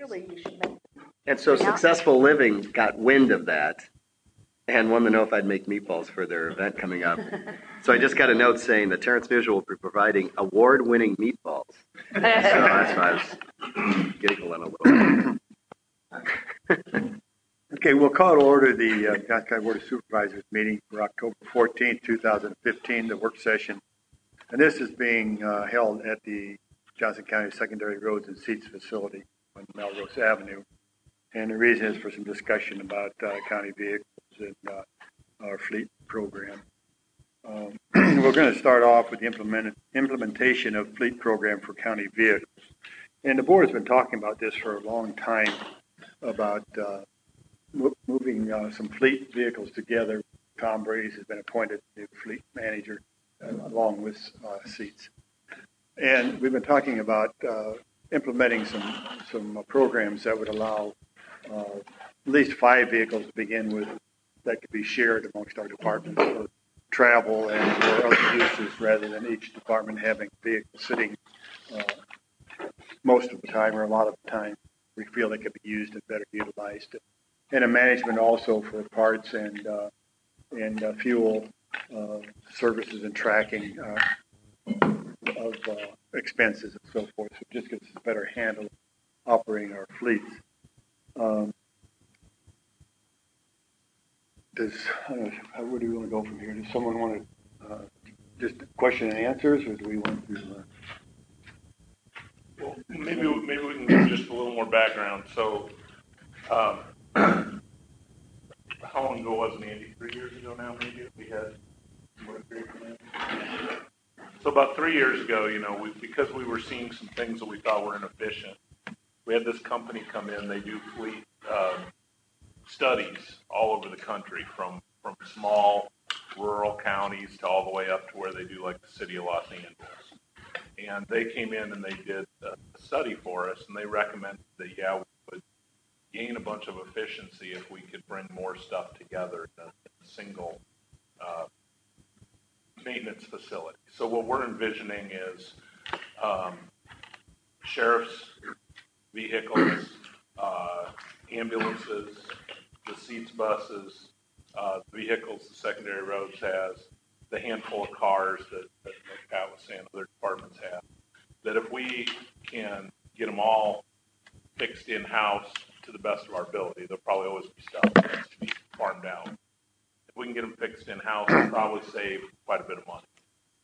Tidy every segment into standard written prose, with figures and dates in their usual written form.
Really, you should make. And so Successful Living got wind of that and wanted to know if I'd make meatballs for their event coming up. So I just got a note saying that Terrence Mutual will be providing award-winning meatballs. So that's why I was giggling a little. Okay, we'll call to order the Johnson County Board of Supervisors meeting for October 14th, 2015, the work session. And this is being held at the Johnson County Secondary Roads and Seats facility on Melrose Avenue. And the reason is for some discussion about county vehicles and our fleet program. We're going to start off with the implementation of fleet program for county vehicles. And the board has been talking about this for a long time, about moving some fleet vehicles together. Tom Brady's has been appointed new fleet manager along with Seats. And we've been talking about implementing some programs that would allow at least 5 vehicles to begin with that could be shared amongst our departments for travel and for other uses rather than each department having vehicles sitting most of the time or a lot of the time. We feel they could be used and better utilized. And a management also for parts and fuel services and tracking of expenses and so forth. So it just gives us a better handle operating our fleets. Where do we want to go from here? Does someone want to just question and answers, or do we want to? Well, maybe we can give just a little more background. So, how long ago was it, Andy? 3 years ago now, maybe we had. So about 3 years ago, because we were seeing some things that we thought were inefficient, we had this company come in. They do fleet studies all over the country, from small rural counties to all the way up to where they do like the city of Los Angeles. And they came in and they did a study for us, and they recommended that, we would gain a bunch of efficiency if we could bring more stuff together in a single maintenance facility. So what we're envisioning is sheriff's vehicles, ambulances, the Seats buses, vehicles the secondary roads has, the handful of cars that like Pat was saying other departments have, that if we can get them all fixed in-house to the best of our ability, there'll probably always be stuff that needs to be farmed out. If we can get them fixed in-house, we'll probably save quite a bit of money.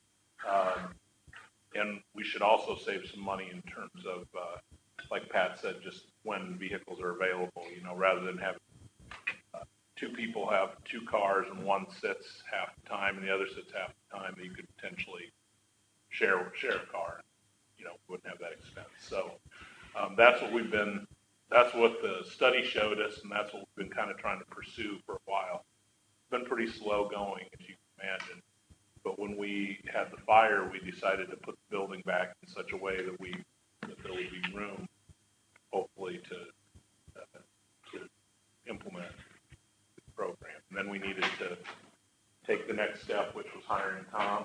And we should also save some money in terms of, like Pat said, just when vehicles are available, rather than having 2 people have 2 cars and one sits half the time and the other sits half the time, you could potentially share a car. Wouldn't have that expense. So that's what the study showed us, and that's what we've been kind of trying to pursue for a while. It's been pretty slow going, as you can imagine. But when we had the fire, we decided to put the building back in such a way that there would be room, hopefully, to implement the program. And then we needed to take the next step, which was hiring Tom.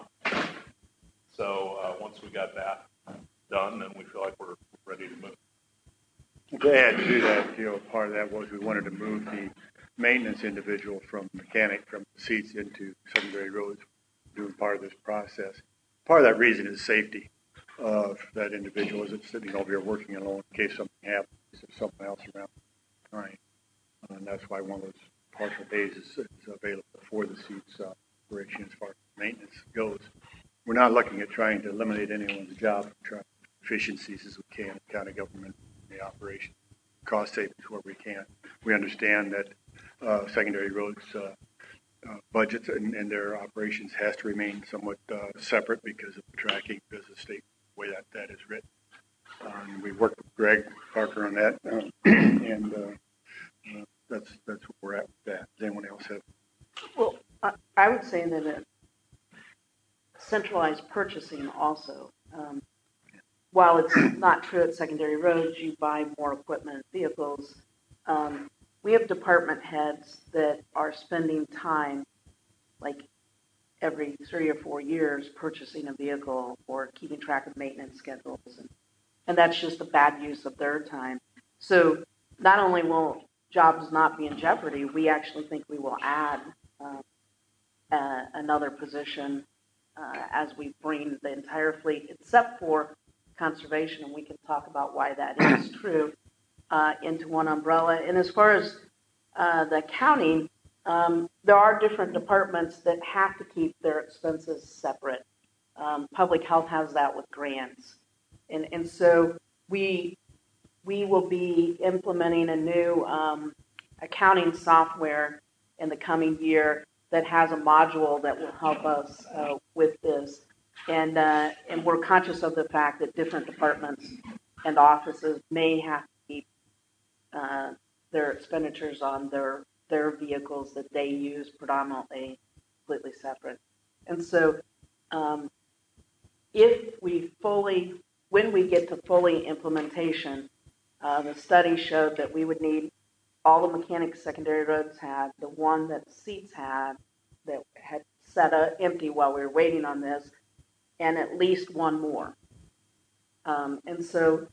So once we got that done, then we feel like we're ready to move. They had to do that. Part of that was we wanted to move the maintenance individual from mechanic from Seats into secondary roads, doing part of this process. Part of that reason is safety for that individual isn't sitting over here working alone in case something happens, if someone else around trying. And that's why one of those partial days is available for the Seats operation as far as maintenance goes. We're not looking at trying to eliminate anyone's job, trying efficiencies as we can in county government, the operation, cost savings where we can. We understand that secondary roads budgets and their operations has to remain somewhat separate because of the tracking, because of the state way that is written. We worked with Greg Parker on that, and that's where we're at with that. Does anyone else have? Well, I would say that centralized purchasing also. While it's not true at secondary roads, you buy more equipment, vehicles. We have department heads that are spending time, like every 3 or 4 years, purchasing a vehicle or keeping track of maintenance schedules. And that's just a bad use of their time. So not only will jobs not be in jeopardy, we actually think we will add another position as we bring the entire fleet, except for conservation, and we can talk about why that is true, into one umbrella. And as far as the accounting, there are different departments that have to keep their expenses separate. Public health has that with grants. And so we will be implementing a new accounting software in the coming year that has a module that will help us with this. And we're conscious of the fact that different departments and offices may have to keep their expenditures on their vehicles that they use predominantly completely separate. And so when we get to fully implementation, the study showed that we would need all the mechanics secondary roads had, the one that seats had that had set empty while we were waiting on this, and at least one more. And so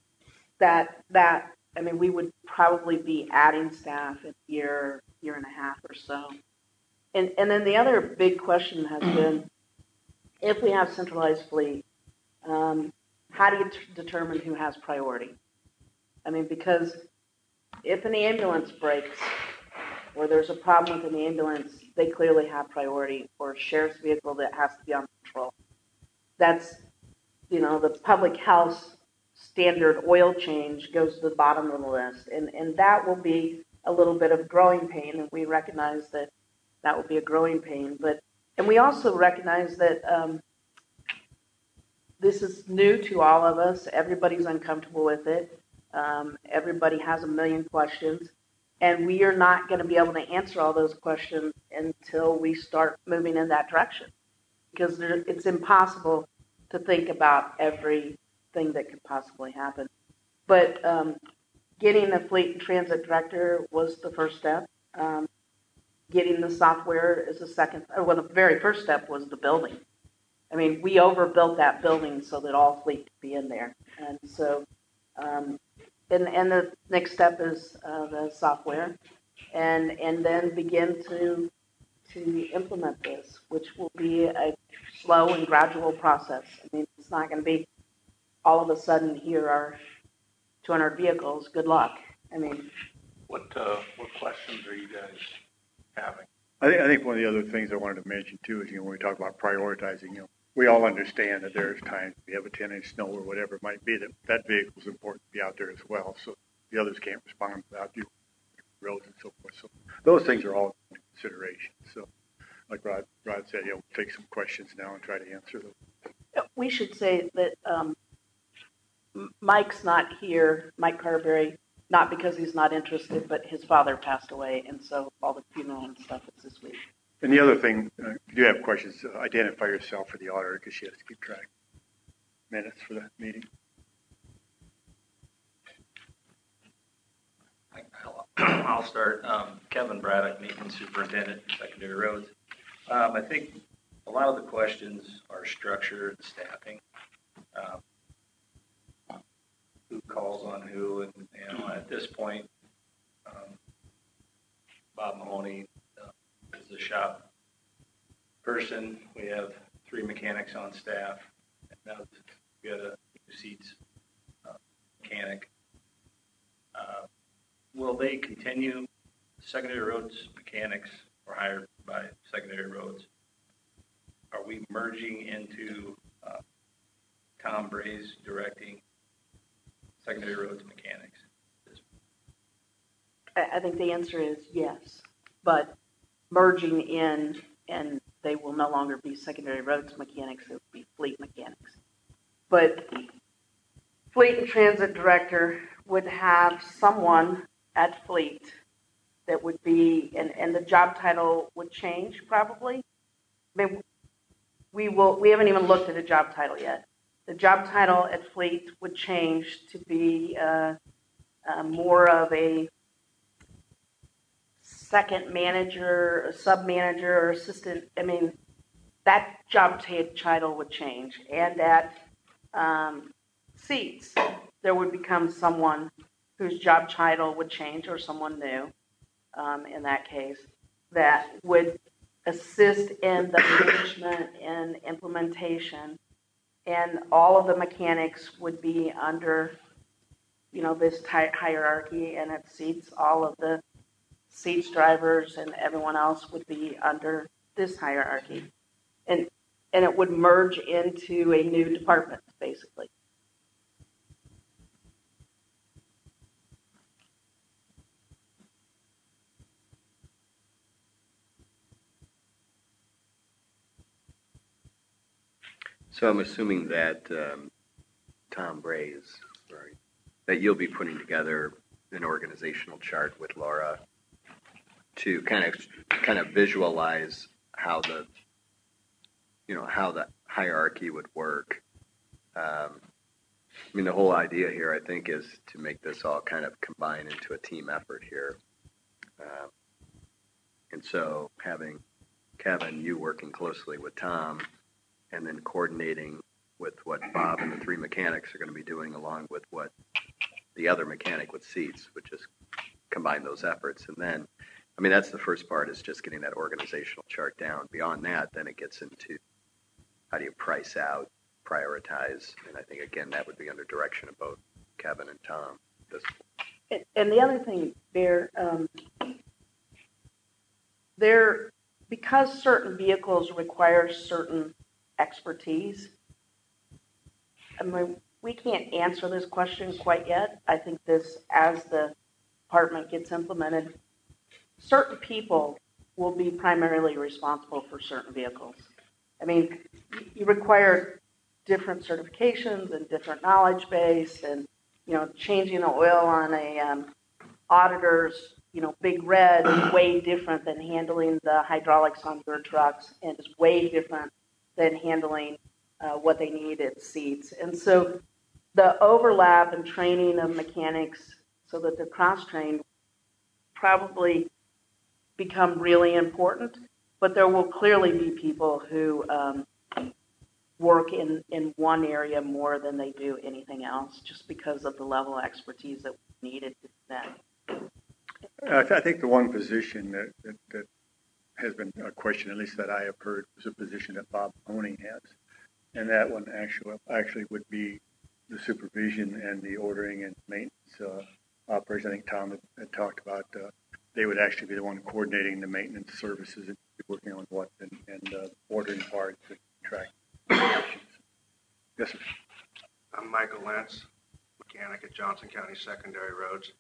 we would probably be adding staff in a year and a half or so. And then the other big question has been, if we have centralized fleet, how do you determine who has priority? Because if an ambulance breaks or there's a problem with an ambulance, they clearly have priority, or a sheriff's vehicle that has to be on patrol. That's, the public health standard oil change goes to the bottom of the list. And that will be a little bit of growing pain, and we recognize that will be a growing pain. And we also recognize that this is new to all of us. Everybody's uncomfortable with it. Everybody has a million questions, and we are not going to be able to answer all those questions until we start moving in that direction, because it's impossible to think about everything that could possibly happen. But getting the fleet and transit director was the first step. Getting the software is the second. Well, the very first step was the building. We overbuilt that building so that all fleet could be in there. And so, and the next step is the software, and then begin to implement this, which will be a slow and gradual process. It's not going to be all of a sudden, here are 200 vehicles, good luck. What questions are you guys having? I think one of the other things I wanted to mention too is, when we talk about prioritizing, we all understand that there's times we have a 10-inch snow or whatever it might be, that vehicle is important to be out there as well. So the others can't respond without you, roads and so forth. So those things are all in consideration. So like Rod said, we'll take some questions now and try to answer them. We should say that Mike's not here, Mike Carberry, not because he's not interested, but his father passed away, and so all the funeral and stuff is this week. And the other thing, if you do have questions, identify yourself for the auditor, because she has to keep track of minutes for the meeting. I'll start. Kevin Braddock, Maintenance Superintendent, Secondary Roads. I think a lot of the questions are structure and staffing. Who calls on who, and at this point, Bob Mahoney is the shop person. We have 3 mechanics on staff, and now we got a 2 seats mechanic. Will they continue? Secondary Roads mechanics are hired by Secondary Roads. Are we merging into Tom Bray's directing Secondary Roads mechanics? I think the answer is yes, but merging in, and they will no longer be Secondary Roads mechanics, it will be fleet mechanics. But Fleet and Transit Director would have someone at Fleet that would be, and the job title would change probably. We haven't even looked at a job title yet. The job title at Fleet would change to be more of a second manager, a sub-manager, or assistant. That job title would change. And at seats, there would become someone whose job title would change or someone new in that case that would assist in the management and implementation, and all of the mechanics would be under, this hierarchy, and it seats all of the seats drivers and everyone else would be under this hierarchy, and it would merge into a new department basically. So I'm assuming that Tom Braze, right, that you'll be putting together an organizational chart with Laura to kind of visualize how the hierarchy would work. The whole idea here, I think, is to make this all kind of combine into a team effort here. And so having Kevin, you working closely with Tom, and then coordinating with what Bob and the three mechanics are going to be doing, along with what the other mechanic with seats, would just combine those efforts. And then, that's the first part, is just getting that organizational chart down. Beyond that, then it gets into how do you price out, prioritize, and I think, again, that would be under direction of both Kevin and Tom. And the other thing, because certain vehicles require certain expertise, we can't answer this question quite yet. I think as the department gets implemented, certain people will be primarily responsible for certain vehicles. You require different certifications and different knowledge base, and changing the oil on a auditor's big red is way different than handling the hydraulics on your trucks, and is way different than handling what they need at seats. And so the overlap and training of mechanics so that they're cross-trained probably become really important, but there will clearly be people who work in one area more than they do anything else, just because of the level of expertise that we needed to do that. I think the one position that has been a question, at least that I have heard, is a position that Bob Owning has. And that one actually would be the supervision and the ordering and maintenance operation. I think Tom had talked about they would actually be the one coordinating the maintenance services and working on what and ordering parts and track operations. Yes, sir. I'm Michael Lentz, mechanic at Johnson County Secondary Roads.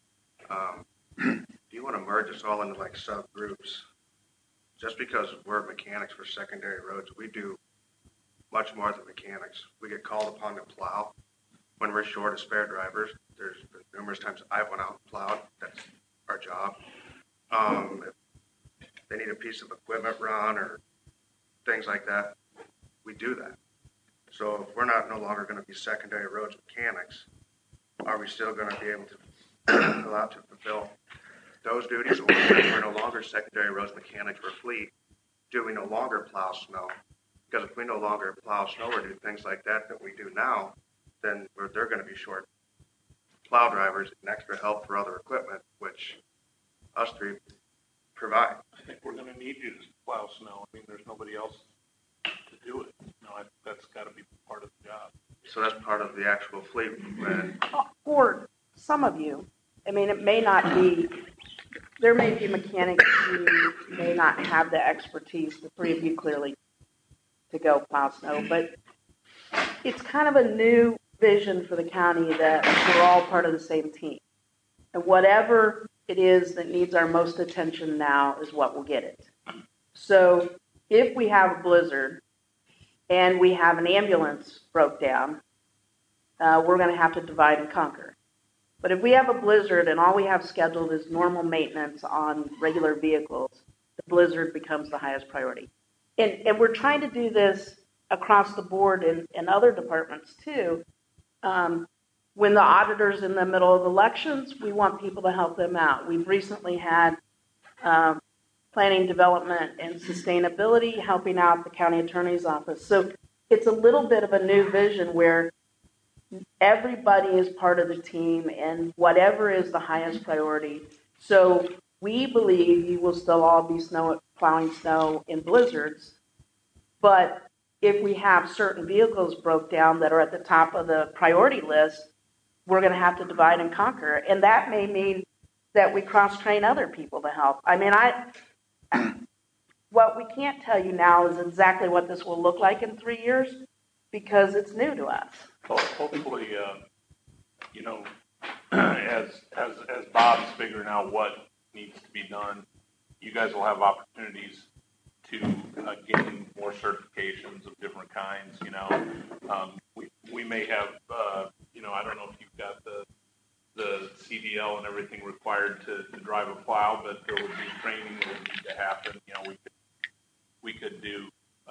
Do you want to merge us all into like subgroups? Just because we're mechanics for secondary roads, we do much more than mechanics. We get called upon to plow when we're short of spare drivers. There's been numerous times I went out and plowed. That's our job. If they need a piece of equipment run or things like that, we do that. So if we're no longer going to be secondary roads mechanics, are we still going to be able to allowed to fulfill those duties? Or if we're no longer secondary roads mechanics for fleet, do we no longer plow snow? Because if we no longer plow snow or do things like that we do now, then they're going to be short plow drivers and extra help for other equipment, which us three provide. I think we're going to need you to plow snow. There's nobody else to do it. That's got to be part of the job. So that's part of the actual fleet. For some of you, it may not be. There may be mechanics who may not have the expertise, the three of you clearly, to go plow snow, but it's kind of a new vision for the county that we're all part of the same team. And whatever it is that needs our most attention now is what will get it. So if we have a blizzard and we have an ambulance broke down, we're going to have to divide and conquer. But if we have a blizzard and all we have scheduled is normal maintenance on regular vehicles, the blizzard becomes the highest priority. And we're trying to do this across the board in other departments too. When the auditor's in the middle of elections, we want people to help them out. We've recently had planning, development, and sustainability helping out the county attorney's office. So it's a little bit of a new vision where Everybody is part of the team, and whatever is the highest priority. So we believe you will still all be plowing snow in blizzards, but if we have certain vehicles broke down that are at the top of the priority list, we're going to have to divide and conquer. And that may mean that we cross-train other people to help. I mean, what we can't tell you now is exactly what this will look like in 3 years because it's new to us. Well, hopefully, as Bob's figuring out what needs to be done, you guys will have opportunities to gain more certifications of different kinds. We may have, I don't know if you've got the CDL and everything required to drive a plow, but there would be training that would need to happen. We could do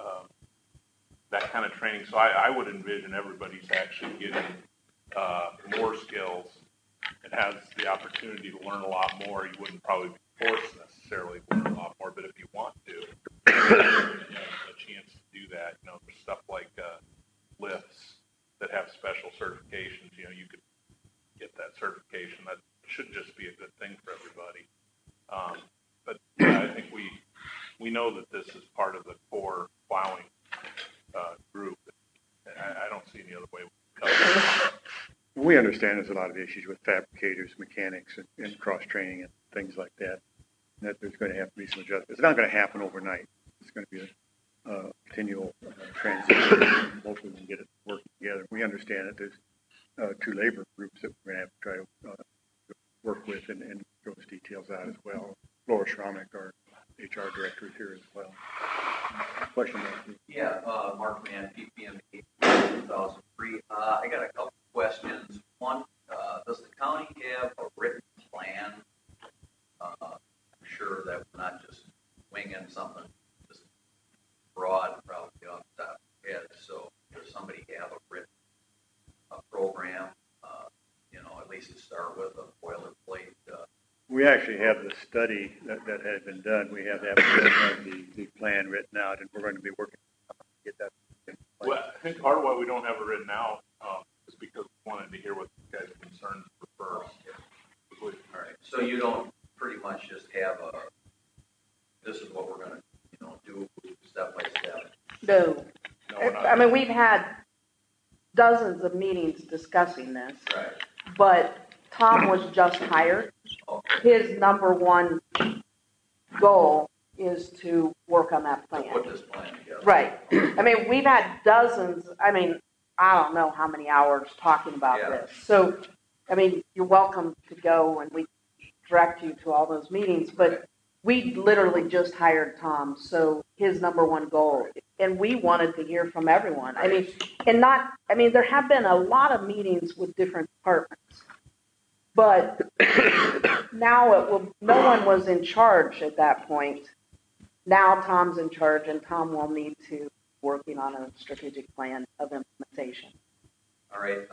that kind of training. So I would envision everybody's actually getting more skills and has the opportunity to learn a lot more. You wouldn't probably be forced necessarily to learn a lot more, but if you want to, you have a chance to do that. There's stuff like lifts that have special certifications. You could get that certification. That should just be a good thing for everybody. But I think we know that this is part of the core plowing group. I don't see any other way we can cover it. We understand there's a lot of issues with fabricators, mechanics, and cross-training and things like that, and that there's going to have to be some adjustments. It's not going to happen overnight. It's going to be a continual transition. Hopefully we can get it working together. We understand that there's two labor groups that we're going to have to try to work with and those details out as well. Laura Schromick, our HR director, is here as well. Question, Matthew? Yeah, Mark Mann, PPMA 2003. I got a couple questions. One, does the county have a written plan? I'm sure that we're not just winging something just broad, probably off the top of the head. So does somebody have a written program, at least to start with, a boilerplate? We actually have the study that had been done. We have the plan written out, and we're going to be working to get that in place. Well, I think part of why we don't have it written out is because we wanted to hear what you guys' concerns were first. All right. So you don't pretty much just have this is what we're going to, do step by step. No. No, I mean, we've had dozens of meetings discussing this, Right. but Tom was just hired. Okay. His number one goal is to work on that plan. Put this plan together. Right. I mean, we've had dozens, I don't know how many hours talking about this. So, you're welcome to go and we direct you to all those meetings, but we literally just hired Tom, so his number one goal, and we wanted to hear from everyone. There have been a lot of meetings with different departments, but now no one was in charge at that point. Now Tom's in charge, and Tom will need to working on a strategic plan of implementation. All right.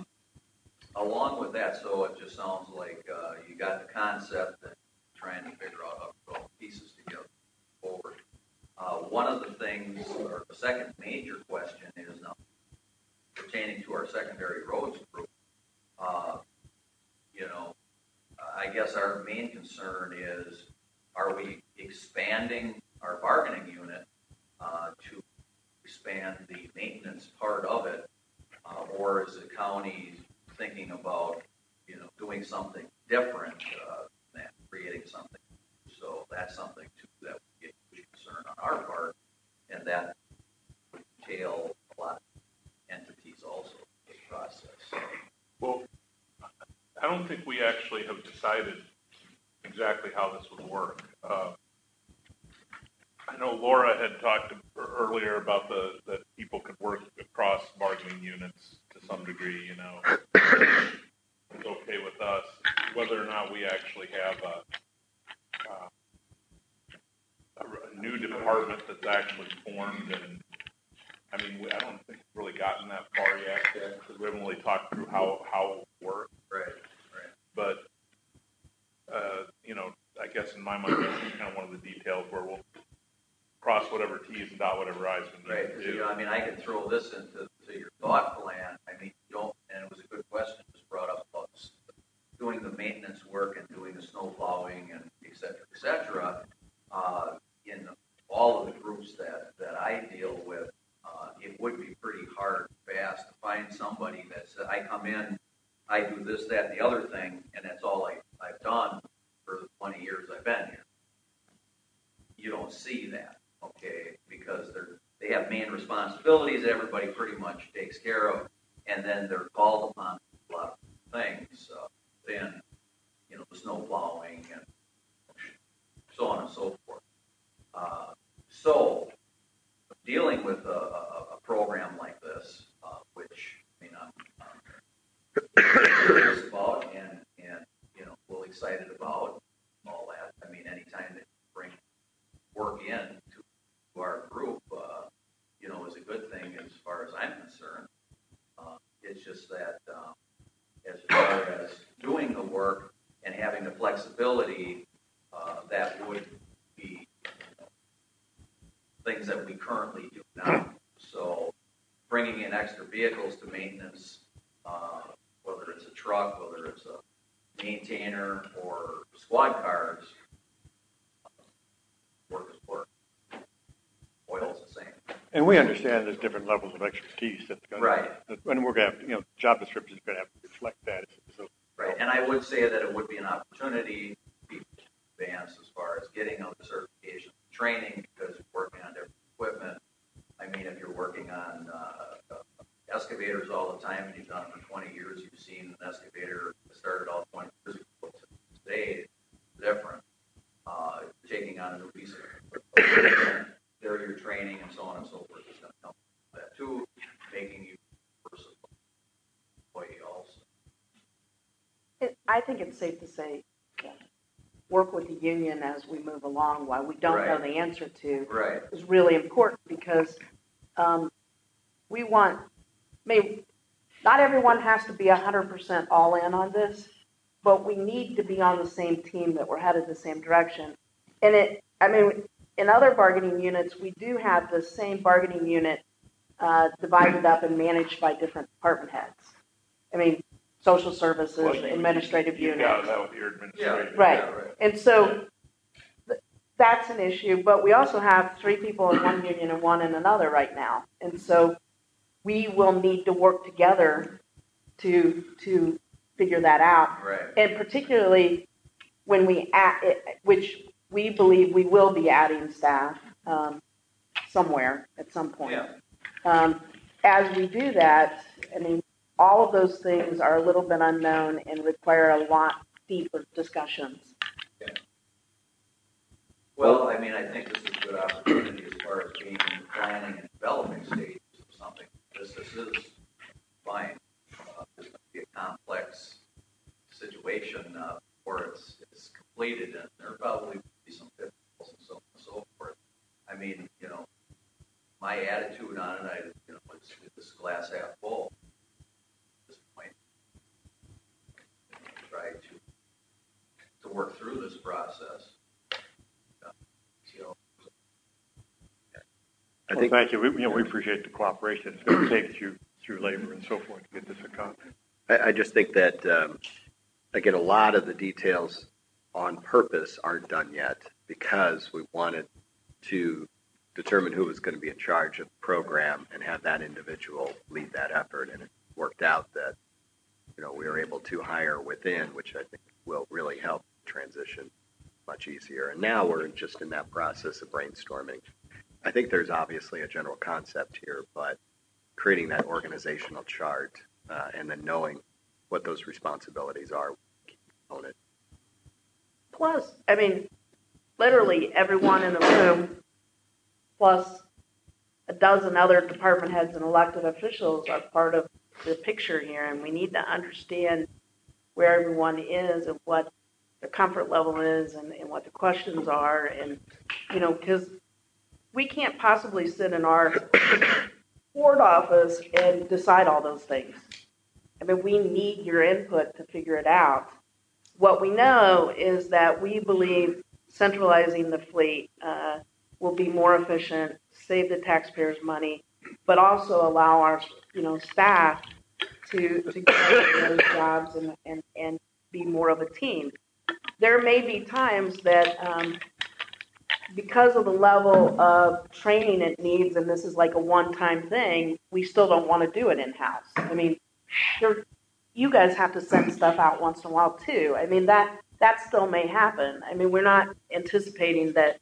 Along with that, so it just sounds like you got the concept and trying to figure out how to put all the pieces together forward. One of the things, or the second major question is now pertaining to our secondary roads group. I guess our main concern is, are we expanding our bargaining unit to expand the maintenance part of it, or is the county thinking about, doing something different than creating something? So that's something too that would get concern on our part, and that would entail a lot of entities also in the process. Well, I don't think we actually have decided exactly how this would work. I know Laura had talked earlier about that people could work across bargaining units to some degree. It's okay with us. Whether or not we actually have a new department that's actually formed, and I don't think we've really gotten that far yet because we haven't really talked through how it will work. Right. But I guess in my mind, that's kind of one of the details where we'll cross whatever T's and dot whatever I's we need Right. to do. I can throw this into your thought plan. And the snow plowing and et cetera, in all of the groups that I deal with, it would be pretty hard, fast to find somebody that said, I come in, I do this, that, and the other thing, and that's all I've done for the 20 years I've been here. You don't see that, okay, because they have main responsibilities that everybody pretty much takes care of, and then they're called upon a lot of things, then, the snow plowing and so on and so forth. So, dealing with a program like this, which, I'm curious about and well excited about all that. Anytime that you bring work in to our group, is a good thing as far as I'm concerned. It's just that as far as doing the work and having the flexibility, that would be things that we currently do now. So bringing in extra vehicles to maintenance, whether it's a truck, whether it's a maintainer or squad cars, work is work. Oil's the same. And we understand there's different levels of expertise that's going Right. And we're going to have, job descriptions are going to have to reflect that. So, Right, and I would say that it would be an opportunity for people to advance as far as getting other certification training because you're working on different equipment. If you're working on excavators all the time and you've done it for 20 years, you've seen an excavator that started all 20 years ago to today, it's different. Taking on a new piece of equipment, there your training and so on and so forth is going to help with that too, making you a versatile employee also. I think it's safe to say, work with the union as we move along while we don't know the answer to Right. is really important because we want, not everyone has to be 100% all in on this, but we need to be on the same team, that we're headed the same direction. And in other bargaining units, we do have the same bargaining unit divided up and managed by different department heads. Social services, administrative you units. got that with your administrative. Right. Yeah, right. And so that's an issue, but we also have 3 people in one union and 1 in another right now. And so we will need to work together to figure that out. Right. And particularly when we which we believe we will be adding staff somewhere at some point. Yeah. As we do that, all of those things are a little bit unknown and require a lot deeper discussions. Yeah. Well, I think this is a good opportunity as far as being in the planning and developing stages of something. This is fine. It's going to be a complex situation before it's completed, and there probably will be some pitfalls and so on and so forth. My attitude on it, is this glass half full at this point. Try to work through this process. thank you. We appreciate the cooperation it's going to take through labor and so forth to get this accomplished. I just think that, again, a lot of the details on purpose aren't done yet because we wanted to determine who was going to be in charge of the program and have that individual lead that effort. And it worked out that, we were able to hire within, which I think will really help transition much easier. And now we're just in that process of brainstorming. I think there's obviously a general concept here, but creating that organizational chart and then knowing what those responsibilities are on it. Plus, literally everyone in the room, plus a dozen other department heads and elected officials are part of the picture here, and we need to understand where everyone is and what their comfort level is and what the questions are. And, because we can't possibly sit in our board office and decide all those things. We need your input to figure it out. What we know is that we believe centralizing the fleet will be more efficient, save the taxpayers money, but also allow our staff to get those jobs and be more of a team. there may be times that because of the level of training it needs, and this is like a one-time thing, we still don't want to do it in-house. I mean, you guys have to send stuff out once in a while too. I mean, that still may happen. I mean, we're not anticipating that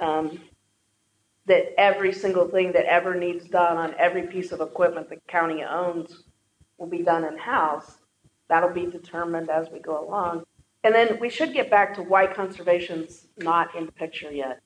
that every single thing that ever needs done on every piece of equipment the county owns will be done in-house. That'll be determined as we go along. And then we should get back to why conservation's not in the picture yet.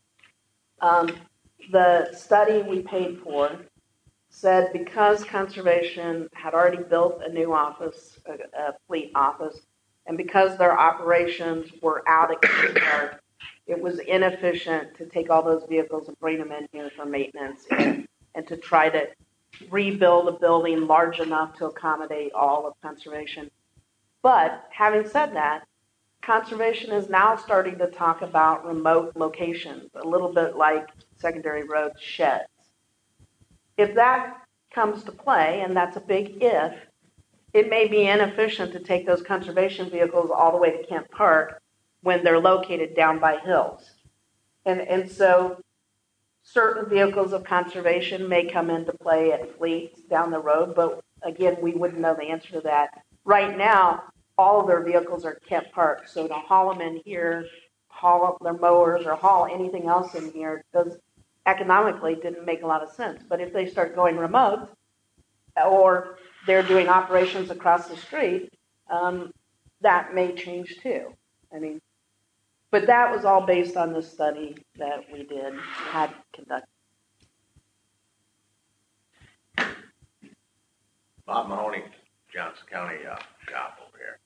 The study we paid for said because conservation had already built a new office, a fleet office, and because their operations were out at Kings Park, it was inefficient to take all those vehicles and bring them in here for maintenance and to try to rebuild a building large enough to accommodate all of conservation. But having said that, conservation is now starting to talk about remote locations, a little bit like secondary road sheds. If that comes to play, and that's a big if, it may be inefficient to take those conservation vehicles all the way to Kent Park when they're located down by hills. And so certain vehicles of conservation may come into play at fleets down the road, but again, we wouldn't know the answer to that. Right now, all of their vehicles are Kent Park, so to haul them in here, haul up their mowers or haul anything else in here does economically didn't make a lot of sense. But if they start going remote or they're doing operations across the street, that may change too. I mean, but that was all based on the study that we had conducted. Bob Mahoney, Johnson County shop over here.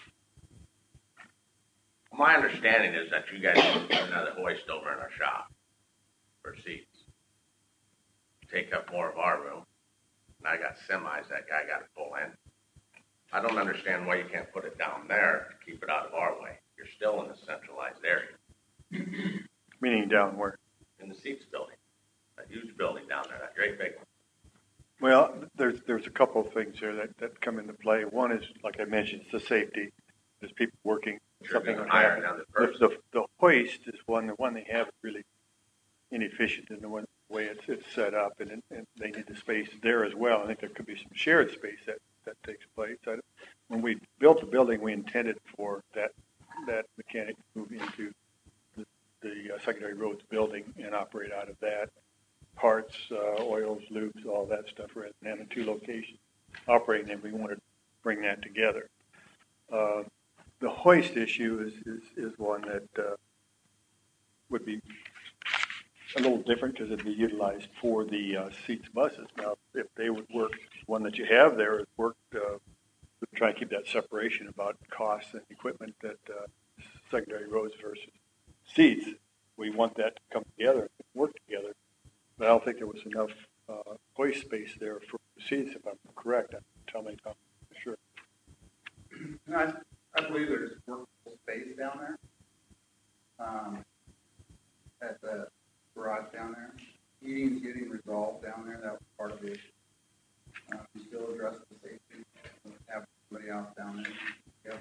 My understanding is that you guys have another hoist over in our shop for seats. Take up more of our room. And I got semis that guy got to pull in. I don't understand why you can't put it down there to keep it out of our way. You're still in a centralized area. Meaning down where? In the seats building. That huge building down there, that great big one. Well, there's a couple of things here that come into play. One is, like I mentioned, it's the safety. There's people working. Something will happen. The hoist is one they have is really inefficient in the way it's set up, and they need the space there as well. I think there could be some shared space that takes place. When we built the building, we intended for that mechanic to move into the secondary roads building and operate out of that. Parts, oils, lubes, all that stuff, rather than having two locations operating them. We wanted to bring that together. The hoist issue is one that would be a little different because it'd be utilized for the seats buses. Now, if they would work, one that you have there has worked, we try to keep that separation about costs and equipment that secondary roads versus seats. We want that to come together and work together. But I don't think there was enough hoist space there for the seats, if I'm correct. Tell me if I'm sure. I believe there's workable space down there at the garage down there. Heating's getting resolved down there. That was part of the issue. We still address the safety. We'll have somebody else down there.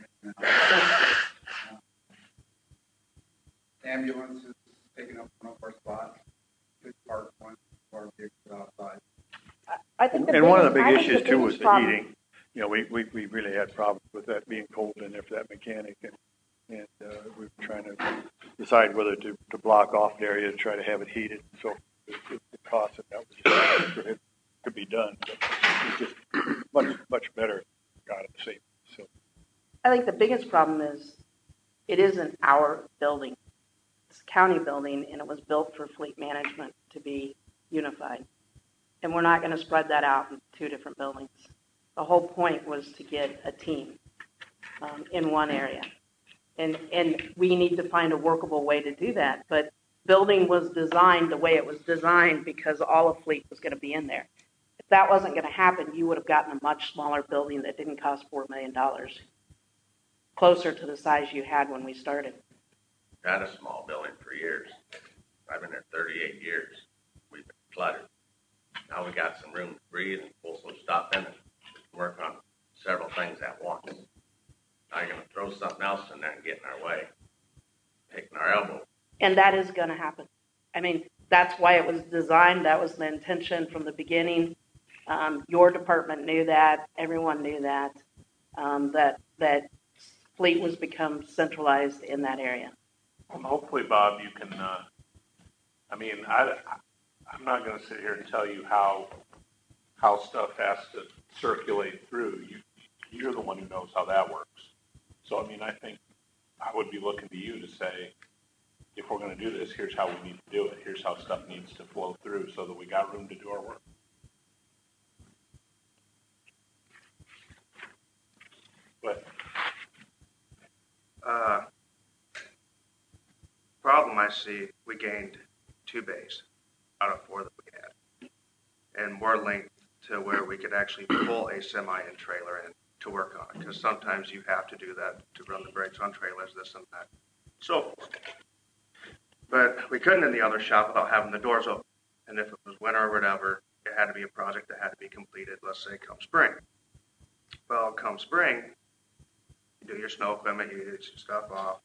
Ambulance is taking up one of our spots. Good park one of our vehicles outside. I think one of the big issues too was the heating. You know, we really had problems with that being cold in there for that mechanic, and we were trying to decide whether to block off the area to try to have it heated. So the cost of that was just, it could be done, but it's just much better. Got it safe. So I think the biggest problem is it isn't our building. It's a county building, and it was built for fleet management to be unified. And we're not going to spread that out in two different buildings. The whole point was to get a team in one area. And we need to find a workable way to do that. But building was designed the way it was designed because all of fleet was going to be in there. If that wasn't going to happen, you would have gotten a much smaller building that didn't cost $4 million, closer to the size you had when we started. Had a small building for years. I've been there 38 years. We've been flooded. Now we got some room to breathe and pull some stuff in and work on several things at once. Not gonna throw something else in there and get in our way, taking our elbow. And that is going to happen. I mean, that's why it was designed. That was the intention from the beginning. Your department knew that. Everyone knew that. That fleet was become centralized in that area. Well, hopefully, Bob, you can. I mean, I'm not going to sit here and tell you how stuff has to circulate through. You're the one who knows how that works. So, I mean, I think I would be looking to you to say, if we're going to do this, here's how we need to do it. Here's how stuff needs to flow through so that we got room to do our work. But problem I see, we gained 2 bays out of 4 that we had, and more length to where we could actually pull a semi and trailer in to work on it, because sometimes you have to do that to run the brakes on trailers, this and that, so forth. But we couldn't in the other shop without having the doors open, and if it was winter or whatever, it had to be a project that had to be completed, let's say come spring. Well, come spring, you do your snow equipment, you get your stuff off.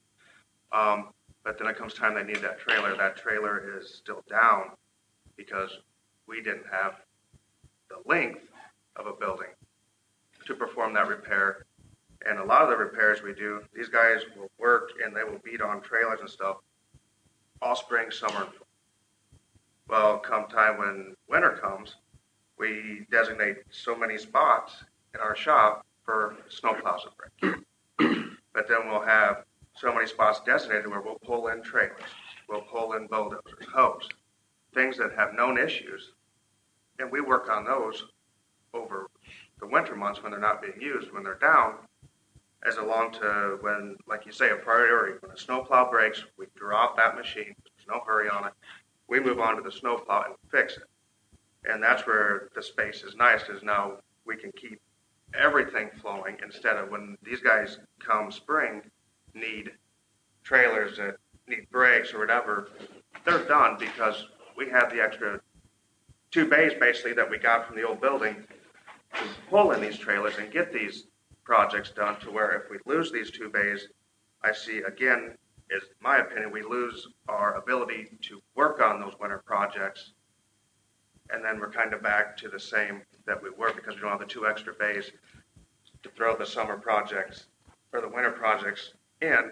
But then it comes time they need that trailer. That trailer is still down because we didn't have the length of a building to perform that repair. And a lot of the repairs we do, these guys will work and they will beat on trailers and stuff all spring, summer, and fall. Well, come time when winter comes, we designate so many spots in our shop for snowplows and brake. But then we'll have so many spots designated where we'll pull in trailers, we'll pull in bulldozers, hose, things that have known issues, and we work on those over the winter months when they're not being used. When they're down, as along to when, like you say, a priority, when a snowplow breaks, we drop that machine, there's no hurry on it, we move on to the snowplow and fix it. And that's where the space is nice, is now we can keep everything flowing instead of when these guys come spring need trailers that need brakes or whatever, they're done because we have the extra 2 bays basically that we got from the old building to pull in these trailers and get these projects done, to where if we lose these 2 bays, I see again, is my opinion, we lose our ability to work on those winter projects, and then we're kind of back to the same that we were because we don't have the 2 extra bays to throw the summer projects or the winter projects in.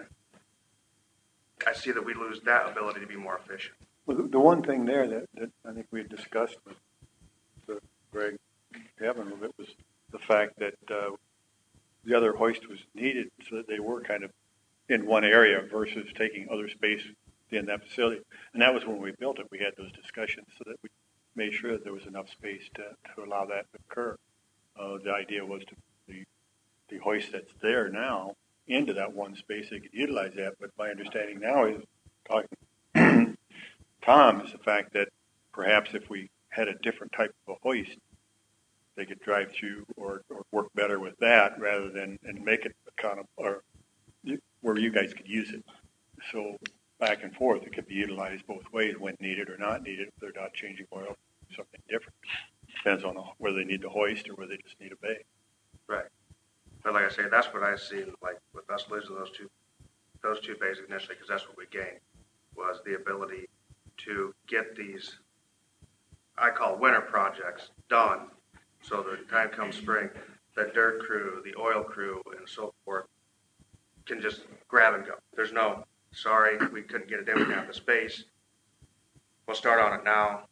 I see that we lose that ability to be more efficient. Well, the one thing there that I think we had discussed with Greg Kevin a little bit was the fact that the other hoist was needed so that they were kind of in one area versus taking other space in that facility. And that was when we built it. We had those discussions so that we made sure that there was enough space to allow that to occur. The idea was to the hoist that's there now into that one space, they could utilize that. But my understanding now is, talking Tom, is the fact that perhaps if we had a different type of a hoist, they could drive through or work better with that rather than and make it kind of or where you guys could use it. So back and forth, it could be utilized both ways, when needed or not needed. If they're not changing oil, something different. Depends on whether they need the hoist or whether they just need a bay. Right. But like I say, that's what I see, like with us losing those two bays initially, because that's what we gained, was the ability to get these, I call winter projects, done. So the time comes spring, the dirt crew, the oil crew, and so forth can just grab and go. There's no, sorry, we couldn't get it in, we didn't have the space. We'll start on it now.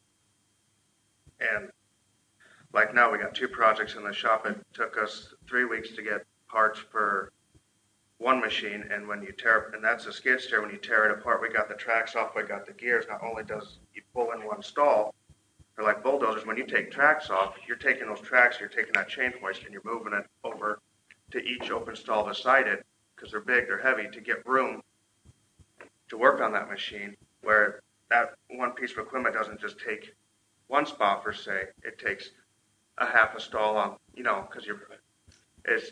And like now, we got 2 projects in the shop. It took us 3 weeks to get parts for one machine, and when you tear, and that's a skid steer, when you tear it apart, we got the tracks off, we got the gears. Not only does you pull in one stall, they're like bulldozers. When you take tracks off, you're taking those tracks, you're taking that chain hoist, and you're moving it over to each open stall beside it, because they're big, they're heavy, to get room to work on that machine, where that one piece of equipment doesn't just take one spot per se, it takes a half a stall on, because it's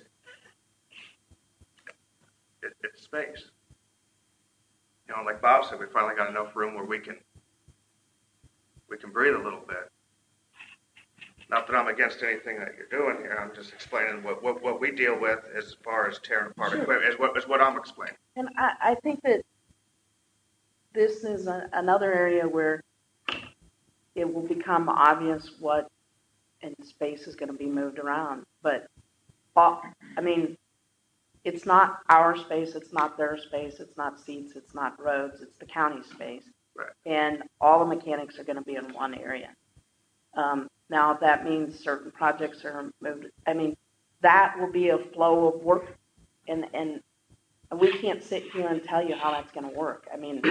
space. Like Bob said, we finally got enough room where we can breathe a little bit. Not that I'm against anything that you're doing here, I'm just explaining what we deal with as far as tearing apart Sure. equipment, is what I'm explaining. And I think that this is another area where it will become obvious what in space is going to be moved around. But, I mean, it's not our space, it's not their space, it's not seats, it's not roads, it's the county space. Right. And all the mechanics are going to be in one area. Now, if that means certain projects are moved, I mean, that will be a flow of work, and we can't sit here and tell you how that's going to work. I mean,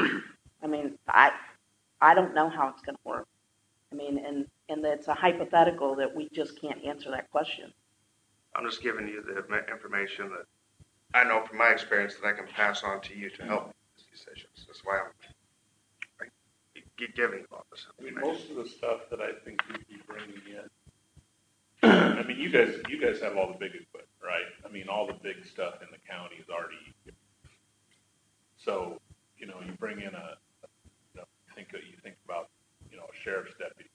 I don't know how it's going to work. I mean, and it's a hypothetical that we just can't answer that question. I'm just giving you the information that I know from my experience that I can pass on to you to help make these decisions. That's why I'm giving you all this I mean, information. most of the stuff that I think we'd be bringing in, I mean, you guys have all the big equipment, right? I mean, all the big stuff in the county is already. So, you bring in you think about, a sheriff's deputy.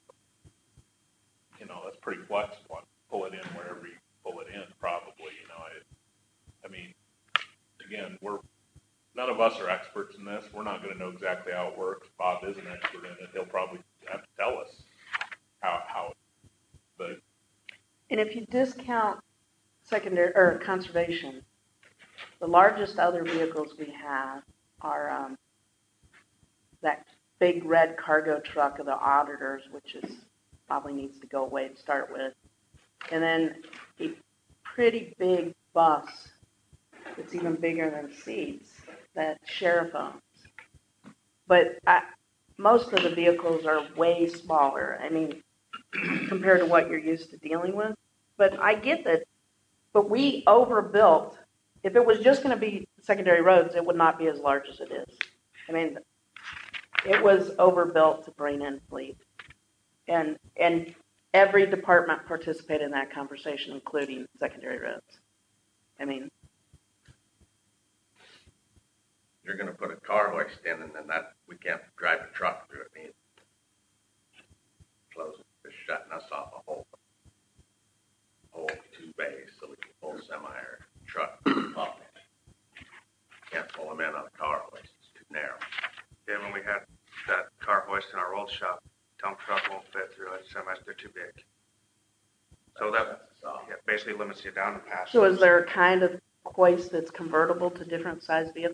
That's pretty flexible. Pull it in wherever you pull it in, probably. I mean, again, none of us are experts in this. We're not going to know exactly how it works. Bob is an expert in it. He'll probably have to tell us how. But And if you discount secondary or conservation, the largest other vehicles we have are that big red cargo truck of the auditors, which probably needs to go away to start with, and then a pretty big bus that's even bigger than seats that sheriff owns. But most of the vehicles are way smaller. I mean, compared to what you're used to dealing with. But I get that. But we overbuilt. If it was just going to be secondary roads, it would not be as large as it is. I mean, it was overbuilt to bring in fleet. And every department participated in that conversation, including secondary roads. I mean, You're going to put a car hoist in, and then we can't drive a truck through it. I mean, closing, just shutting us off a whole 2 bays so we can pull semi or truck off. Can't pull them in on a car hoist; it's too narrow. Yeah, when we had that car hoist in our old shop, dump truck won't fit through it. Semis, they're too big. So that basically limits you down to pass. so is there a kind of hoist that's convertible to different size vehicles?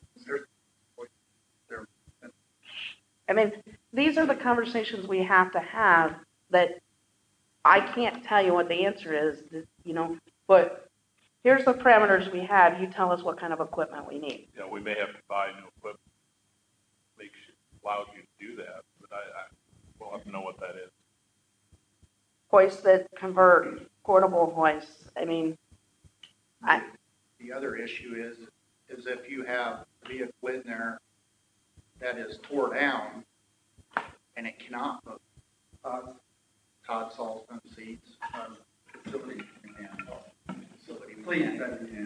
I mean, these are the conversations we have to have that I can't tell you what the answer is, but here's the parameters we have. You tell us what kind of equipment we need. we may have to buy new equipment, allows you to do that, but we'll have to know what that is. Hoists that convert, portable hoists. I mean, The other issue is if you have a vehicle in there that is tore down and it cannot move. Todd Salzman seats, facility please,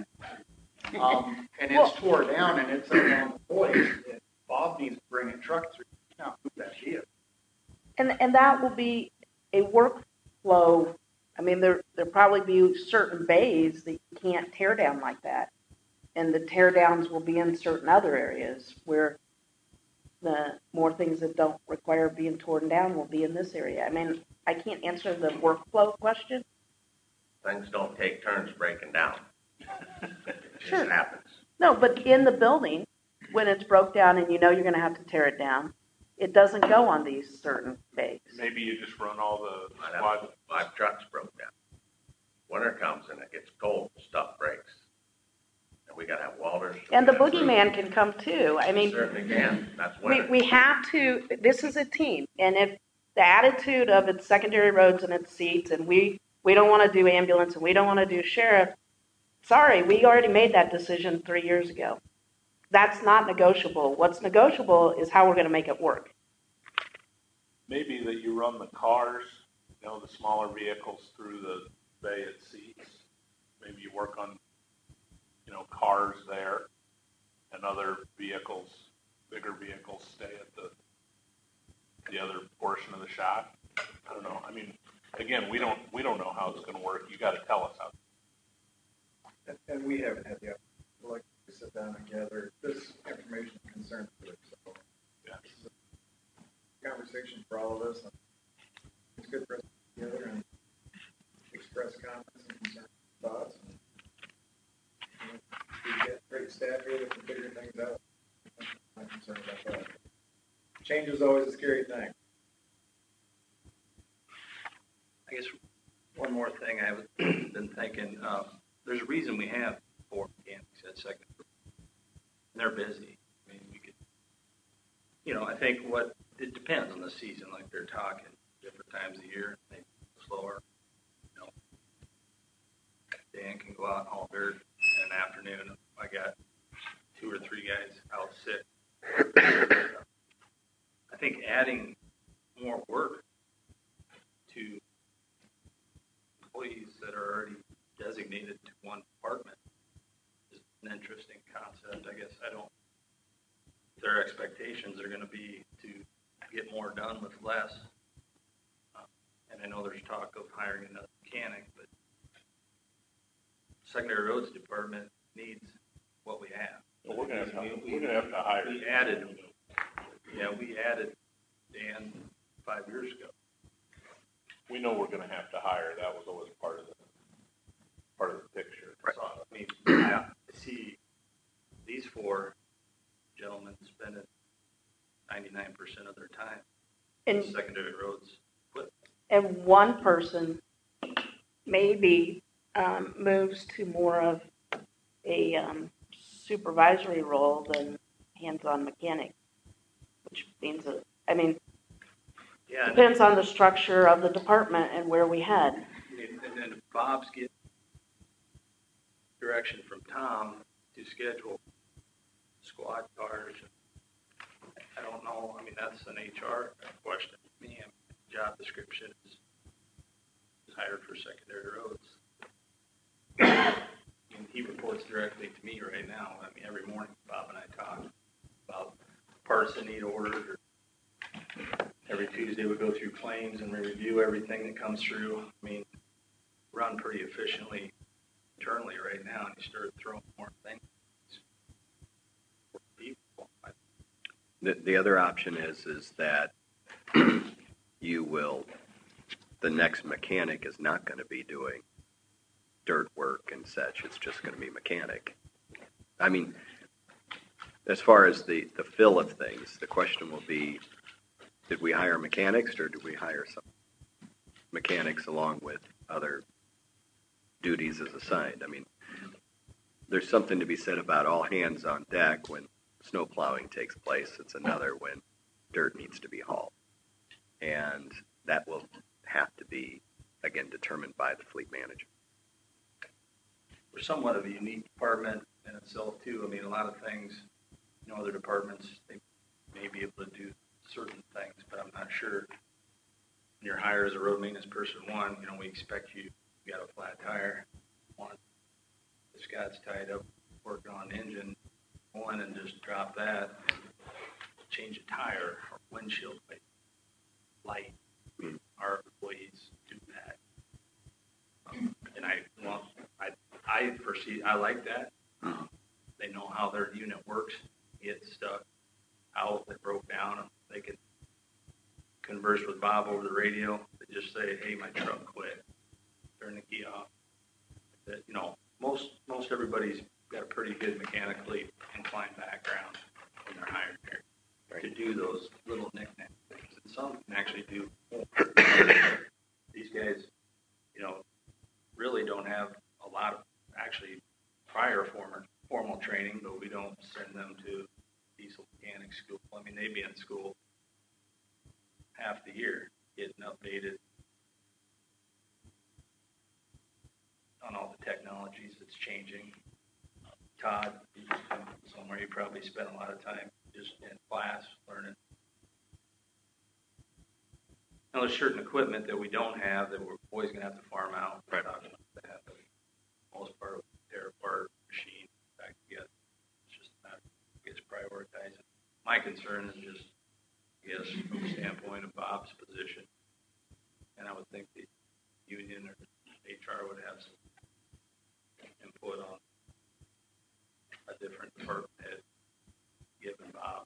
and it's tore down and it's up on the hoist. If Bob needs to bring a truck through, he cannot move that vehicle. and that will be a workflow. I mean, there'll probably be certain bays that you can't tear down like that, and the tear downs will be in certain other areas where the more things that don't require being torn down will be in this area. I mean, I can't answer the workflow question. Things don't take turns breaking down. It Sure. just happens. No, but in the building, when it's broke down and you're going to have to tear it down, it doesn't go on these certain bays. Maybe you just run all the Might squad. have 5 trucks broke down. Winter comes and it gets cold, stuff breaks. And we got to have welders. And the boogeyman can come too. I mean, certainly can. That's winter. we have to, this is a team. And if the attitude of its secondary roads and its seats, and we don't want to do ambulance and we don't want to do sheriff, sorry, we already made that decision 3 years ago. That's not negotiable. What's negotiable is how we're going to make it work. Maybe that you run the cars, the smaller vehicles through the bay at seats. Maybe you work on, cars there, and other vehicles, bigger vehicles, stay at the other portion of the shop. I don't know. I mean, again, we don't know how it's gonna work. You gotta tell us how. And we haven't had the opportunity to sit down and gather this information concerns with it. So Yeah. this is a conversation for all of us. It's good for us to get together and express comments and concerns and thoughts. And we get great staff here that can figure things out. I'm not concerned about that. Change is always a scary thing. I guess one more thing I've been thinking, there's a reason we have 4 mechanics at second. And they're busy. I mean, we could, I think it depends on the season, like they're talking, different times of year, maybe slower. Dan can go out and haul dirt in an afternoon. I got 2 or 3 guys out sick. I think adding more work to employees that are already designated to one department is an interesting concept. I guess their expectations are going to be to get more done with less. And I know there's talk of hiring another mechanic, but Secondary Roads Department needs what we have. Well, we're gonna have to hire. We added Dan 5 years ago. We know we're gonna have to hire. That was always part of the picture. Right. So, I mean, I see these 4 gentlemen spending 99% of their time in And, secondary roads. and one person maybe moves to more of a supervisory role than hands-on mechanic, which means Yeah, depends on the structure of the department and where we head. and then if Bob's getting direction from Tom to schedule squad cars, I don't know. I mean, that's an HR question. Me, job description is hired for secondary roads. And he reports directly to me right now. I mean, every morning Bob and I talk about parts that need ordered. Every Tuesday we go through claims and we review everything that comes through. I mean, run pretty efficiently internally right now, and you start throwing more things for people. The other option is that the next mechanic is not going to be doing dirt work and such. It's just going to be mechanic. I mean, as far as the fill of things, the question will be, did we hire mechanics or did we hire some mechanics along with other duties as assigned? I mean, there's something to be said about all hands on deck when snow plowing takes place. It's another when dirt needs to be hauled. And that will have to be, again, determined by the fleet manager. We're somewhat of a unique department in itself, too. I mean, a lot of things, other departments, they may be able to do certain things, but I'm not sure. When you're hired as a road maintenance person, we expect you got a flat tire. This guy's tied up working on engine, and just drop that, change a tire or windshield light. Our employees do that. And I foresee, I like that. They know how their unit works, get stuck out, that broke down, and they can converse with Bob over the radio. They just say, hey, my truck quit. Turn the key off. That, most everybody's got a pretty good mechanically inclined background when they're hired here to do those little knick-knack things. And some can actually do more. These guys, really don't have a lot of actually prior formal training, but we don't send them to diesel mechanic school. I mean, they'd be in school half the year getting updated on all the technologies that's changing. Todd, you just come from somewhere you probably spent a lot of time just in class learning. Now, there's certain equipment that we don't have that we're always going to have to farm out. Right. Talking about that, but most part, we tear apart, machine, back together. It's just a matter of gets prioritized. My concern is just, from the standpoint of Bob's position, and I would think the union or HR would have some input on a different department head given Bob.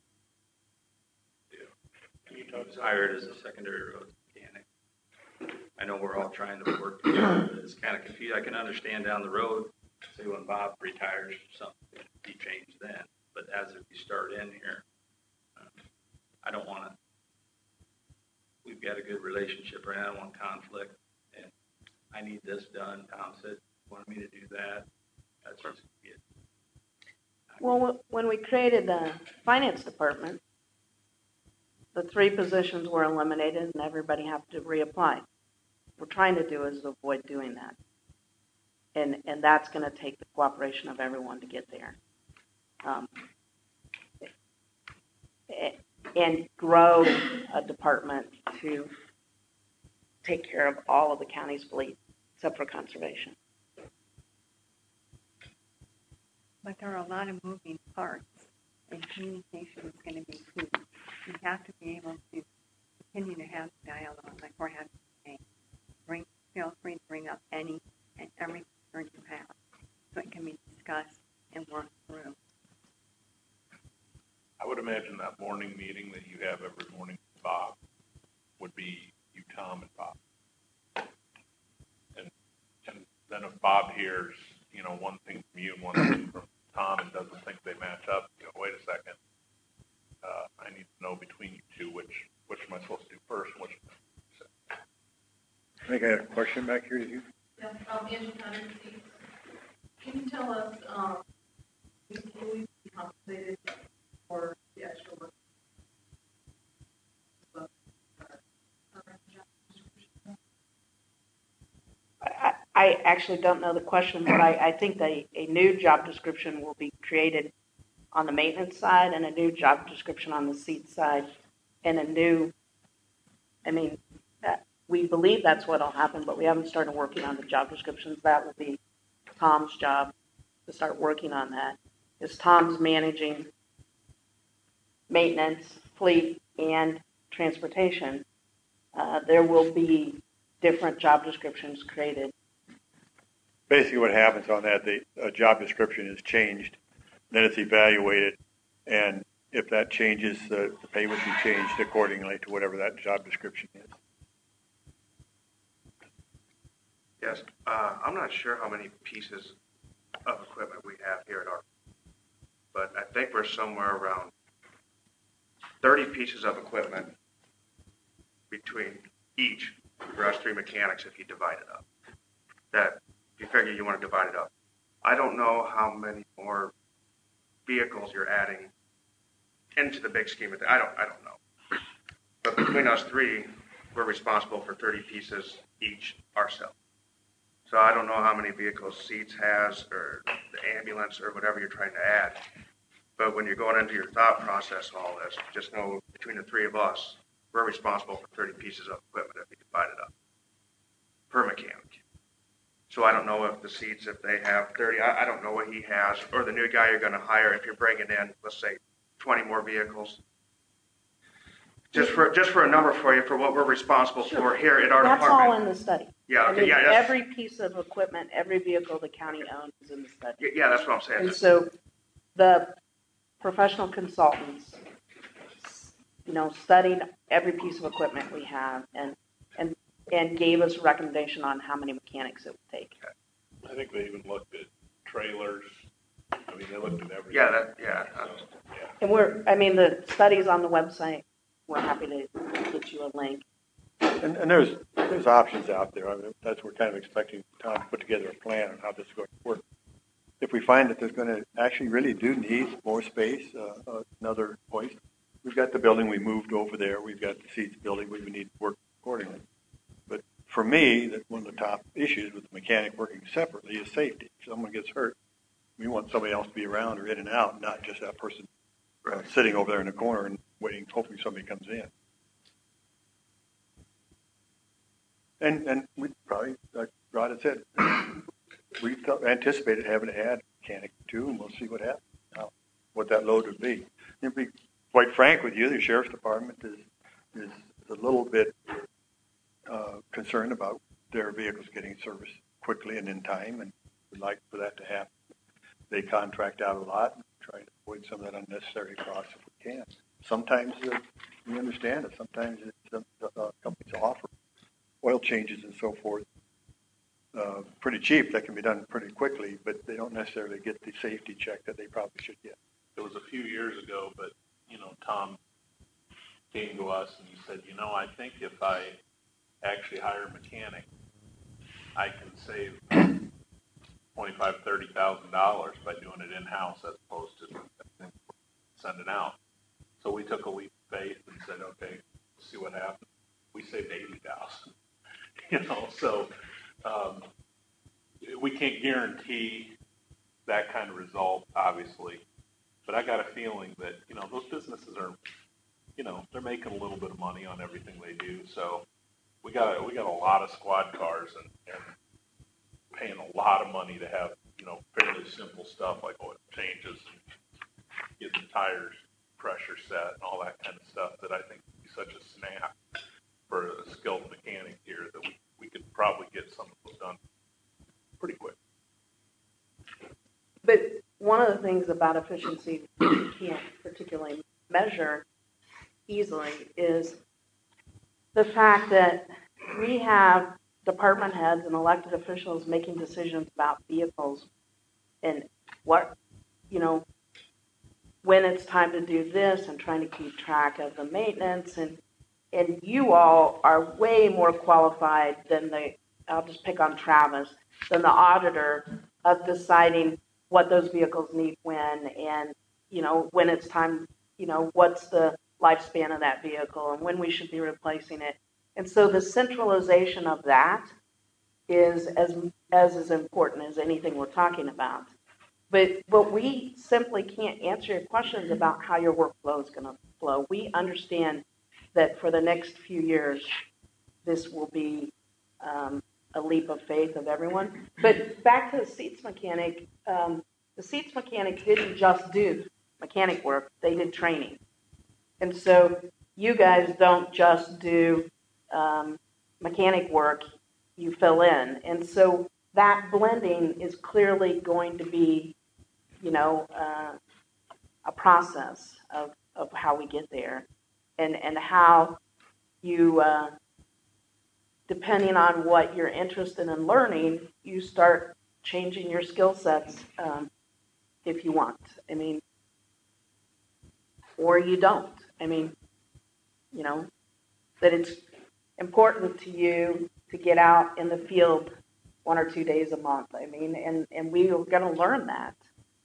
He was hired as a secondary road mechanic. I know we're all trying to work together, but it's kind of confusing. I can understand down the road, say when Bob retires, something could be changed then. But as if you start in here, I don't want to. We've got a good relationship right now. I don't want conflict, and I need this done. Tom said, wanted me to do that. That's just it. Well, when we created the finance department, the 3 positions were eliminated and everybody had to reapply. What we're trying to do is avoid doing that. And that's going to take the cooperation of everyone to get there. And grow a department to take care of all of the county's fleet, except for conservation. But there are a lot of moving parts, and communication is going to be key. You have to be able to continue to have dialogue like we're having today. Feel free to bring up any and every concern you have so it can be discussed and worked through. I would imagine that morning meeting that you have every morning with Bob would be you, Tom, and Bob. And then if Bob hears, one thing from you and one thing from Tom and doesn't think they match up, wait a second. I need to know between you two which am I supposed to do first and which am I supposed to do second. I think I had a question back here to you. Yeah, Angie Connor, can you tell us, will we be compensated for the extra work? I actually don't know the question, but I think that a new job description will be created on the maintenance side and a new job description on the seat side and we believe that's what will happen, but we haven't started working on the job descriptions. That will be Tom's job to start working on that. Because Tom's managing maintenance, fleet, and transportation. There will be different job descriptions created. Basically what happens on that, the job description is changed, then it's evaluated, and if that changes, the pay would be changed accordingly to whatever that job description is. Yes, I'm not sure how many pieces of equipment we have here at our, but I think we're somewhere around 30 pieces of equipment between each for us 3 mechanics if you divide it up. That, if you figure you want to divide it up. I don't know how many more vehicles you're adding into the big scheme of things. I don't know. But between us 3, we're responsible for 30 pieces each ourselves. So I don't know how many vehicles Seats has or the ambulance or whatever you're trying to add. But when you're going into your thought process of all this, just know between the 3 of us, we're responsible for 30 pieces of equipment if you divide it up per mechanic. So I don't know if the Seats, if they have 30, I don't know what he has, or the new guy you're going to hire if you're bringing in, let's say, 20 more vehicles. Just for a number for you for what we're responsible for here at our That's department. all in the study. Yeah, okay, yeah. Every piece of equipment, every vehicle the county owns is in the study. Yeah, that's what I'm saying. And so the professional consultants, studied every piece of equipment we have and gave us a recommendation on how many mechanics it would take. I think they even looked at trailers. They looked at everything. Yeah. And the study's on the website. We're happy to get you a link. And there's options out there. That's what we're kind of expecting Tom to put together a plan on how this is going to work. If we find that there's going to actually really do need more space, another hoist, we've got the building we moved over there. We've got the Seats building. We would need to work accordingly. But for me, that one of the top issues with the mechanic working separately is safety. If someone gets hurt, we want somebody else to be around or in and out, not just that person sitting over there in the corner and waiting, hoping somebody comes in. And we probably, like Rod had said, we anticipated having to add a mechanic too, and we'll see what happens, what that load would be. And to be quite frank with you, the sheriff's department is a little bit concerned about their vehicles getting serviced quickly and in time, and we'd like for that to happen. They contract out a lot, and try to avoid some of that unnecessary cost if we can. Sometimes we understand it. Sometimes companies offer oil changes and so forth pretty cheap. That can be done pretty quickly, but they don't necessarily get the safety check that they probably should get. It was a few years ago, but, Tom came to us and he said, I think if I actually hire a mechanic, I can save $25,000, $30,000 by doing it in-house as opposed to sending out. So we took a leap of faith and said, okay, let's see what happens. We saved $80,000. So we can't guarantee that kind of result, obviously. But I got a feeling that, those businesses are, they're making a little bit of money on everything they do. So we got a lot of squad cars and paying a lot of money to have, fairly simple stuff like oil changes and getting the tires pressure set and all that kind of stuff that I think would be such a snap for a skilled mechanic here that we could probably get some of those done pretty quick. But one of the things about efficiency you can't particularly measure easily is the fact that we have department heads and elected officials making decisions about vehicles and what, when it's time to do this and trying to keep track of the maintenance. And you all are way more qualified than I'll just pick on Travis, than the auditor of deciding what those vehicles need when and, when it's time, what's the lifespan of that vehicle and when we should be replacing it. And so the centralization of that is as important as anything we're talking about. But we simply can't answer your questions about how your workflow is going to flow. We understand that for the next few years, this will be a leap of faith of everyone. But back to the seats mechanic, the seats mechanic didn't just do mechanic work, they did training. And so you guys don't just do mechanic work, you fill in. And so that blending is clearly going to be, a process of how we get there and how you, depending on what you're interested in learning, you start changing your skill sets if you want. Or you don't. That it's important to you to get out in the field 1 or 2 days a month. And we are going to learn that.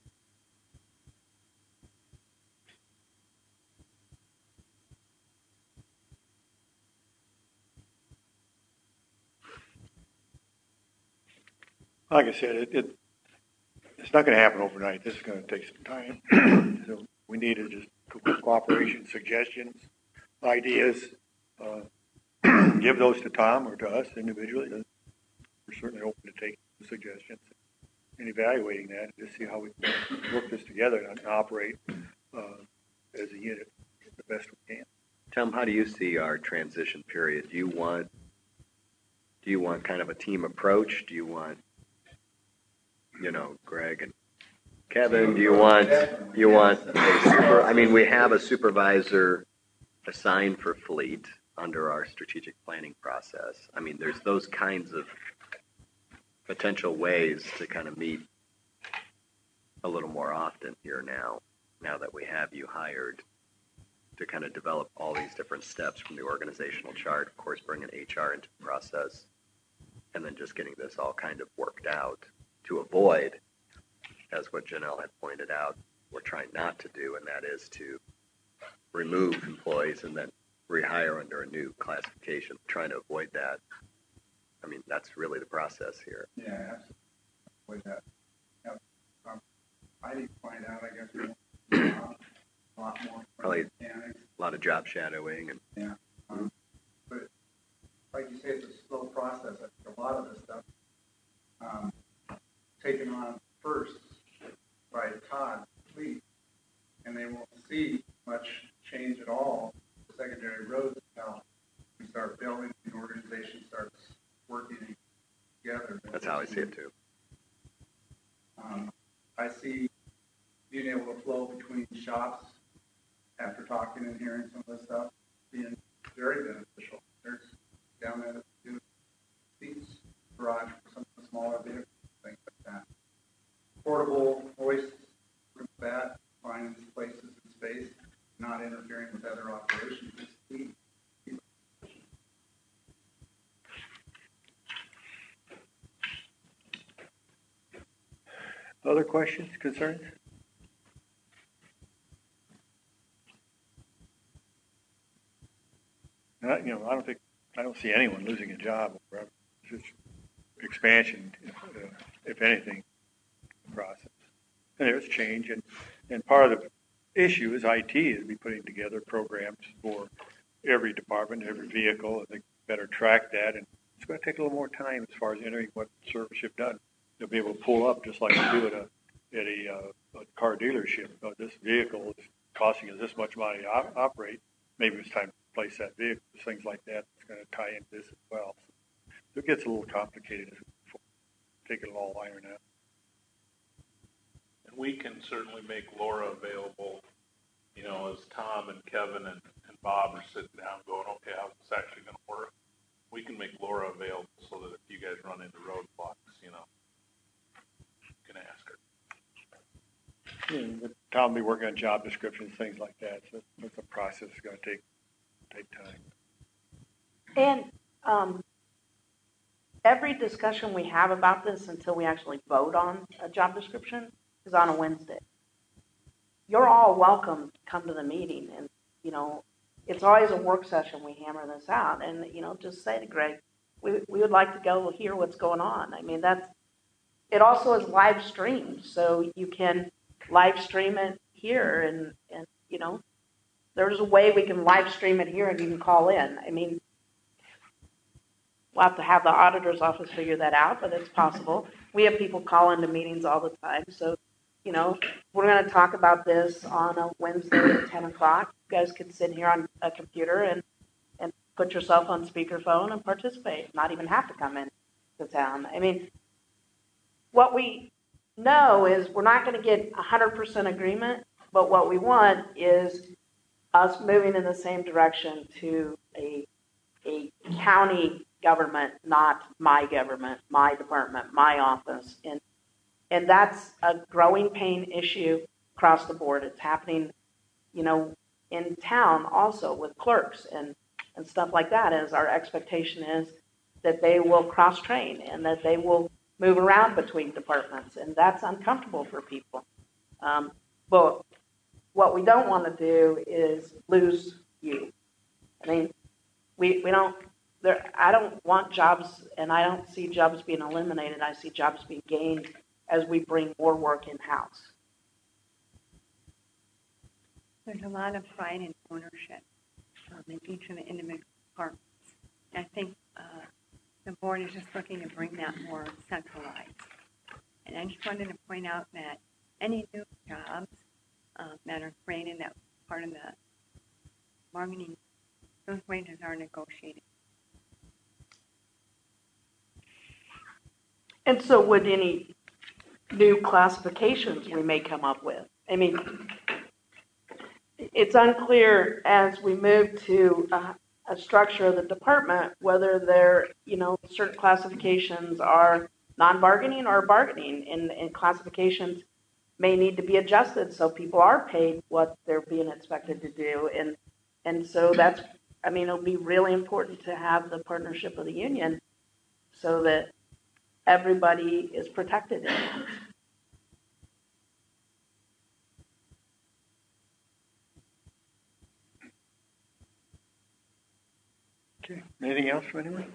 Like I said, it's not going to happen overnight. This is going to take some time. So we need to just cooperation, suggestions, ideas. Give those to Tom or to us individually. We're certainly open to taking the suggestions and evaluating that and just see how we can work this together and operate as a unit the best we can. Tom, how do you see our transition period? Do you want kind of a team approach? Do you want, Greg and Kevin? Do you want a we have a supervisor assigned for fleet under our strategic planning process. There's those kinds of potential ways to kind of meet a little more often here now that we have you hired to kind of develop all these different steps from the organizational chart, of course, bringing HR into the process, and then just getting this all kind of worked out to avoid, as what Janelle had pointed out, we're trying not to do, and that is to remove employees and then rehire under a new classification, trying to avoid that. That's really the process here. Yeah, absolutely. Avoid that. I need to find out, I guess, a lot more. Probably a lot of job shadowing. Yeah. But like you say, it's a slow process. I think a lot of this stuff taken on first by Todd Fleet, and they won't see much change at all secondary roads until we start building, the organization starts working see it too. I see being able to flow between shops after talking and hearing some of this stuff being very beneficial. There's down at the seats garage for some of the smaller vehicles, things like that. Portable hoists, roof that, finds places in space, not interfering with other operations. It's key. Other questions, concerns? I don't see anyone losing a job. It's just expansion, if anything, the process. And there's change, and part of the issue is IT is be putting together programs for every department, every vehicle, and they better track that. And it's going to take a little more time as far as entering what service you've done. They'll be able to pull up just like you do at a car dealership. This vehicle is costing us this much money to operate. Maybe it's time to replace that vehicle. Things like that. It's going to tie into this as well. So it gets a little complicated as we take it all iron out. And we can certainly make Laura available, as Tom and Kevin and Bob are sitting down going, okay, how's this actually going to work? We can make Laura available so that if you guys run into roadblocks, you can ask her. But Tom will be working on job descriptions, things like that. So it's a process that's going to take time. And every discussion we have about this until we actually vote on a job description is on a Wednesday. You're all welcome to come to the meeting, and it's always a work session. We hammer this out, and just say to Greg, we would like to go hear what's going on. I mean, it also is live streamed, so you can live stream it here, and there's a way we can live stream it here, and you can call in. I mean, we'll have to have the auditor's office figure that out, but it's possible. We have people call into meetings all the time, so we're going to talk about this on a Wednesday at 10 o'clock. You guys could sit here on a computer and put yourself on speakerphone and participate, not even have to come in to town. I mean, what we know is we're not going to get 100% agreement, but what we want is us moving in the same direction to a county government, not my government, my department, my office. And that's a growing pain issue across the board. It's happening, in town also with clerks and stuff like that. As our expectation is that they will cross-train and that they will move around between departments, and that's uncomfortable for people. But what we don't want to do is lose you. I mean, we don't. I don't want jobs, and I don't see jobs being eliminated. I see jobs being gained as we bring more work in-house. There's a lot of pride in ownership in each of the individual departments. I think the board is just looking to bring that more centralized. And I just wanted to point out that any new jobs that are created that part of the bargaining, those wages are negotiated. And so would any new classifications we may come up with? I mean, it's unclear as we move to a structure of the department whether there, certain classifications are non-bargaining or bargaining, and classifications may need to be adjusted so people are paid what they're being expected to do. And so it'll be really important to have the partnership of the union so that everybody is protected in that. Okay. Anything else from anyone?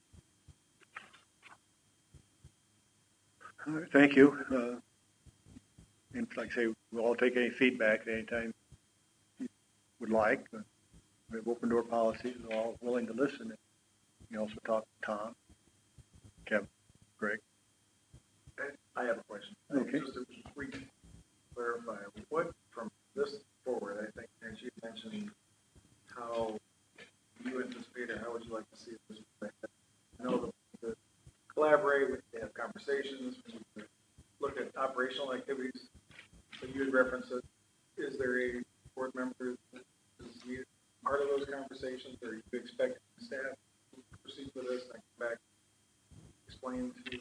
All right, thank you. And like I say, we'll all take any feedback at any time you would like. We have open door policies. We're all willing to listen. You can also talk to Tom, Kevin, Greg. I have a question. Okay. Just to clarify, what from this forward, I think, as you mentioned, how you anticipate or how would you like to see this play? I know the collaborate, we have conversations conversations, we look at operational activities. So you had referenced it. Is there a board member that is needed part of those conversations, or you expect staff to proceed with this and come back, explain to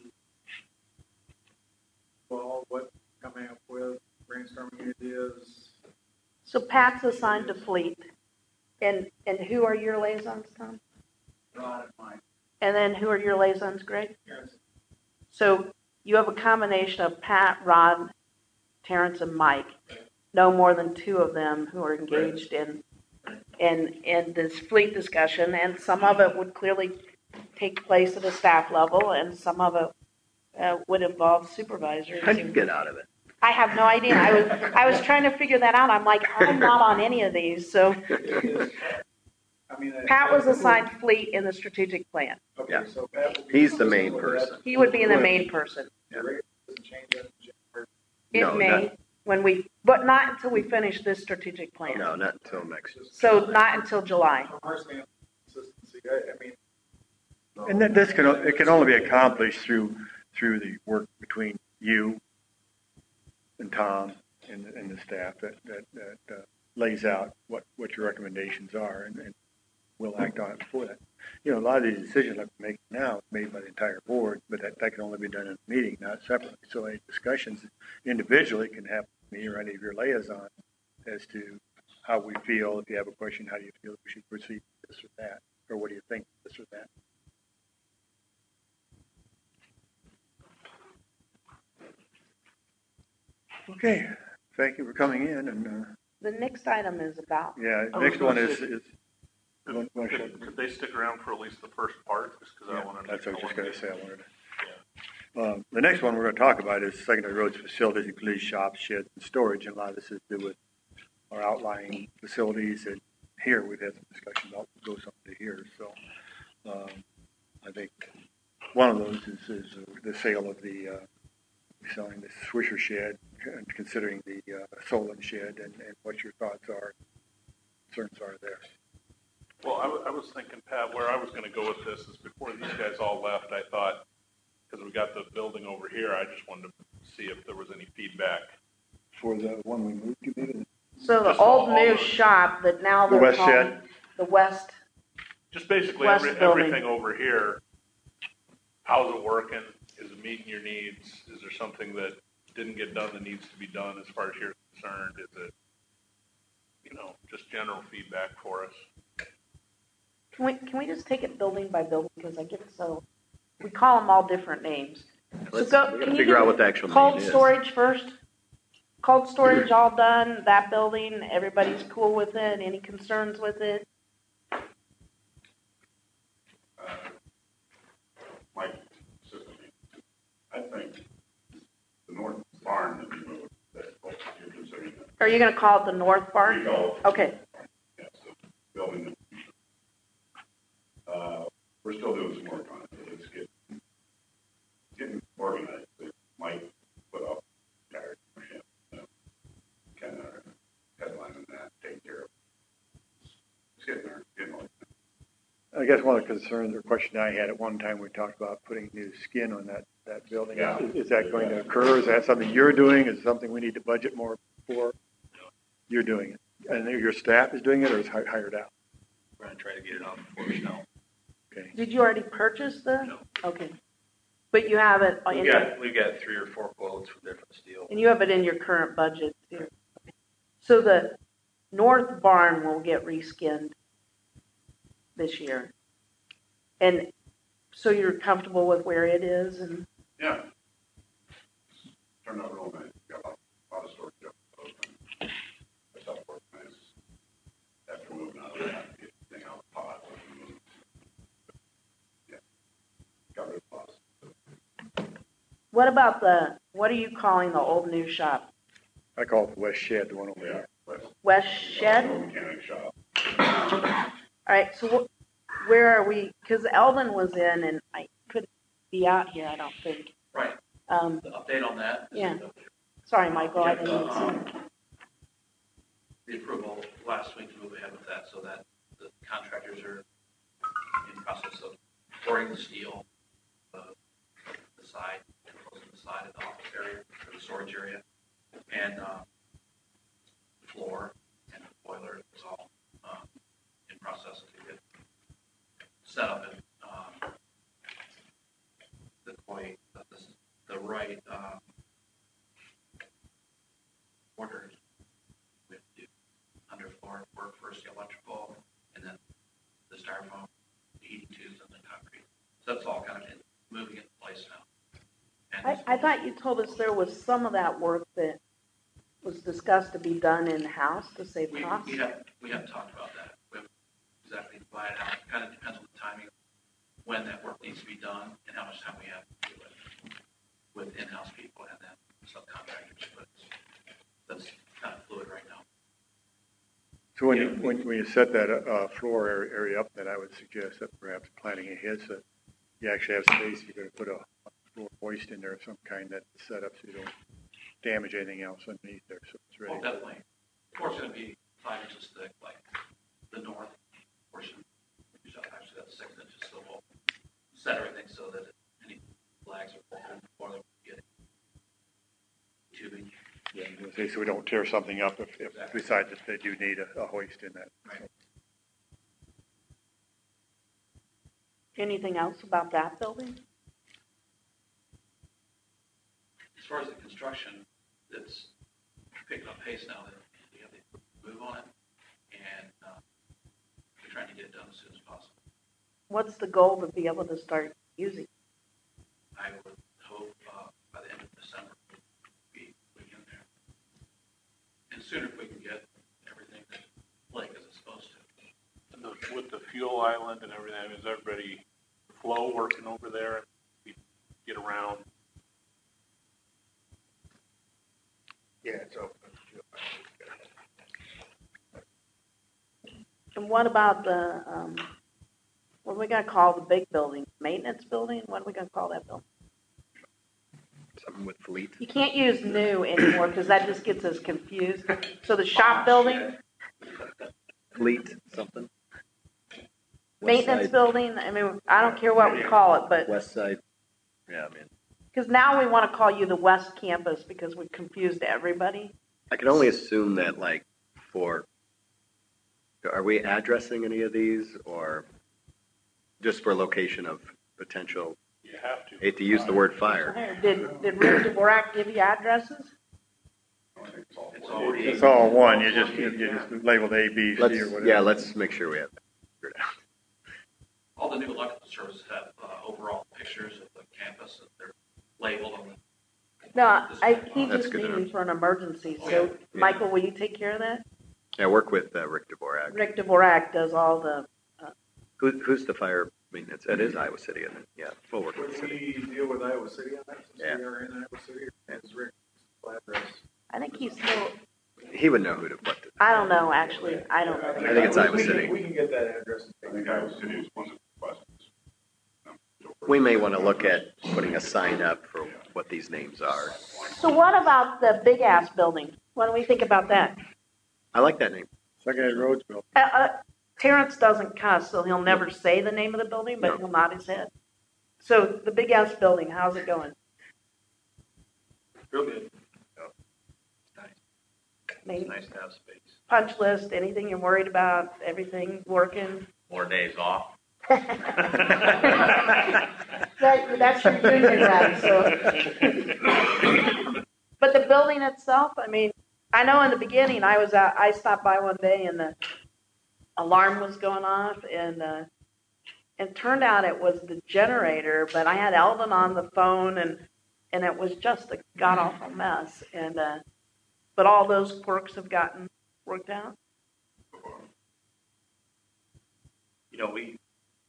all what coming up with, brainstorming ideas? So Pat's assigned to fleet, and who are your liaisons, Tom? Rod and Mike. And then who are your liaisons, Greg? Yes. So you have a combination of Pat, Rod, Terrence, and Mike. No more than two of them who are engaged in this fleet discussion, and some of it would clearly take place at a staff level, and some of it would involve supervisors. How do you get out of it? I have no idea. I was trying to figure that out. I'm like, I'm not on any of these. So Pat was assigned fleet in the strategic plan. Okay, Yeah. so Pat will be He's the main person. He would be the main person. The rate doesn't change that in January. It No, may, but not until we finish this strategic plan. No, not until next year. So not until July. From our standpoint, consistency, I mean. And then it can only be accomplished through the work between you and Tom and the staff that lays out what your recommendations are, and we'll act on it before that. You know, a lot of these decisions like we're making now are made by the entire board, but that can only be done in a meeting, not separately. So any discussions individually can happen with me or any of your liaisons as to how we feel. If you have a question, how do you feel we should proceed with this or that, or what do you think this or that? Okay, thank you for coming in, and The next item is about. yeah, I next was one gonna is. say- Could they stick around for at least the first part, just because I want to. That's what I was just going to say. I wanted. The next one we're going to talk about is secondary roads facilities, including shops, sheds, and storage. And a lot of this is to do with our outlying facilities. And here we've had some discussion about what goes on to here. So I think one of those is the sale of the selling the Swisher shed, and considering the Solon shed, and what your thoughts are, concerns are there. Well, I was thinking, Pat, where I was going to go with this is before these guys all left, I thought, because we got the building over here, I just wanted to see if there was any feedback. For the one we moved, you mean? So the Just all old new the- shop that now The they're west calling shed? the west. Just basically West building. everything over here. How's it working? Is it meeting your needs? Is there something that didn't get done that needs to be done as far as you're concerned? Is it, just general feedback for us? Can we just take it building by building, because I get so, we call them all different names. We So got to can you figure do out what the actual cold name is. storage first? Cold storage all done, that building, everybody's cool with it, any concerns with it? Mike, I think the north barn that we moved, that's what you're considering. Are you gonna call it the north barn? We go. Okay, Yes, the building. We're still doing some work on it. It's getting organized. It might put up tires, kind of headline in that, take care of it. It's getting there, getting like that. I guess one of the concerns or question I had at one time, we talked about putting new skin on that building. Yeah. Is that going to occur? Is that something you're doing? Is it something we need to budget more for? You're doing it. And your staff is doing it, or is hired out? We're going to try to get it on before snow. Okay. did you already purchase the? No. Okay. But you have it, We've got 3 or 4 quotes for different steel. and you have it in your current budget too. So the north barn will get reskinned this year. And so you're comfortable with where it is, and Yeah. Turned out real nice. Got a lot of storage up. I thought it worked nice. After moving out of that, get the thing out of the pot. Yeah. Got rid of lots. what are you calling the old new shop? I call it the West Shed, the one over Yeah. there. But West Shed? mechanic shop. All right, so where are we? Because Eldon was in, and I couldn't be out here, I don't think. Right. Um, The update on that? Yeah. Sorry, Michael, I didn't see. The approval last week to move ahead with that, so that the contractors are in process of pouring the steel, the side set up in the right orders. We have to do underfloor work first, the electrical, and then the styrofoam, the heating tubes, and the concrete. So that's all kind of moving into place now. And I thought you told us there was some of that work that was discussed to be done in-house to save costs. we haven't talked about that. We haven't exactly divided out. It kind of depends on the timing, when that work needs to be done, and how much time we have to do it with in-house people and then subcontractors. But that's kind of fluid right now. So when you set that floor area up, then I would suggest that perhaps planning ahead so you actually have space. You're going to put a floor hoist in there of some kind that's set up so you don't damage anything else underneath there. So it's ready. Well, definitely. The floor's going to be 5 inches thick, like the north portion. Actually, that's 6 inches, so we'll set everything so that any flags are broken before they get tubing. Yeah, so we don't tear something up if we decide that they do need a hoist in that. Right. Anything else about that building? As far as the construction, it's picking up pace now that we have to move on it, and we're trying to get it done as soon as possible. What's the goal to be able to start using? I would hope by the end of December we'll be in there. And sooner if we can get everything like as it's supposed to. And with the fuel island and everything, is everybody flow working over there? We get around. Yeah, it's open. And what about the, what are we going to call the big building? Maintenance building? What are we going to call that building? Something with fleet. You can't use new anymore because that just gets us confused. So the shop building, Fleet something. maintenance West side, building, I mean, I don't care what we call it, but, West side. Yeah, I mean, because now we want to call you the West Campus because we've confused everybody. I can only assume that like are we addressing any of these or just for location of potential? You have to. Hate to use the word fire. Did Rick Dvorak give you addresses? It's all one. You just labeled A, B, C, or whatever. Yeah, let's make sure we have that figured out. All the new electrical services have overall pictures of the campus that they're labeled on. No, he That's just good to needed know. for an emergency. So, Michael, will you take care of that? Yeah, work with Rick Dvorak. Rick Dvorak does all the. Who's the fire maintenance? It is Iowa City, isn't it? Yeah, we'll work with the Would city. we deal with Iowa City on that since Yeah. we are in Iowa City? Or is Rick's address? I think he's still. He would know who to put it. I don't know, actually. I don't know. I think it's Iowa City. We can get that address. I think Iowa City is one of the questions. We may want to look at putting a sign up for what these names are. So, what about the big ass building? What do we think about that? I like that name. Secondary roads built. Terrence doesn't cuss, so he'll never say the name of the building, but he'll nod his head. So, the big ass building, how's it going? Real good. It's nice. Maybe It's nice to have space. punch list, anything you're worried about, everything working? More days off. That's your junior guy, so. But the building itself, I mean, I know in the beginning I stopped by one day and the alarm was going off and it turned out it was the generator, but I had Eldon on the phone and it was just a god awful mess. And but all those quirks have gotten worked out. You know, we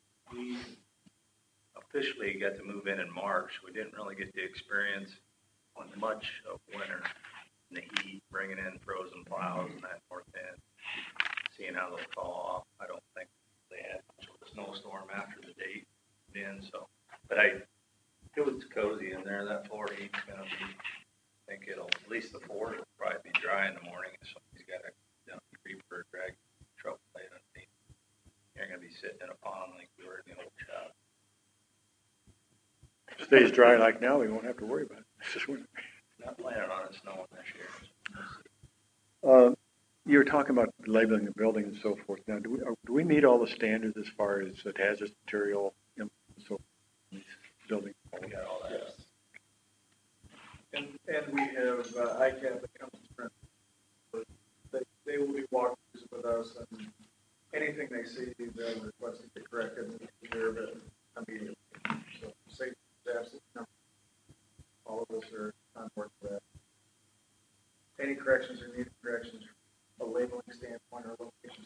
officially got to move in March. We didn't really get to experience much of winter and the heat, bringing in frozen plows and that north end, seeing how they'll fall off. I don't think they had much of a snowstorm after the date then. So, but it was cozy in there. That floor heat's gonna be. I think it'll at least the floor will probably be dry in the morning. If somebody's got a creeper drag truck plate underneath. You're gonna be sitting in a pond like we were in the old shop. If it stays dry like now, we won't have to worry about it. It's just winter. Not planning on it snowing this year. You were talking about labeling the building and so forth. Now, do we meet all the standards as far as hazardous material and so forth in these buildings? We got all that. Yes. And we have ICAP that comes to print. They will be walkthroughs with us, and anything they see, they'll request to get corrected and take care of it immediately. So safety is absolutely number one. All of us are on board for that. Any corrections or needed corrections from a labeling standpoint or a location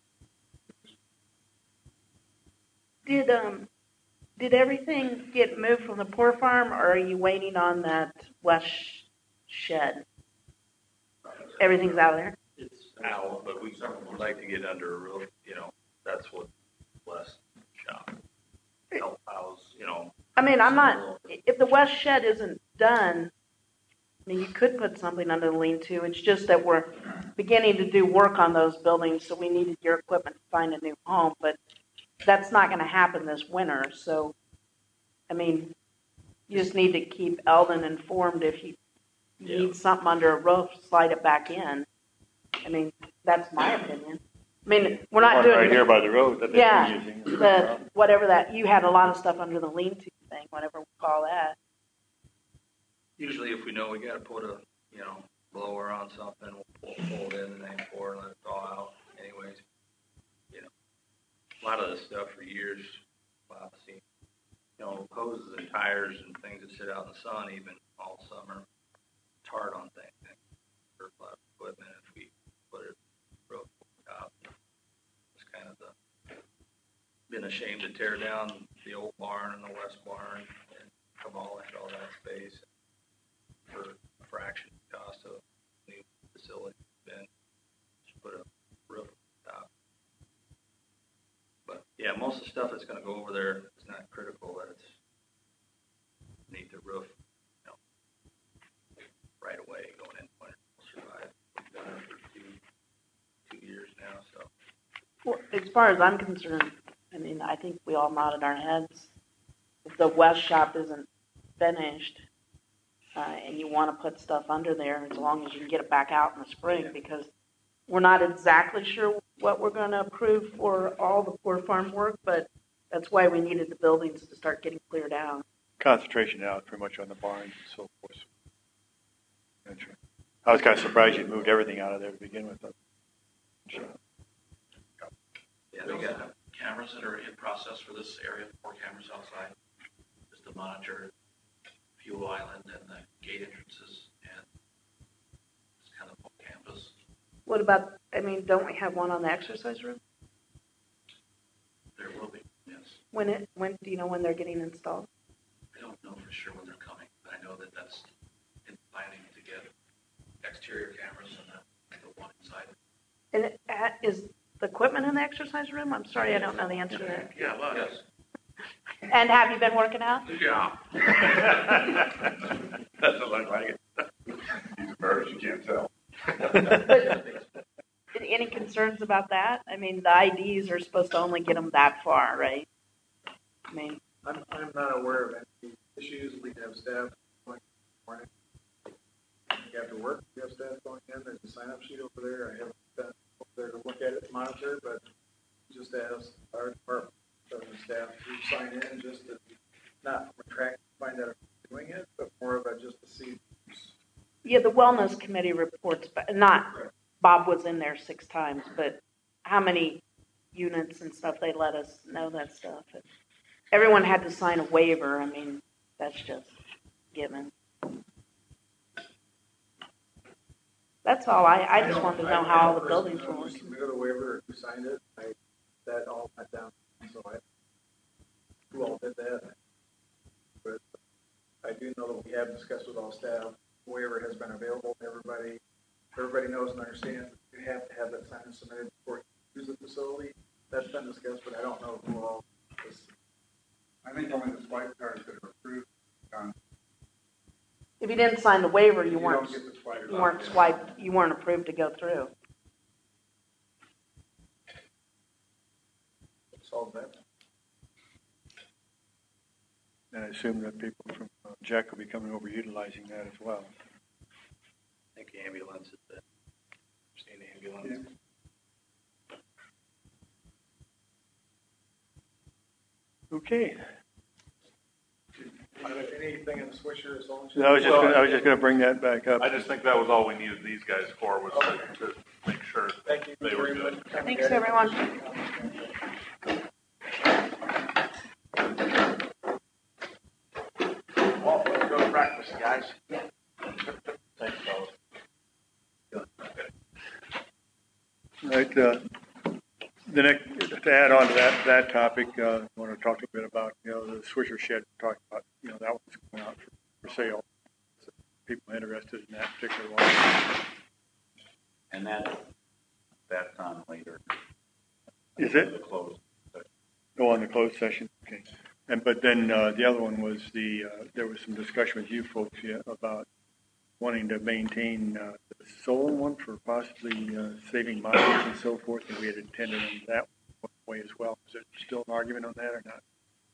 standpoint. Did everything get moved from the poor farm, or are you waiting on that west shed? Everything's out of there? It's out, but we would like to get under a roof, you know, that's what West shop. Help house, you know. I mean, if the west shed isn't done, I mean, you could put something under the lean-to. It's just that we're beginning to do work on those buildings, so we needed your equipment to find a new home, but that's not going to happen this winter. So, I mean, you just need to keep Eldon informed. If you need something under a roof, slide it back in. I mean, that's my opinion. I mean, we're not doing right here by the road that they've been using. Whatever that, you had a lot of stuff under the lean-to thing, whatever we call that. Usually if we know we got to put a, you know, blower on something, we'll pull it in and then pour and let it thaw out anyways. You know, a lot of this stuff for years, I've seen, you know, hoses and tires and things that sit out in the sun even all summer. It's hard on things. Hurt a lot of equipment if we put it real top. It's kind of been ashamed to tear down the old barn and the west barn and come all into all that space for a fraction of the cost of the new facility. Then just put a roof on top. But yeah, most of the stuff that's going to go over there is not critical that it's beneath the roof, you know, right away going in winter. We'll survive. We've done it for two years now. So, well, as far as I'm concerned, I mean, I think we all nodded our heads. If the west shop isn't finished, and you want to put stuff under there, as long as you can get it back out in the spring, because we're not exactly sure what we're going to approve for all the poor farm work, but that's why we needed the buildings to start getting cleared out. Concentration out pretty much on the barns and so forth. That's right. I was kind of surprised you moved everything out of there to begin with. yeah, We also have cameras that are in process for this area, 4 cameras outside, just to monitor Fuel Island and the gate entrances and just kind of whole campus. What about, I mean, don't we have one on the exercise room? There will be, yes. When do you know when they're getting installed? I don't know for sure when they're coming, but I know that that's in planning to get exterior cameras and the one inside. And is the equipment in the exercise room? I'm sorry, I don't know the answer to that. Yeah, well, yes. And have you been working out? Yeah. Doesn't look like it. These birds, you can't tell. But any concerns about that? I mean, the IDs are supposed to only get them that far, right? I mean, I'm not aware of any issues. We have staff going in the morning. After work, we have staff going in. There's a sign-up sheet over there. I haven't been over there to look at it, monitor it, but just ask our department staff to sign in just to not from a track to find out if they're doing it, but more of a just to see. yeah, the wellness committee reports, but not, Bob was in there 6 times, but how many units and stuff, they let us know that stuff. And everyone had to sign a waiver. I mean, that's just given. That's all. I just wanted to know how all the buildings were working. Submitted a waiver, or who signed it, that all went down, so who all did that? But I do know that we have discussed with all staff, waiver has been available to everybody. Everybody knows and understands that you have to have that sign submitted before you use the facility. That's been discussed, but I don't know who all is. I think only the swipe cards that are approved. If you didn't sign the waiver, you weren't don't get the swipe swiped, you weren't approved to go through. Solve that. And I assume that people from Jack will be coming over utilizing that as well. I think the ambulance is the state ambulance. Okay. Anything in the Swisher or Solon? I was just going to bring that back up. I just think that was all we needed these guys for, was to make sure Thank you they were very good. much. Thanks, everyone. Well, let's go to breakfast, guys. Thanks, fellas. All right, the next, to add on to that topic, I want to talk a bit about, the Swisher shed. We talked about, that one's going out for sale. So people interested in that particular one. And that's on later. Is it? The closed. Go on the closed session. Okay. But then the other one was there was some discussion with you folks about wanting to maintain the Solon one for possibly saving mileage and so forth, and we had intended on that way as well. Is there still an argument on that or not?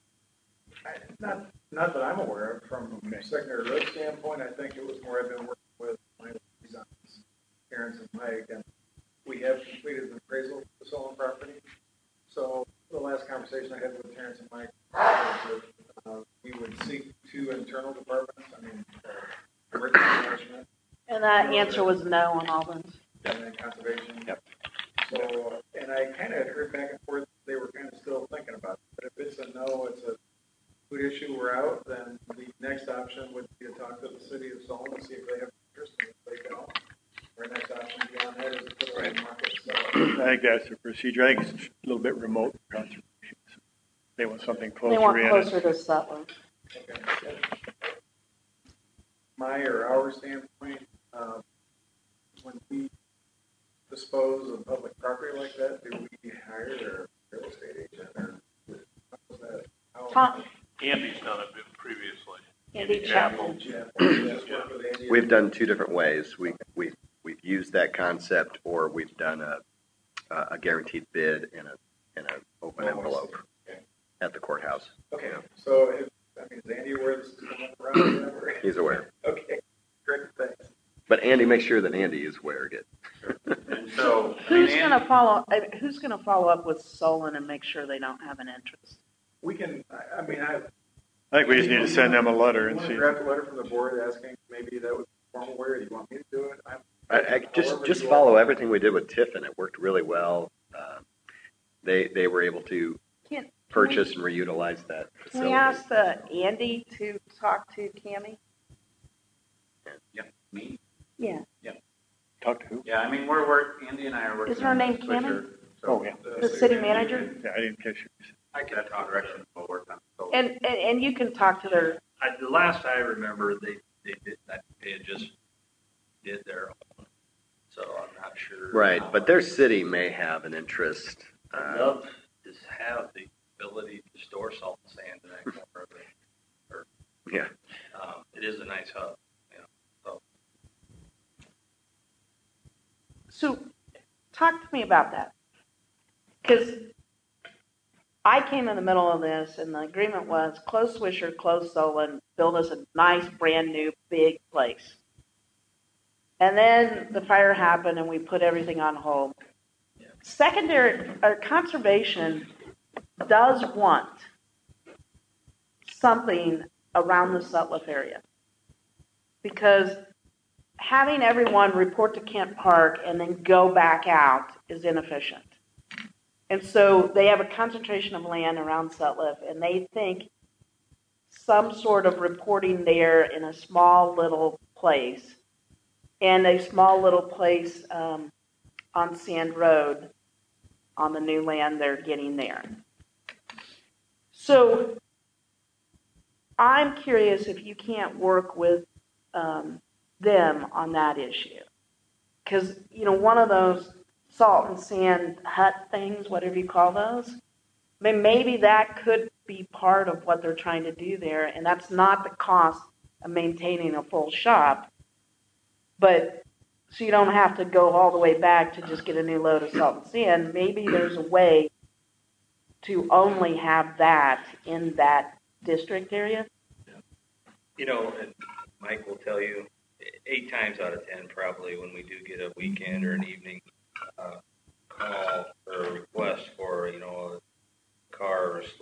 Not that I'm aware of. From a secondary road standpoint, I think it was more I've been working with my designs, Terrence and Mike, and we have completed an appraisal for the Solon property. So the last conversation I had with Terrence and Mike was that we would seek 2 internal departments. Emergency management. And that answer was no on all those. And then conservation. Yep. So, and I kind of heard back and forth, they were kind of still thinking about it. But if it's a no, it's a food issue, we're out, then the next option would be to talk to the city of Solon and see if they have interest, and if they don't. Our next option beyond that is to put it on the market. So, I think that's the procedure. I think it's a little bit remote for conservation. So they want something closer in. They want closer to Sutler. okay. My or our standpoint, when we dispose of public property like that, do we hire a real estate agent, or how is that? Tom. Andy's done it previously. Andy Chapman. We've done 2 different ways. We've used that concept, or we've done a guaranteed bid in an open envelope at the courthouse. Okay, so is Andy aware this is coming around? He's aware. Okay, great, thanks. But Andy, make sure that Andy is aware of it. And so, Who's going to follow up with Solon and make sure they don't have an interest? We can, I think we just need to send them a letter and see. Draft a letter from the board asking maybe that was formal way, or do you want me to do it? Just follow everything we did with Tiffin. It worked really well. They were able to purchase and reutilize that facility. Can we ask Andy to talk to Cammie? Yeah, me? Yeah. Yeah. Talk to who? Yeah, Andy and I are working. Is her name Cammie? Oh, yeah. The city manager? Yeah, I didn't catch you. I can talk direction. We'll work on it. And you can talk to their. The last I remember, they had just did their own, so I'm not sure. Right, but their city may have an interest. I'd love to have the ability to store salt and sand in that corner of it. Yeah. It is a nice hub. So talk to me about that. Because I came in the middle of this, and the agreement was close Swisher, close Solon, build us a nice, brand new, big place. And then the fire happened, and we put everything on hold. Conservation does want something around the Sutliff area. Because having everyone report to Kent Park and then go back out is inefficient. And so they have a concentration of land around Sutliff, and they think some sort of reporting there in a small little place, and a small little place on Sand Road on the new land they're getting there. So I'm curious if you can't work with them on that issue. Because, one of those salt and sand hut things, whatever you call those, maybe that could be part of what they're trying to do there, and that's not the cost of maintaining a full shop, but so you don't have to go all the way back to just get a new load of salt and sand. Maybe there's a way to only have that in that district area. And Mike will tell you, 8 times out of 10, probably, when we do get a weekend or an evening call or a request for, a car or a slick spot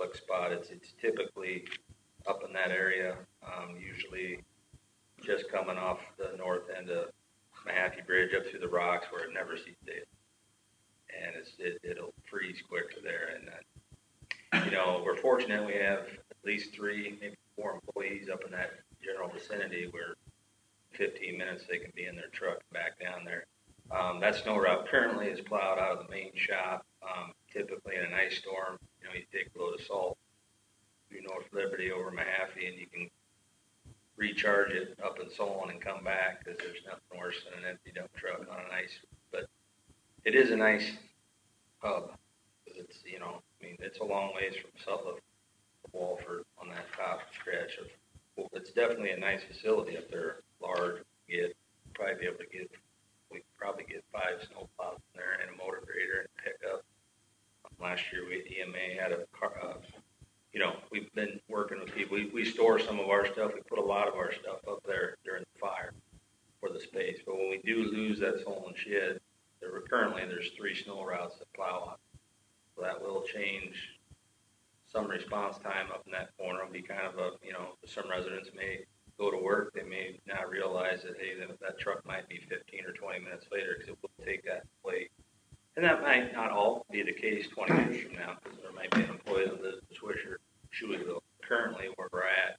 about, it's typically up in that area, usually just coming off the north end of Mahaffey Bridge up through the rocks where it never sees daylight. And it'll freeze quicker there. And, we're fortunate we have at least 3, maybe 4 employees up in that general vicinity where 15 minutes they can be in their truck and back down there. That snow route currently is plowed out of the main shop. Typically in an ice storm, you take a load of salt through North Liberty over Mahaffey and you can recharge it up in Solon and come back because there's nothing worse than an empty dump truck on an ice. But it is a nice hub. It's, it's a long ways from Sutliff to Walford on that top stretch of. Well, it's definitely a nice facility up there. Large, we could probably get 5 snowplows in there and a motor grader and pickup. Last year we at EMA had a car. We've been working with people. We store some of our stuff. We put a lot of our stuff up there during the fire for the space. But when we do lose that Solon shed, there's 3 snow routes that plow on. So that will change some response time up in that corner. It'll be kind of some residents may go to work. They may not realize that, hey, that truck might be 15 or 20 minutes later because it will take that weight. And that might not all be the case 20 years from now because there might be an employee on the Swisher Shoeyville. Currently, where we're at,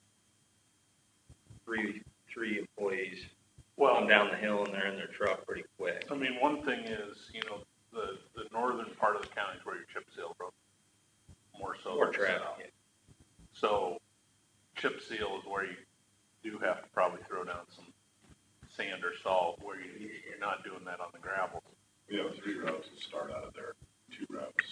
three employees come down the hill and they're in their truck pretty quick. I mean, one thing is, the northern part of the county is where your chip seal road, more so. More traffic. Yeah. So, chip seal is where you do have to probably throw down some sand or salt, where you're not doing that on the gravel. We have 3 routes that start out of there, 2 routes.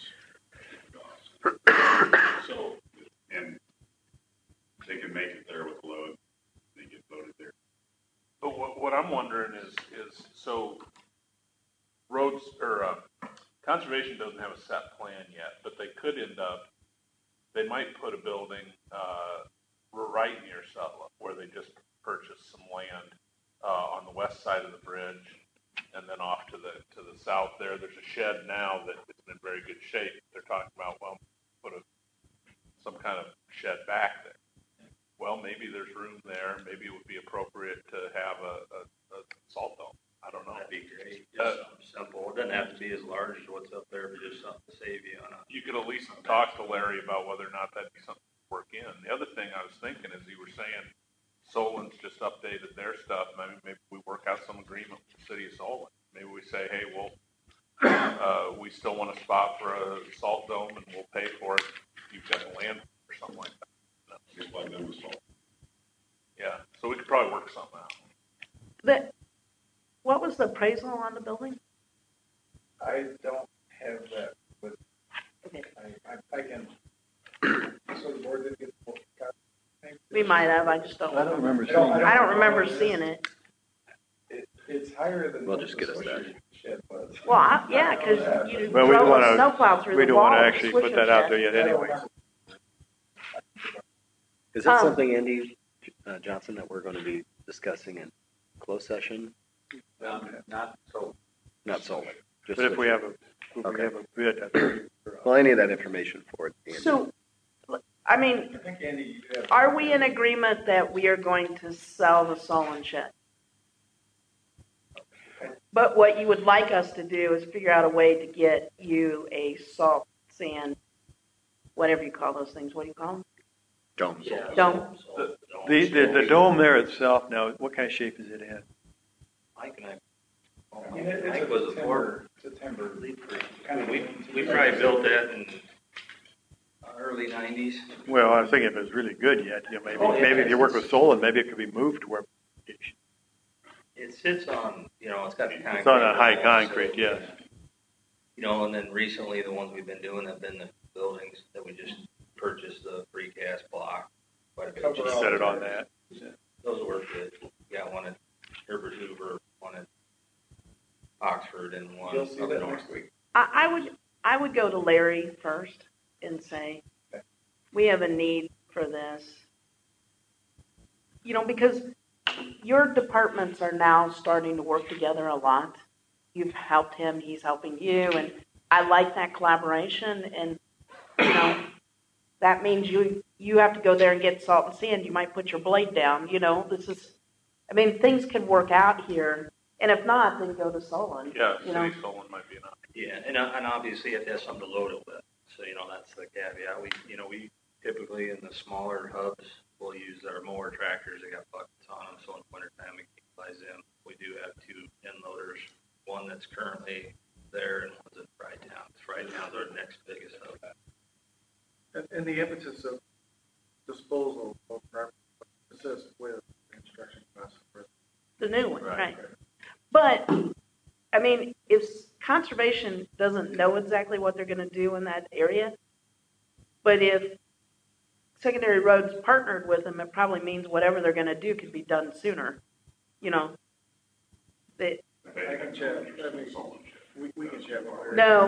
So, and they can make it there with a load, they get loaded there. But what I'm wondering is so roads or conservation doesn't have a set plan yet, but they could they might put a building right near Sutliff where they just purchased some land on the west side of the bridge, and then off to the south there's a shed now that isn't in very good shape. They're talking about put some kind of shed back there. Well, maybe there's room there. Maybe it would be appropriate to have a salt dome. I don't know. That'd be great. Just something simple. It doesn't have to be as large as what's up there, but just something to save you on a. You could at least talk to Larry about whether or not that'd be something to work in. The other thing I was thinking is you were saying Solon's just updated their stuff. Maybe we work out some agreement with the city of Solon. Maybe we say, hey, we still want a spot for a salt dome and we'll pay for it. You've got the land or something like that. Just like them with salt. Yeah, so we could probably work something out. What was the appraisal on the building? I don't have that with, Okay. I can, so the board didn't get the full copy. We might have. I just don't. I don't remember seeing I don't it. remember seeing it. It's higher than. Well, just get us that. Shed was. Well, yeah, because you Well, we don't drove a wanna- snowplow through We the don't wall. want to of the actually put Swisher that out shed. there yet anyway. Is that something, Andy Johnson, that we're going to be discussing in closed session? Not so. Not solely. Just But if we have Okay. a bid, I think, Well, any of that information for it, Andy. So, I mean, I think, Andy, you have. are we in agreement that we are going to sell the Solon shed? But what you would like us to do is figure out a way to get you a salt, sand, whatever you call those things. What do you call them? Dome. Dome. the dome there itself now, what kind of shape is it in? Mike and I. I mean, it's Mike was a border. It's a timber. We probably built that in early 90s. Well, I was thinking if it was really good yet, maybe if you work with Solon, maybe it could be moved to where It sits on, it's got the concrete. it's on a high walls, concrete, so, yes. And then recently the ones we've been doing have been the buildings that we just purchased the precast block. Quite a bit. Cover Just all set it the on areas. that. Those work good. We got one at Herbert Hoover, one at Oxford, and one You'll see up that north. next week. I would go to Larry first and say, we have a need for this. Because your departments are now starting to work together a lot. You've helped him, he's helping you, and I like that collaboration. And that means you have to go there and get salt and sand. You might put your blade down. Things can work out here, and if not, then go to Solon. Yeah, City Solon might be enough. Yeah, and obviously you have to have something to load it with. So, that's the caveat. We typically in the smaller hubs, we'll use our mower tractors. They got buckets on them, so in the wintertime we can utilize them. We do have 2 end loaders, one that's currently there and one's in Friedtown. Friedtown's our next biggest hub. And the emphasis of disposal of property assist with construction costs. The new one, right. But, if conservation doesn't know exactly what they're going to do in that area, but if secondary roads partnered with them, it probably means whatever they're going to do could be done sooner. I can chat. We can chat more. No,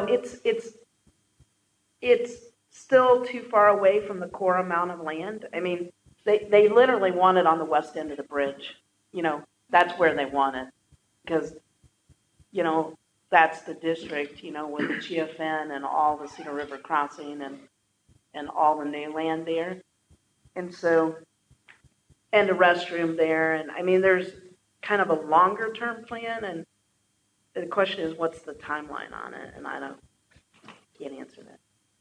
it's still too far away from the core amount of land. They literally want it on the west end of the bridge. That's where they want it because, that's the district, with the GFN and all the Cedar River Crossing and all the new land there. And so, and a restroom there. And there's kind of a longer term plan. And the question is, what's the timeline on it? And I can't answer that.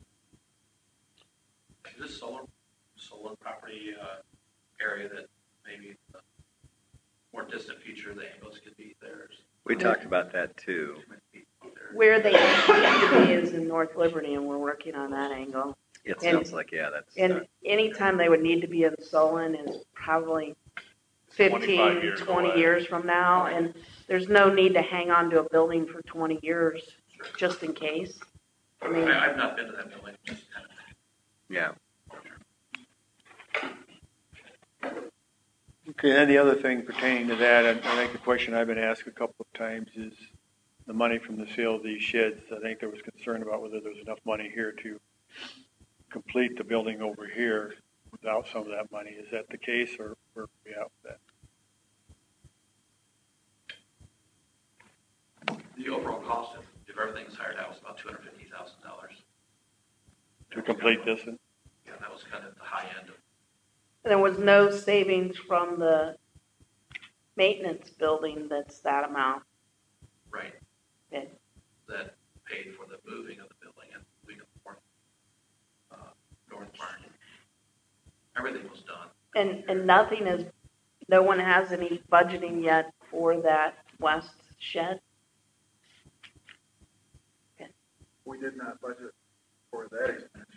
Is this solar property area that maybe the more distant future the ambulance could be there? We talked about that too. Where they need to be is in North Liberty, and we're working on that angle. It sounds like, yeah, that's... And any time they would need to be in Solon is probably 15, 20 years from now, and there's no need to hang on to a building for 20 years just in case. I've not been to that building, just kind of thing. Yeah. Okay, and the other thing pertaining to that, I think the question I've been asked a couple of times is the money from the sale of these sheds. I think there was concern about whether there's enough money here to complete the building over here without some of that money. Is that the case, or where are we at with that? The overall cost, if everything's hired out, was about $250,000. To complete this? Yeah, that was kind of the high end of. There was no savings from the maintenance building that's that amount. Right. Okay. That paid for the moving of the building and moving of North Barn. Everything was done. And nothing is, no one has any budgeting yet for that west shed? Okay. We did not budget for that expenditure.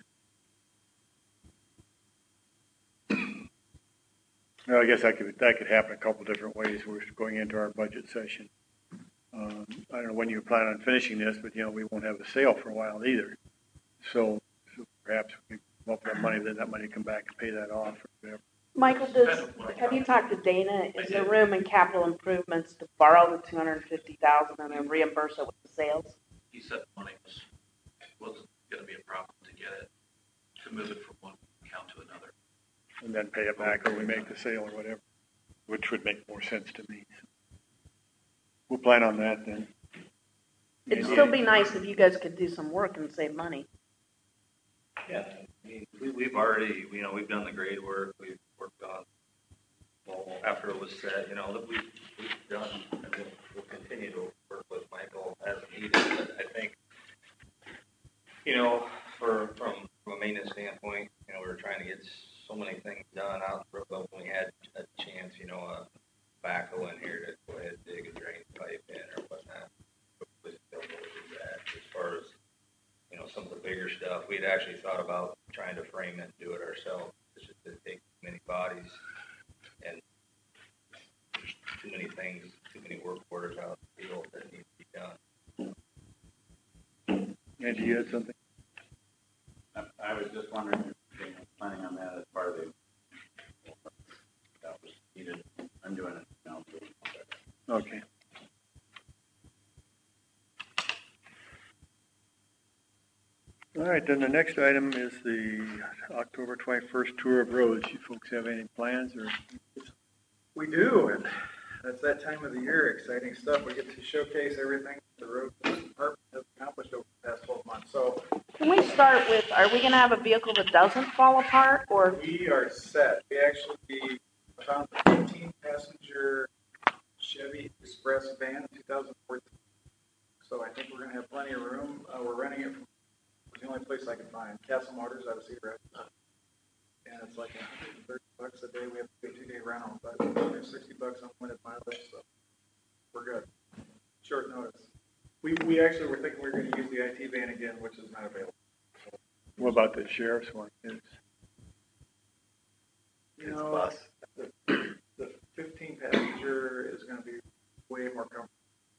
Well, I guess that could happen a couple different ways. We're going into our budget session. I don't know when you plan on finishing this, but we won't have a sale for a while either. So perhaps we can come up with that money, then that money come back and pay that off or whatever. Michael, have you talked to Dana? Is there room in capital improvements to borrow the $250,000 and then reimburse it with the sales? He said money wasn't going to be a problem to get it, to move it from one account to another. And then pay it back when we make the sale or whatever, which would make more sense to me. We'll plan on that then. It'd still be nice if you guys could do some work and save money. Yeah, we've already, we've done the grade work. We've worked on, after it was set, we've done, and we'll continue to work with Michael as needed. But I think, from a maintenance standpoint, we were trying to get so many things done out in Brooklyn when we had a chance, a backhoe in here to go ahead and dig a drain pipe in or whatnot. We still do that. As far as, some of the bigger stuff, we'd actually thought about trying to frame it and do it ourselves. It's just to take too many bodies and there's too many things, too many work orders out in the field that need to be done. Andy, you had something? I was just wondering if you planning on that as part of the that was needed. I'm doing it now too. Okay. All right, then the next item is the October 21st tour of roads. You folks have any plans or? We do, and that's that time of the year. Exciting stuff. We get to showcase everything the road department has accomplished over the past 12 months. So Can we start with, are we going to have a vehicle that doesn't fall apart, or? we are set. We actually found a 15-passenger Chevy Express van in 2014. So I think we're going to have plenty of room. We're renting it from the only place I can find, Castle Motors out of Cedar Rapids. And it's like $130 a day. We have to pay 2-day rental, but there's $60 unlimited mileage, so we're good. Short notice. We actually were thinking we were going to use the IT van again, which is not available. What about the sheriff's one? It's You know, bus. the 15-passenger is going to be way more comfortable.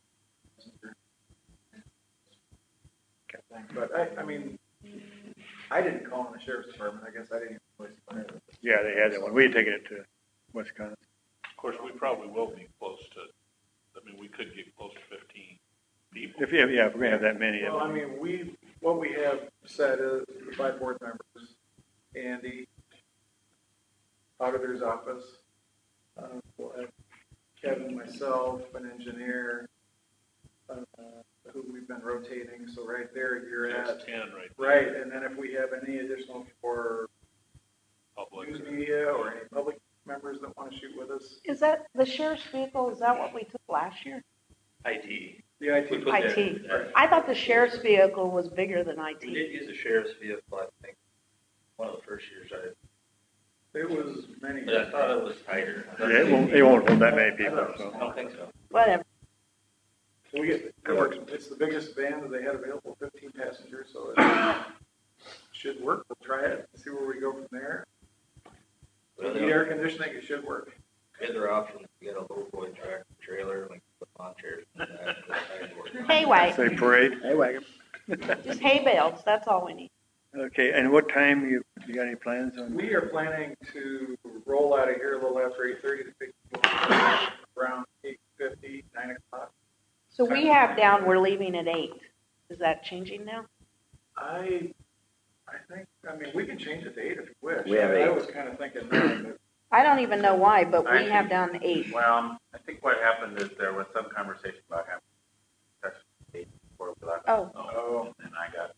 But I mean, I didn't call in the sheriff's department. I guess I didn't even place the fire. Yeah, they had that one. We had taken it to Wisconsin. Of course, we probably will be close to, I mean, we could get close to 15 people. If we're going to have that many. Well, I mean, what we have said is the 5 board members, Andy, auditor's office, we'll have Kevin, myself, an engineer, who we've been rotating. So right there, you're That's at 10 right there. right. And then if we have any additional for Public. news media or any public members that want to shoot with us, Is that the sheriff's vehicle? Is that what we took last year? IT. the IT. We put IT. that- I thought the sheriff's vehicle was bigger than We IT. did use a sheriff's vehicle, I think, one of the first years It was many. but I thought it was tighter. Yeah, it won't hold that many people. I So. don't think so. Whatever. We get, That works. it's the biggest van that they had available, 15 passengers, so it should work. We'll try it, see where we go from there. Well, If you need air conditioning, it should work. The other option, you get a low boy tractor trailer, like the lawn chairs. Hay wagon. Say parade. Hey, wagon. Just hay bales. That's all we need. Okay, and what time you got any plans on? We are planning to roll out of here a little after 8:30 to pick people up around 8:50, 9 o'clock. So we have down, we're leaving at 8. Is that changing now? I think, I mean, we can change it to 8 if you wish. We have I 8. was kind of thinking 9, but I don't even know why, but we I have think- down 8. Well, I think what happened is there was some conversation about having touch base before we left. Oh. And I got.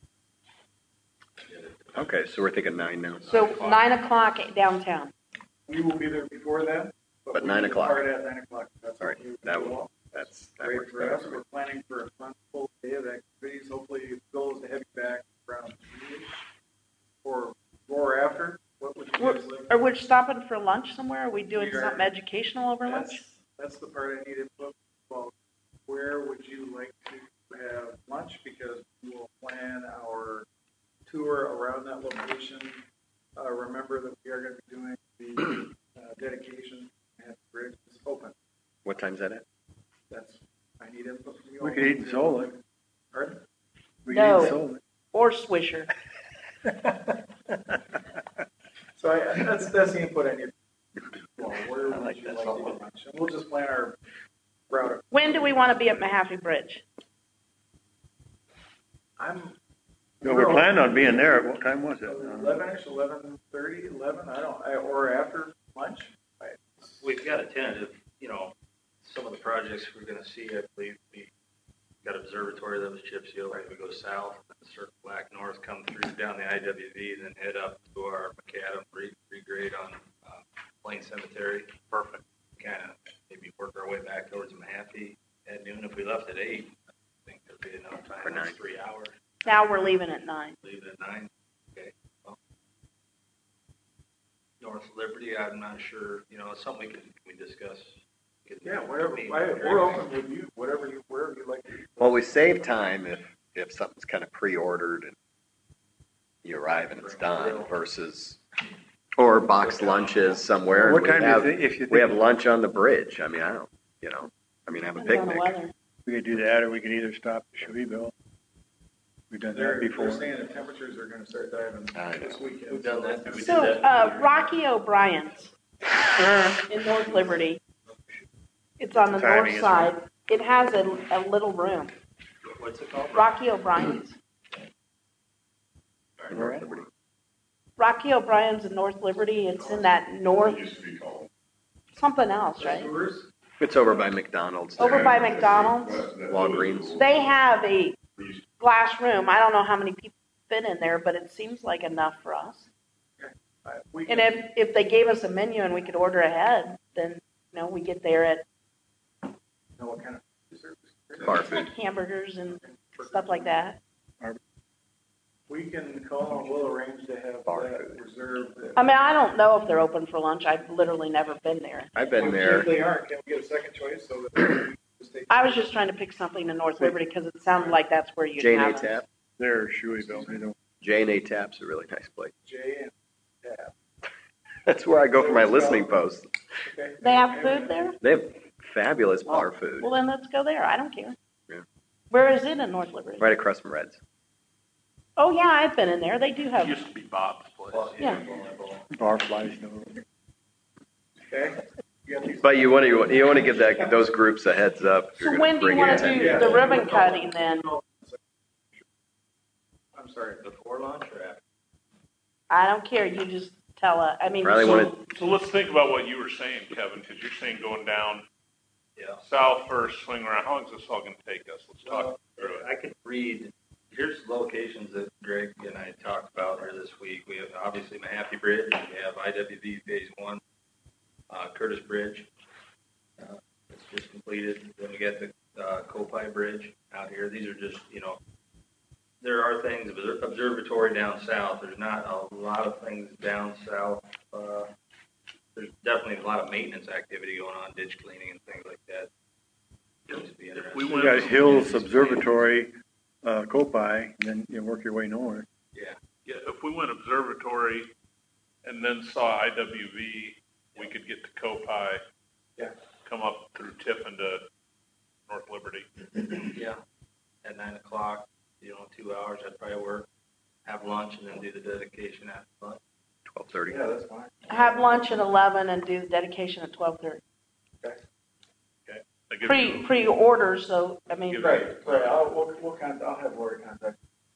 Okay, so we're thinking 9 now. So 9 o'clock downtown. we will be there before then. But we 9 will o'clock. Start at 9 o'clock. That's All right, okay with that you will, all. that Great works for better us. for me. We're planning for a fun full day of activities. Hopefully, the goal is to have you back around 3-ish or after. What would you guys like? Are we stopping for lunch somewhere? Are we doing We are. something educational over lunch? That's the part I need input. Well, where would you like to have lunch? Because we will plan our tour around that location. Remember that we are going to be doing the dedication and bridge is open. What time's that at? That's, I need input from you. We all. could eat in Solon. Pardon? We No. could eat in Solon. Or Swisher? So that's the input I need. Well, where would like you that like to Solon. get lunch? And we'll just plan our route. When do we want to be at Mahaffey Bridge? No, we're planning on being there. What time was it? 11ish, 11:30, 11. Or after lunch. We've got a tentative, some of the projects we're gonna see, I believe, we got observatory that was chip sealed, we go south, then circle back north, come through down the IWV, then head up to our McAdam regrade on Plain Cemetery. Perfect. Kind of maybe work our way back towards Mahaffey at noon. If we left at 8, I think there'd be enough time. For 9. That's 3 hours. Now we're leaving at 9. Leave it at 9. Okay. Well, North Liberty, I'm not sure. It's something we discuss. Yeah, whatever. We're open with you. Wherever you like to eat. Well, we save time if something's kind of pre-ordered and you arrive and it's done versus, or box lunches somewhere. and What we time do you have- think- if you We think- have lunch on the bridge. I mean, have a Depends on the picnic. weather. We could do that, or we could either stop at Shreveville. We've done that They're before. saying the temperatures are going to start diving I know. this weekend. We've done that. We did So, that. Rocky O'Brien's in North Liberty. It's on the Timing north is side. It has a little room. What's it called? Rocky O'Brien's. North Liberty. Rocky O'Brien's in North Liberty. It's in that north, Used to be called. something else, right? It's over by McDonald's. Over there. by McDonald's. Walgreens. They have a glass room. I don't know how many people fit in there, but it seems like enough for us. We And can, if they gave us a menu and we could order ahead, then, we get there at know what kind of service. Bar like food. hamburgers and stuff like that. We can call and we'll arrange to have Bar that food. reserved. I mean, I don't know if they're open for lunch. I've literally never been there. I've been there. If they aren't, can we get a second choice so that we can just take? I was just trying to pick something in North Liberty because it sounded like that's where you J&A have it. Tap. There, Shoeyville, you know. J&A Tap's a really nice place. J and Tab. That's where I go for my listening posts. Okay. They have food there? They have fabulous bar food Well, then let's go there. I don't care. Yeah. Where is it in North Liberty? right across from Red's. Oh, yeah, I've been in there. They do It have. used to be Bob's place. Yeah. Barflies, no. Okay. You got these- But you want to give those groups a heads up. If you're So gonna when do you bring want in- to do Yeah. the ribbon cutting then? I'm sorry, Before lunch or after? I don't care. You just tell us. I mean, Riley so- wanted So let's think about what you were saying, Kevin, because you're saying going down Yeah. south first, swing around. How long is this all going to take us? Let's talk through it. I could read, here's locations that Greg and I talked about here this week. We have obviously Mahaffey Bridge, we have IWV Phase 1, Curtis Bridge, it's just completed. Then we got the Copi Bridge out here. These are just, there are things, observatory down south. There's not a lot of things down south. There's definitely a lot of maintenance activity going on, ditch cleaning and things like that. Seems to be interesting. we You went- got Hills Observatory, Copi, and then you work your way north. Yeah, if we went observatory and then saw IWV, we could get to Copi. Yeah. Come up through Tiffin to North Liberty. Yeah, at 9 o'clock, 2 hours, that'd probably work. Have lunch and then do the dedication after lunch. 12:30. Yeah, that's fine. have lunch at 11 and do the dedication at 12:30. That gives you- Pre-order, so, I mean, Give Right. I'll have Lori contact.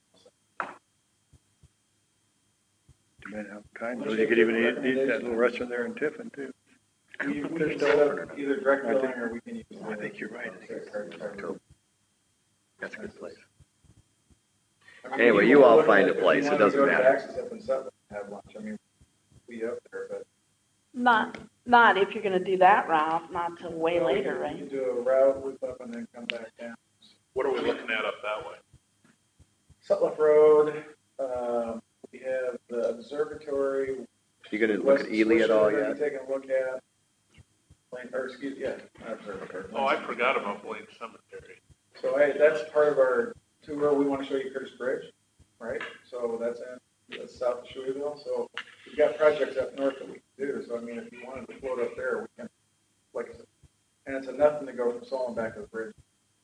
Depending on how kind, you could even eat that little restaurant there in Tiffin too. We can set up either direct I billing think- or we can use. I think you're right. I think it's That's a good place. I mean, Anyway, if you all wanna find look a at- place. if It you wanna doesn't go to matter. Access up and Sutton and have lunch. I mean, we up there, but. not if you're going to do that route, not till way Well, later, You right? can do a route, loop up, and then come back down. What are we looking at up that way? Sutliff Road, we have the observatory. You gonna look at Ely at all yet? Taking a look at, not observatory. Oh, I forgot about Blaine Cemetery. So that's part of our tour. We want to show you Curtis Bridge, right? So that's south of Shoeyville. So we've got projects up north that we can do. So I mean, if you wanted to float up there, we can, like I said, and it's nothing to go from Solon back to the bridge.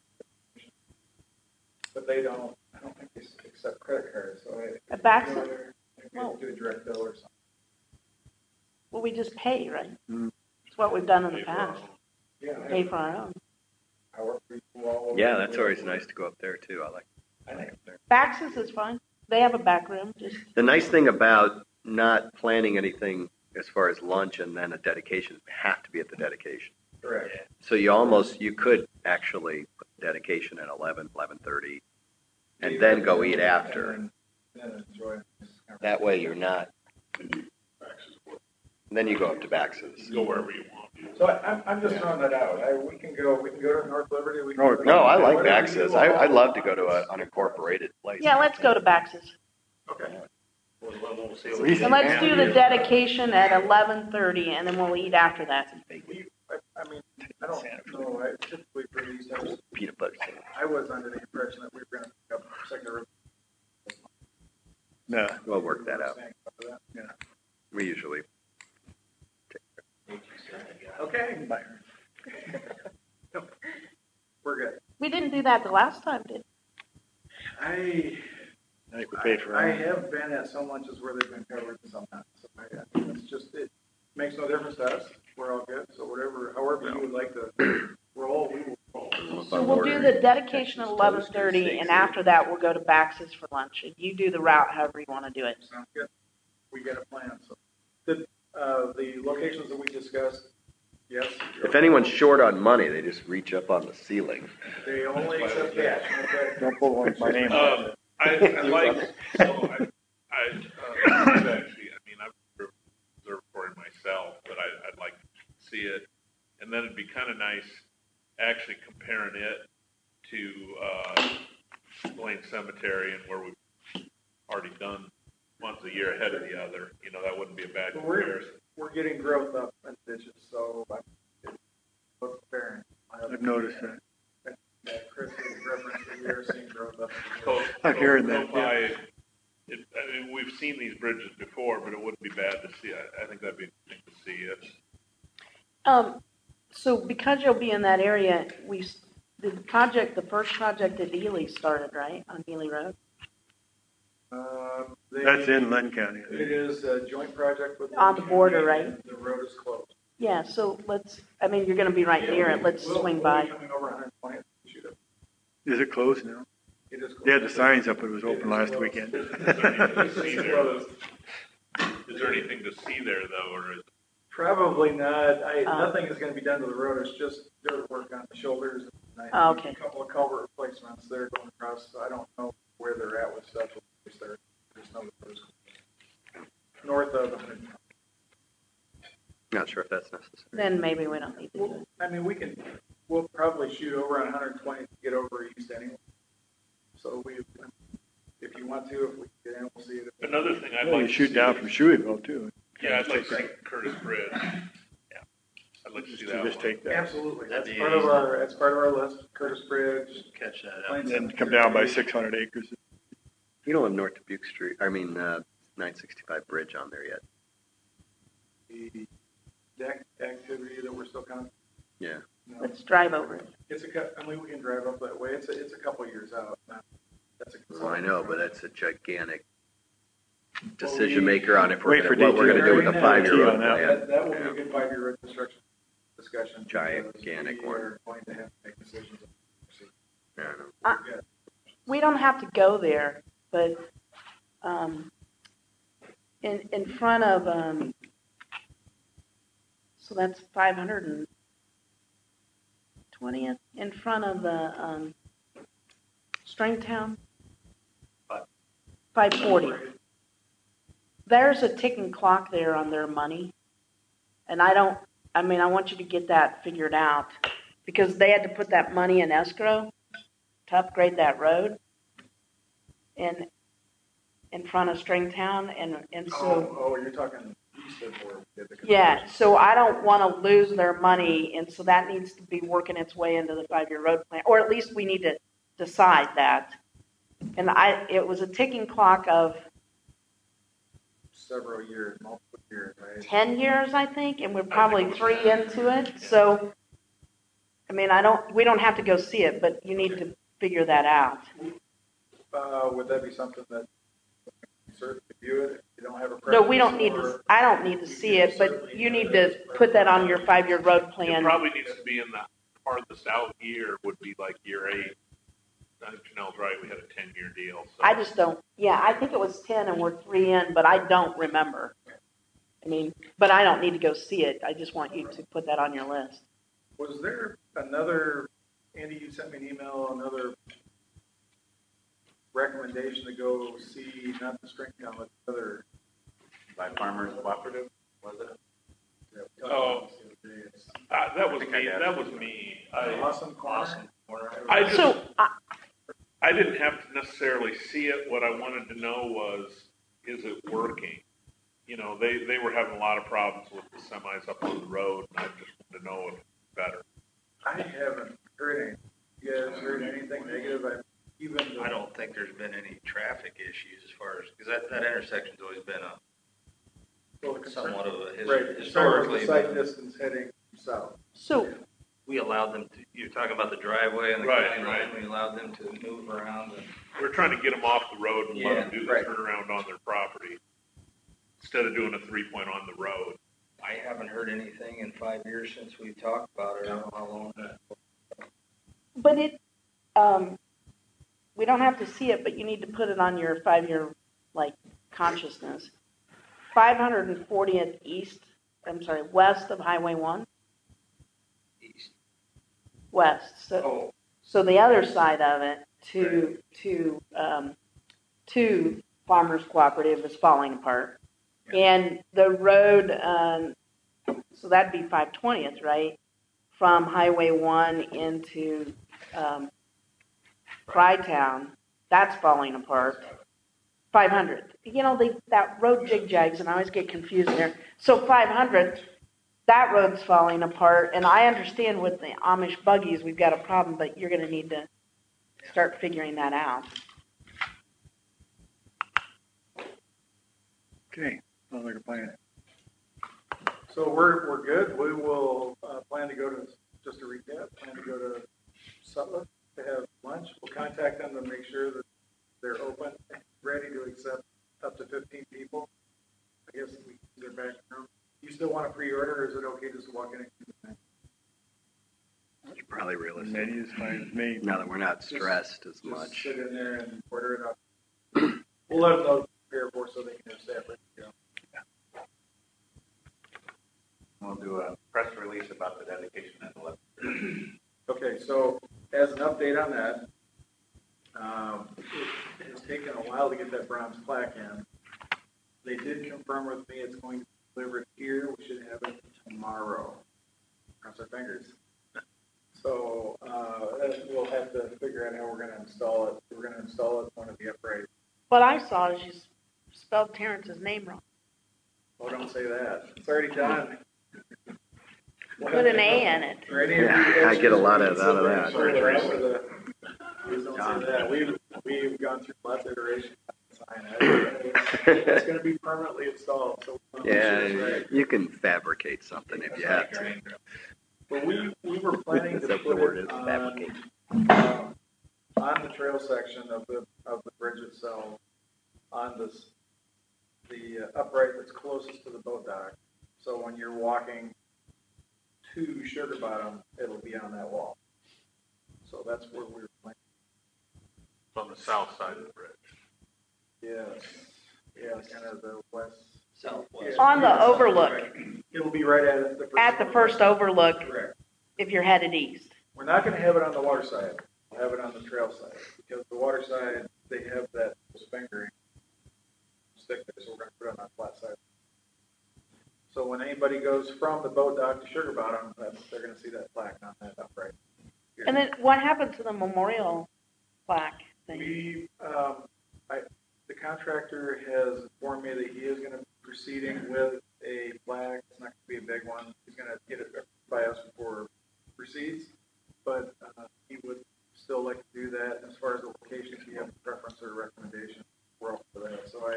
But I don't think they accept credit cards. So At Baxter? you know, maybe Well- do a direct bill or something. Well, we just pay, right? Mm. It's what we've done in the Pay for our past. own. Yeah. Pay for our own. However, we go all over Yeah, the that's place. always nice to go up there too. I like up there. Bax's is fine. They have a back room. Just The nice thing about not planning anything as far as lunch and then a dedication, you have to be at the dedication. Correct. So you could actually put dedication at 11:30, and then go eat after. And then enjoy. That way you're not. And then you go up to Bax's. Go wherever you want. So I'm just throwing that out. We can go to North Liberty. We can go to- No, I like whatever Bax's. you I'd want. love to go to an unincorporated place. yeah, let's go to Bax's. Okay. We'll see what And let's do the dedication at 11:30, and then we'll eat after that. I mean, I don't know. I typically for these types, Peanut butter sandwich. I was under the impression that we were going to pick up secondary. No, we'll work that out. Yeah. We usually. Okay. We're good. We didn't do that the last time, did I think we paid for I it. have been at some lunches where they've been covered and some not. So it's just, it makes no difference to us. We're all good. So however you would like to roll, we will roll. So we'll do the dedication at 11:30, and after that, we'll go to Bax's for lunch. And you do the route however you want to do it. Sounds good. We got a plan. So the locations that we discussed, Yes. If anyone's short on money, they just reach up on the ceiling. They only accept cash. No credit. Don't pull one my name. I like, so actually, I mean, I've observed for it myself, but I'd like to see it. And then it'd be kind of nice actually comparing it to Blaine Cemetery and where we've already done ones a year ahead of the other. You know, that wouldn't be a bad But comparison. we're getting growth up in ditches, so it looks fair. I've noticed that. Chris is referencing, we are seeing growth up. I'm hearing that, I mean, we've seen these bridges before, but it wouldn't be bad to see. I think that'd be interesting to see it. So because you'll be in that area, the first project at Ely started, right, on Ely Road? That's in Lynn County. It is a joint project with. On the border, right? The road is closed. Yeah, so you're going to be right near it. Let's swing by. We'll be coming over 120th. Shoot up. Is it closed now? It is closed. They had the signs up, it was open last weekend. Is there anything to see there, though, or is it? Probably not. Nothing is going to be done to the road. It's just dirt work on the shoulders. And okay. A couple of culvert replacements there going across. So I don't know where they're at with stuff. There's no north of 100. Not sure if that's necessary. Then maybe we don't need to do it. I mean, we'll probably shoot over on 120 to get over east anyway. So if you want to, if we get in, we'll see it. Another thing I'd Well, like you to shoot see down from Shoeyville too. Yeah, I'd like to see Curtis Bridge. Yeah, I'd like to see that. Just take that. Absolutely. That'd That's be part easy. of our list. Curtis Bridge. Catch that up. And then come down by 600 acres. You don't have North Dubuque Street, 965 Bridge on there yet. The deck activity that we're still kind of. Yeah. Let's drive over it. I mean, we can drive up that way. It's a couple years out. That's Well, I know, but that's a gigantic decision maker on if Wait what for we're going to do with the DTR. 5-year road on that. plan. That will be a good 5-year road construction discussion. Gigantic we one. are going to have to make decisions. Yeah, I know. We don't have to go there, but in front of so that's 520th in front of the Stringtown. 540. There's a ticking clock there on their money, and I want you to get that figured out because they had to put that money in escrow to upgrade that road in front of Stringtown, and so. You're talking east of where we did the construction. Yeah, so I don't want to lose their money, and so that needs to be working its way into the 5-year road plan, or at least we need to decide that. And it was a ticking clock of Several years, multiple years, right? 10 years, I think, and we're probably 3 into it. So, I mean, we don't have to go see it, but you need to figure that out. Would that be something that certainly view it if you don't have a No, we don't need to. I don't need to see it, but you need to put that on your 5-year road It plan. probably needs to be in the farthest out year would be like year 8. Janelle's right, we had a 10-year deal. So. I just don't. Yeah, I think it was 10 and we're 3 in, but I don't remember. I mean, but I don't need to go see it. I just want you to put that on your list. Was there another, Andy, you sent me an email, another recommendation to go see, not the Stringtown, but the other. By Farmers Cooperative, was it? Oh, that was me. That was me. Awesome Corner. I didn't have to necessarily see it. What I wanted to know was, is it working? You know, they were having a lot of problems with the semis up on the road, and I just wanted to know if it's better. I haven't heard anything. You guys heard anything negative? I don't think there's been any traffic issues as far as, because that intersection's always been somewhat of a historically. The site distance heading south. So we allowed them to. You're talking about the driveway and the county line. We allowed them to move around. We're trying to get them off the road and let them do the right. turnaround on their property instead of doing a 3-point on the road. I haven't heard anything in 5 years since we talked about it. I don't know how long that. But we don't have to see it, but you need to put it on your 5-year, consciousness. 540th west of Highway 1. west. So the other side of it to Farmers Cooperative is falling apart. And the road, so that'd be 520th, right? From Highway 1 into Frytown, that's falling apart. 500. You know, that road jig-jags, and I always get confused there. So 500, that road's falling apart, and I understand with the Amish buggies we've got a problem, but you're going to need to start figuring that out. Okay, sounds like a plan. So we're good. We will plan to go to, just to recap, plan to go to Sutliff to have lunch. We'll contact them to make sure that they're open and ready to accept up to 15 people. I guess we they're back room. You still want to pre-order, or is it okay just to walk in and do the thing? That's probably realistic. Menu is fine with me. Now that we're not stressed as Just much. sit in there and order it up. We'll let them know to prepare for so they can have staff ready to go. We'll do a press release about the dedication at 11:30. Okay, so as an update on that, it has taken a while to get that bronze plaque in. They did confirm with me it's going to be delivered here. We should have it tomorrow. Cross our fingers. So we'll have to figure out how we're going to install it. We're going to install it in one of the uprights. What I saw is you spelled Terrence's name wrong. Oh, don't say that. It's already done. Put an A in it. Yeah, I get a lot out of that. Please don't say that. We've gone through lots of iterations. It's going to be permanently installed. So you can fabricate something if you have to. But we were planning to That's put the word it is, fabricate. On the trail section of the bridge itself, on the upright that's closest to the boat dock. So when you're walking to Sugar Bottom, it'll be on that wall. So that's where we were planning. On the south side of the bridge. Yes. Yeah, kind of the west. Southwest. On the overlook. It'll be right at the first overlook. Correct. If you're headed east. We're not going to have it on the water side. We'll have it on the trail side because the water side, they have that fingering stick there, so we're going to put it on that flat side. So when anybody goes from the boat dock to Sugar Bottom, they're going to see that plaque on that upright. And then what happened to the memorial plaque thing? The contractor has informed me that he is going to be proceeding with a plaque. It's not going to be a big one. He's going to get it by us before it proceeds, but he would still like to do that. As far as the location, if you have a preference or a recommendation, we're open for that. So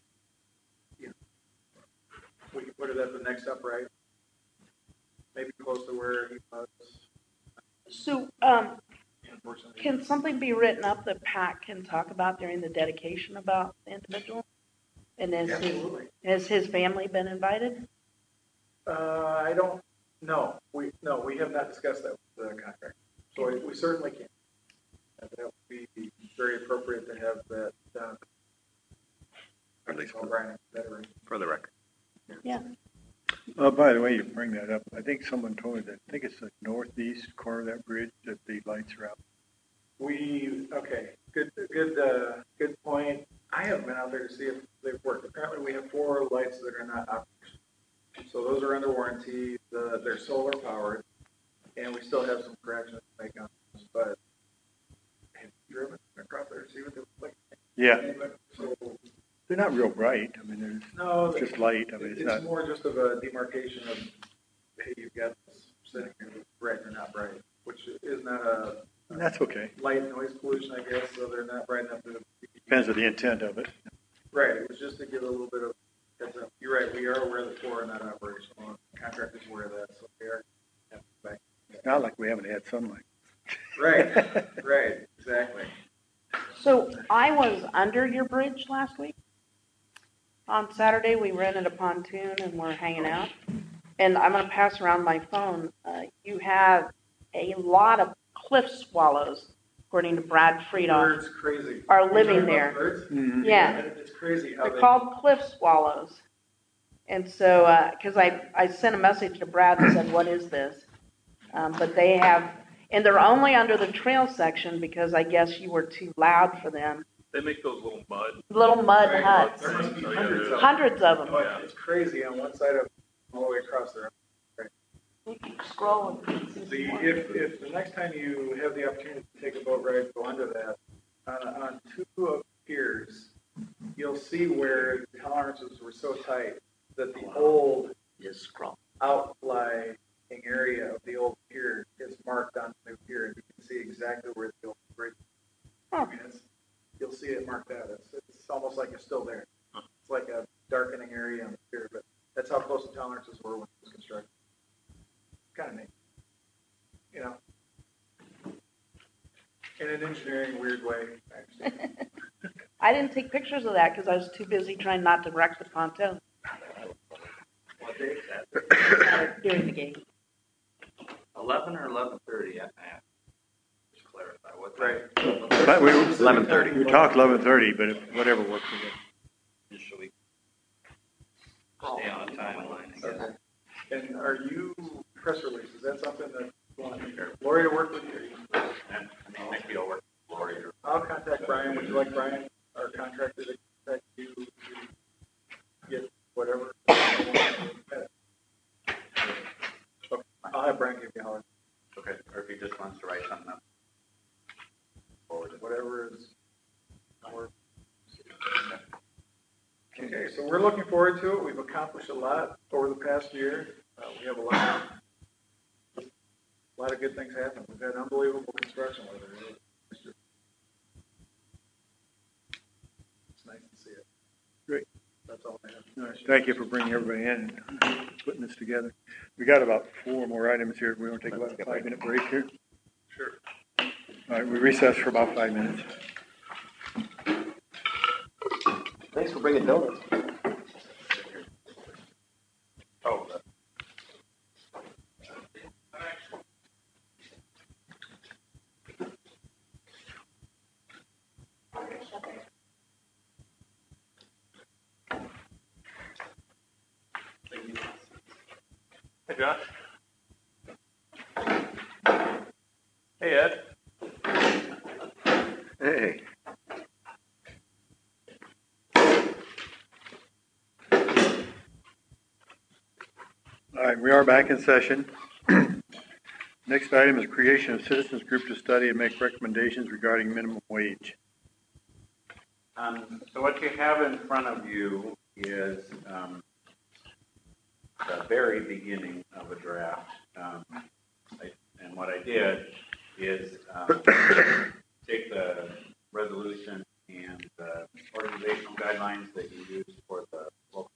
we can put it at the next upright, maybe close to where he was. So, can something be written up that Pat can talk about during the dedication about the individual? And has his family been invited? I don't know. We have not discussed that with the contractor. So we certainly can. That would be very appropriate to have that done. Or at least for the record. Yeah. By the way, you bring that up. I think someone told me that. I think it's the northeast corner of that bridge that the lights are out. Good point. I haven't been out there to see if they've worked. Apparently, we have 4 lights that are not operational. So those are under warranty. They're solar powered, and we still have some corrections to make on those. But have you driven across there to see what they look like? Yeah. So, they're not real bright. I mean, they're just light. I mean, it's more just of a demarcation of, hey, you've got this sitting here bright or not bright, which is not a that's okay. Light noise pollution, I guess, so they're not bright enough to. Depends on the intent of it. Right. It was just to give a little bit of heads up. You're right. We are aware that 4 are not operational. Contractors aware of that, so they are. It's not like we haven't had sunlight. Right. Right. Exactly. So I was under your bridge last week. On Saturday, we rented a pontoon and we're hanging out. And I'm going to pass around my phone. You have a lot of cliff swallows, according to Brad Friedoff, Birds crazy. are living there. Mm-hmm. Yeah. It's crazy how They're called cliff swallows. And so, because I sent a message to Brad and said, what is this? But they have, And they're only under the trail section because I guess you were too loud for them. They make those little mud. Little mud Right. huts. There must be Oh, yeah, hundreds of them. Hundreds of them. But it's crazy on one side of all the way across there. You keep scrolling. If the next time you have the opportunity to take a boat ride, go under that, on two of the piers, you'll see where the tolerances were so tight that the old Just scroll. outlying area of the old pier is marked on the new pier, and you can see exactly where the old bridge. I mean, you'll see it marked out. It's almost like it's still there. It's like a darkening area on the pier, but that's how close the tolerances were when it was constructed. Kind of neat, you know. In an engineering weird way, I understand. I didn't take pictures of that because I was too busy trying not to wreck the pontoon What day is that? during the game. 11 or 11:30? I have to just clarify what. Right. But we 11:30. We talked 11:30, but whatever works for you. Just so we stay on a timeline, I guess. And are you press release? Is that something that you want Lori to work with you? I mean, Nikki will work with Lori or I'll contact Brian. Would you like Brian, our contractor, to contact you to get whatever? Okay. I'll have Brian give you a holler. Okay, or if he just wants to write something up. Forward it. Whatever is. Okay, so we're looking forward to it. We've accomplished a lot over the past year. We have a lot of good things happen. We've had unbelievable construction weather. It's nice to see it. Great. That's all I have. All right, thank you for bringing everybody in and putting this together. We got about 4 more items here. We want to take about a 5-minute break here. Sure. All right, we recess for about 5 minutes. Thanks for bringing donuts. Oh, hey, Josh. Hey, Ed. Hey. All right, we are back in session. Next item is creation of citizens group to study and make recommendations regarding minimum wage. So what you have in front of you is the very beginning of a draft. And what I did is take the resolution and the organizational guidelines that you use for the local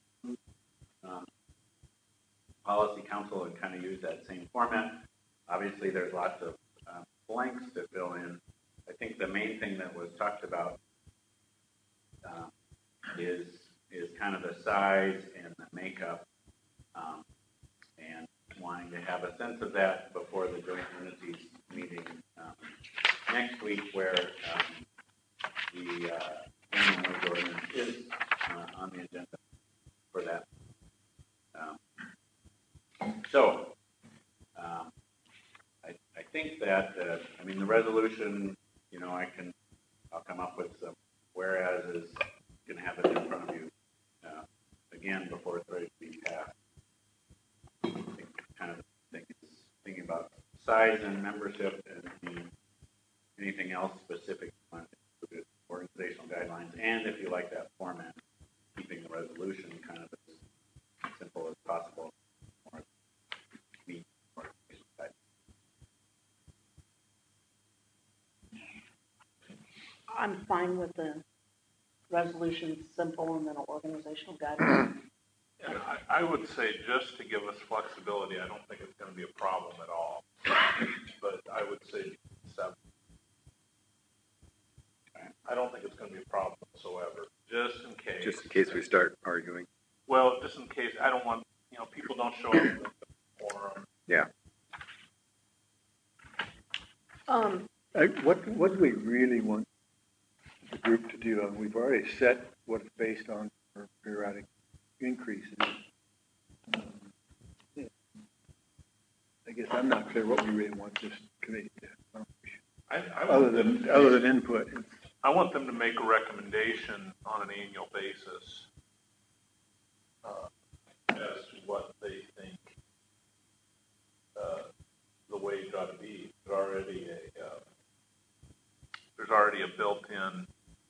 policy council and kind of use that same format. Obviously, there's lots of blanks to fill in. I think the main thing that was talked about is kind of the size and the makeup, and wanting to have a sense of that before the joint entities meeting next week, where the minimum wage ordinance is on the agenda for that. I think that I mean the resolution. You know, I'll come up with some whereases. You can have it in front of you again before it's ready to be passed. Thinking about size and membership and anything else specific to organizational guidelines, and if you like that format, keeping the resolution kind of as simple as possible. I'm fine with the resolution simple and then an organizational guideline. And I would say just to give us flexibility, I don't think it's going to be a problem at all. But I would say 7. I don't think it's going to be a problem whatsoever, just in case. Just in case we start arguing. Well, just in case, I don't want, people don't show up at the forum. Yeah. What do we really want the group to do? We've already set what it's based on for periodic increases. I guess I'm not clear what we really want this committee to other than input. I want them to make a recommendation on an annual basis as to what they think the wage ought to be. There's already a built-in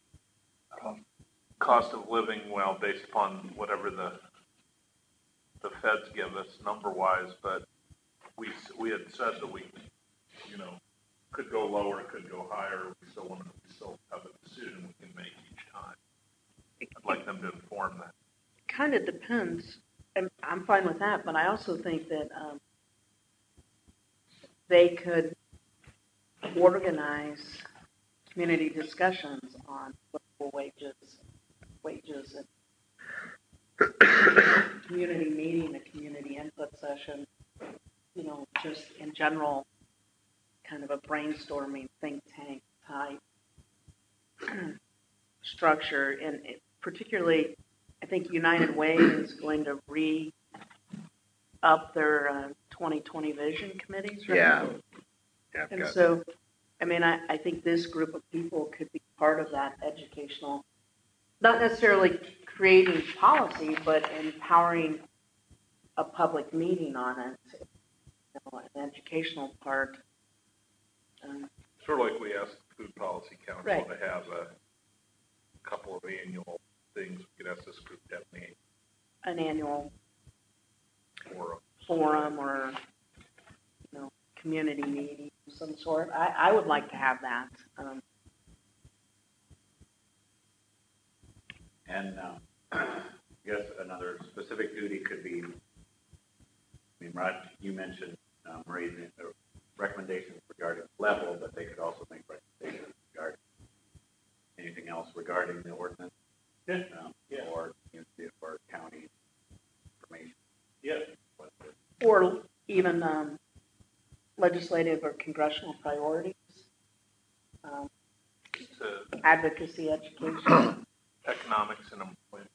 cost of living, well, based upon whatever the feds give us number-wise, but we had said that we, could go lower, could go higher. We still have a decision we can make each time. I'd like them to inform that. Kind of depends. And I'm fine with that, but I also think that they could organize community discussions on livable wages, and community meeting, a community input session, just in general, kind of a brainstorming think tank type structure. And particularly, I think United Way is going to up their 2020 vision committees, right? Yeah. And so, I think this group of people could be part of that educational, not necessarily creating policy, but empowering a public meeting on it, an educational part. Sort of like we asked the Food Policy Council Right. to have a couple of annual things. We could ask this group to have An annual forum or community meeting of some sort. I would like to have that. And I guess another specific duty could be, Rod, you mentioned raising recommendations regarding level, but they could also make recommendations regarding anything else regarding the ordinance, or county information. Yeah. Or even legislative or congressional priorities, advocacy, education. Economics and employment.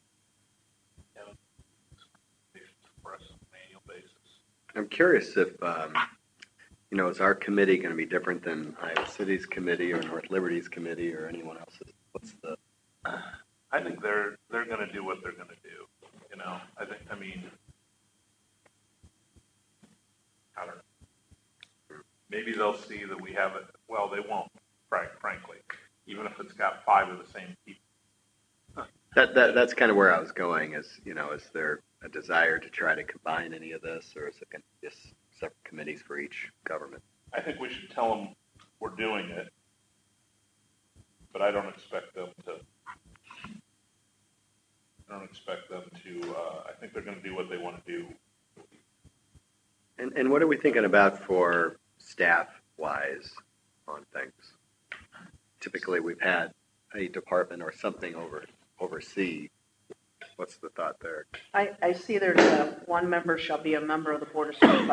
For us on an annual basis. I'm curious if, is our committee going to be different than Iowa City's committee or North Liberty's committee or anyone else's? I think they're going to do what they're going to do. I don't know. Maybe they'll see that we have it. Well, they won't, frankly, even if it's got 5 of the same people. That's kind of where I was going. Is there a desire to try to combine any of this, or is it going to be just separate committees for each government? I think we should tell them we're doing it, but I don't expect them to. I think they're going to do what they want to do. And what are we thinking about for staff-wise on things? Typically, we've had a department or something oversee. What's the thought there? I see there's one member shall be a member of the Board of Supervisors, ?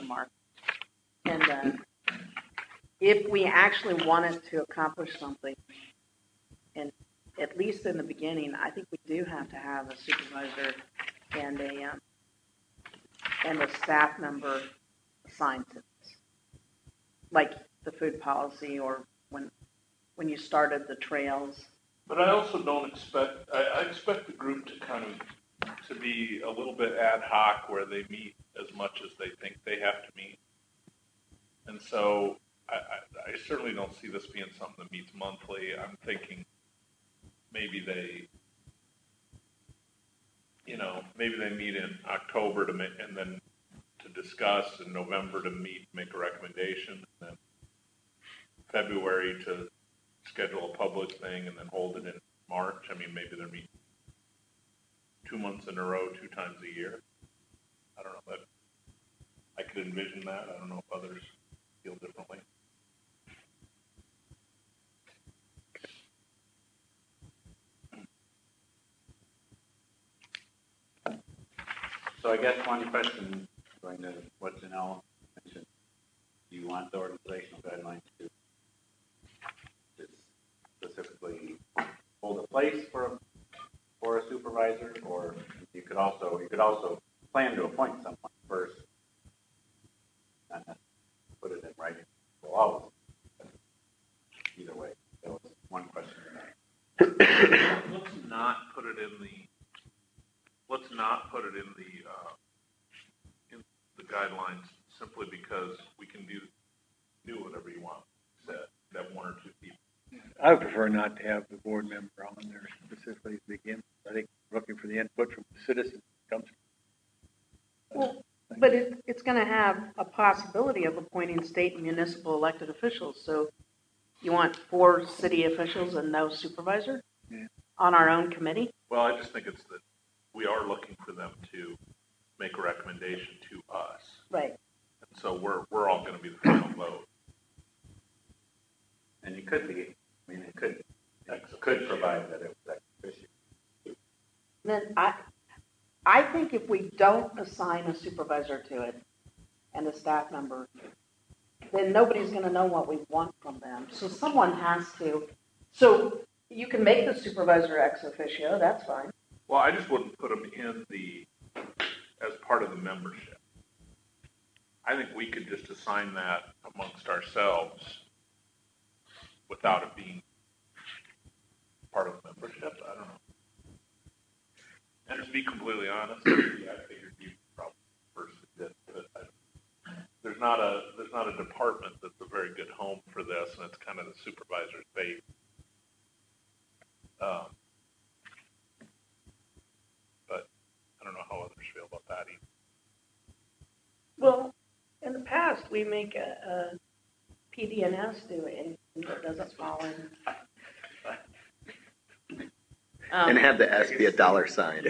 And if we actually wanted to accomplish something, and at least in the beginning, I think we do have to have a supervisor and a staff member assigned to this, like the food policy or when you started the trails. But I also don't expect. I expect the group to be a little bit ad hoc, where they meet as much as they think they have to meet. And so I certainly don't see this being something that meets monthly. I'm thinking maybe they meet in October and then to discuss, in November to make a recommendation, and then February to schedule a public thing, and then hold it in March. Maybe they're meeting 2 months in a row, 2 times a year. I don't know. I could envision that. I don't know if others feel differently. So I guess one question, going to what Janelle mentioned, do you want the organizational guidelines to specifically hold a place for a supervisor, or you could also plan to appoint someone first, and then put it in writing. Well, always. one question. Let's not put it in the guidelines simply because we can do whatever you want. That one or two people. I would prefer not to have the board member on there specifically to begin. I think looking for the input from the citizens comes. Well, but it's going to have a possibility of appointing state and municipal elected officials. So you want 4 city officials and no supervisor on our own committee? Well, I just think it's that we are looking for them to make a recommendation to us. Right. And so we're all going to be the final vote. And it could be, it could provide that it was ex officio. Then I think if we don't assign a supervisor to it and a staff member, then nobody's going to know what we want from them. So someone has to. So you can make the supervisor ex officio. That's fine. Well, I just wouldn't put them as part of the membership. I think we could just assign that amongst ourselves without it being part of the membership. I don't know. And to be completely honest, I figured you probably first did, but there's not a department that's a very good home for this, and it's kind of the supervisor's baby. But I don't know how others feel about that either. Well, in the past, we make a PDNS do anything that doesn't fall in. And have the S be a $sign.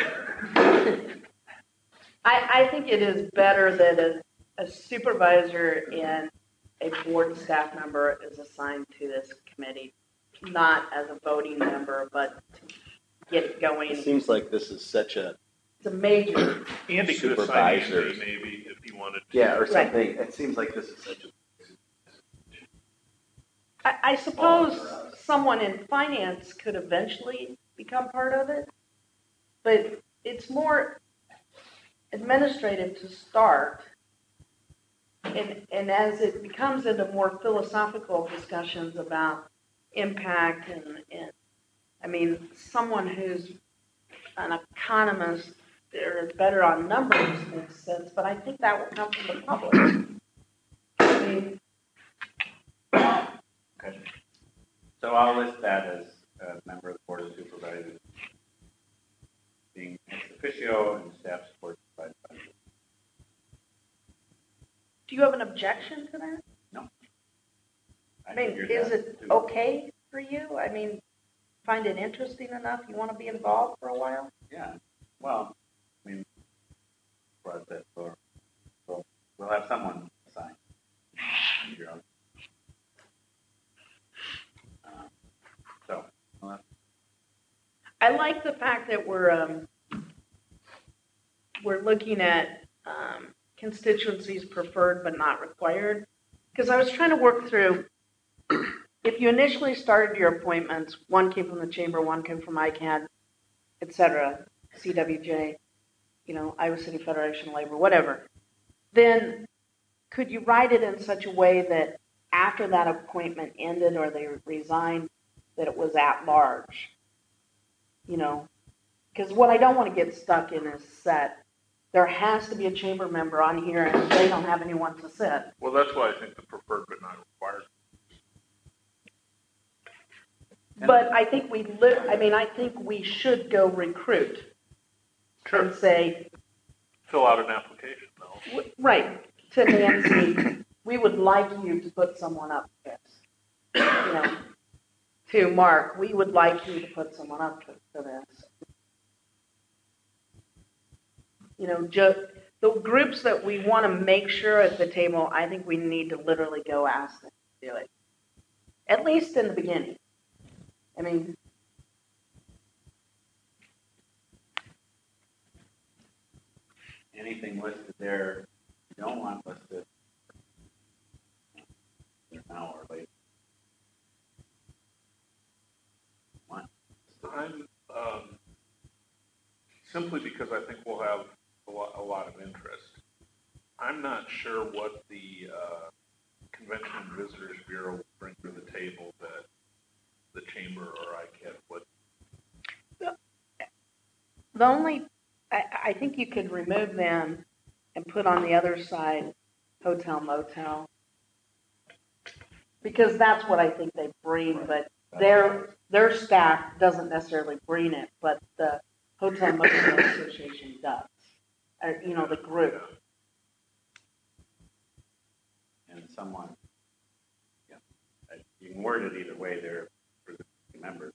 I think it is better that a supervisor and a board staff member is assigned to this committee, not as a voting member, but to get it going. It seems like this is such a It's a major. Andy could assign Andy maybe if he wanted to. Yeah, or something. Right. It seems like this is such a. I suppose someone in finance could eventually become part of it, but it's more administrative to start. And as it becomes into more philosophical discussions about impact and I mean, someone who's an economist, they're better on numbers makes sense, but I think that will come from the public. I mean, okay. So I'll list that as a member of the Board of Supervisors being ex officio and staff support provided by. Do you have an objection to that? No. I mean, is it okay for you? I mean, find it interesting enough? You want to be involved for a while? Yeah. Well, I mean, we'll have someone assigned. I like the fact that we're looking at constituencies preferred but not required, because I was trying to work through if you initially started your appointments, one came from the chamber, one came from ICAD, etc., CWJ, Iowa City Federation of Labor, whatever, then could you write it in such a way that after that appointment ended or they resigned, that it was at large? Because what I don't want to get stuck in is there has to be a chamber member on here and they don't have anyone to sit. Well, that's why I think the preferred but not required. But I think I think we should go recruit. Sure. And say, fill out an application, though. Right. To Nancy, we would like you to put someone up for this. To Mark, we would like you to put someone up for this. The groups that we want to make sure at the table, I think we need to literally go ask them to do it. At least in the beginning. I mean, anything listed there you don't want listed now or later. I'm simply because I think we'll have a lot of interest. I'm not sure what the Convention and Visitors Bureau will bring to the table that the chamber or ICAP would. The only, I think you could remove them and put on the other side hotel motel, because that's what I think they bring, but their staff doesn't necessarily bring it, but the Hotel Motel Association does, or, you know, the group. And someone, yeah, you can word it either way there for the members.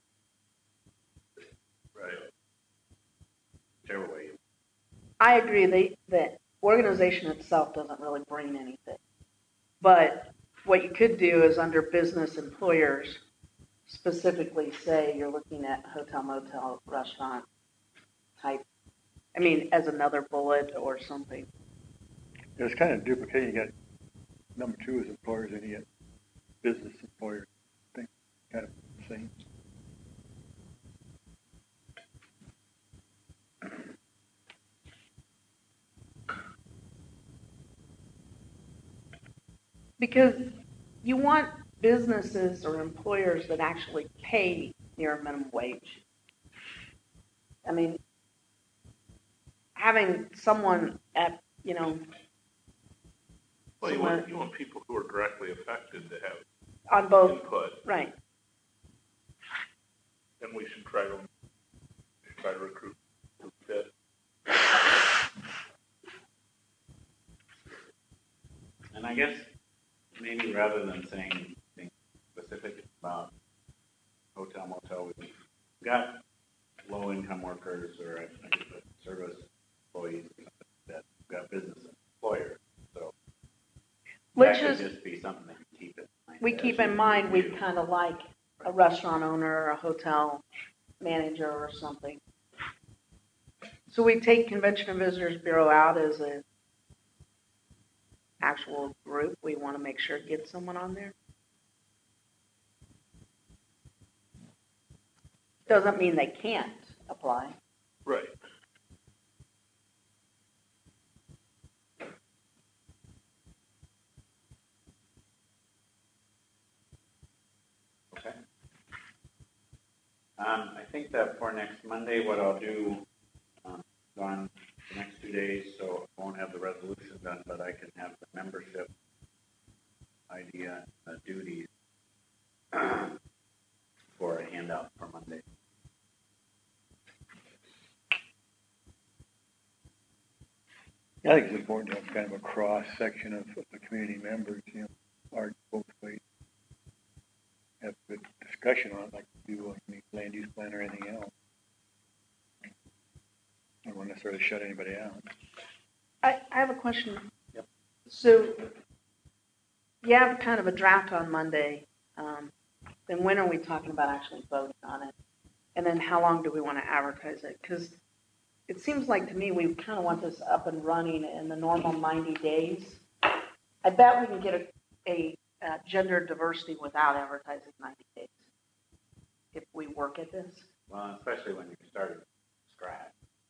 Right. Whichever way. I agree, the organization itself doesn't really bring anything. But what you could do is under business employers, specifically say you're looking at hotel, motel, restaurant type, I mean, as another bullet or something. It's kind of duplicating. You got number 2 is employers, and you get business employers. I think kind of the same. Because you want businesses or employers that actually pay near minimum wage. I mean, having someone at, you know, Well, you want people who are directly affected to have on both input. Right. And we should try to recruit who fit. And I guess maybe rather than saying anything specific about hotel, motel, we've got low-income workers or service employees that got business employers. So Which that is, could just be something that you keep in mind. we keep in mind, we kind of like a restaurant owner or a hotel manager or something. So we take Convention and Visitors Bureau out as a actual group. We want to make sure it gets someone on there. Doesn't mean they can't apply. Right. Okay. I think that for next Monday, what I'll do on the next 2 days, so I won't have the resolution done, but I can have the membership idea duties for a handout for Monday. I think it's important to have kind of a cross section of the community members, you know, argue both ways. Have a good discussion on it, like you do on any land use plan or anything else. I don't want to necessarily shut anybody out. I have a question. Yep. So you have kind of a draft on Monday. Then when are we talking about actually voting on it? And then how long do we want to advertise it? Because it seems like to me we kind of want this up and running in the normal 90 days. I bet we can get a gender diversity without advertising 90 days if we work at this. Well, especially when you start from scratch.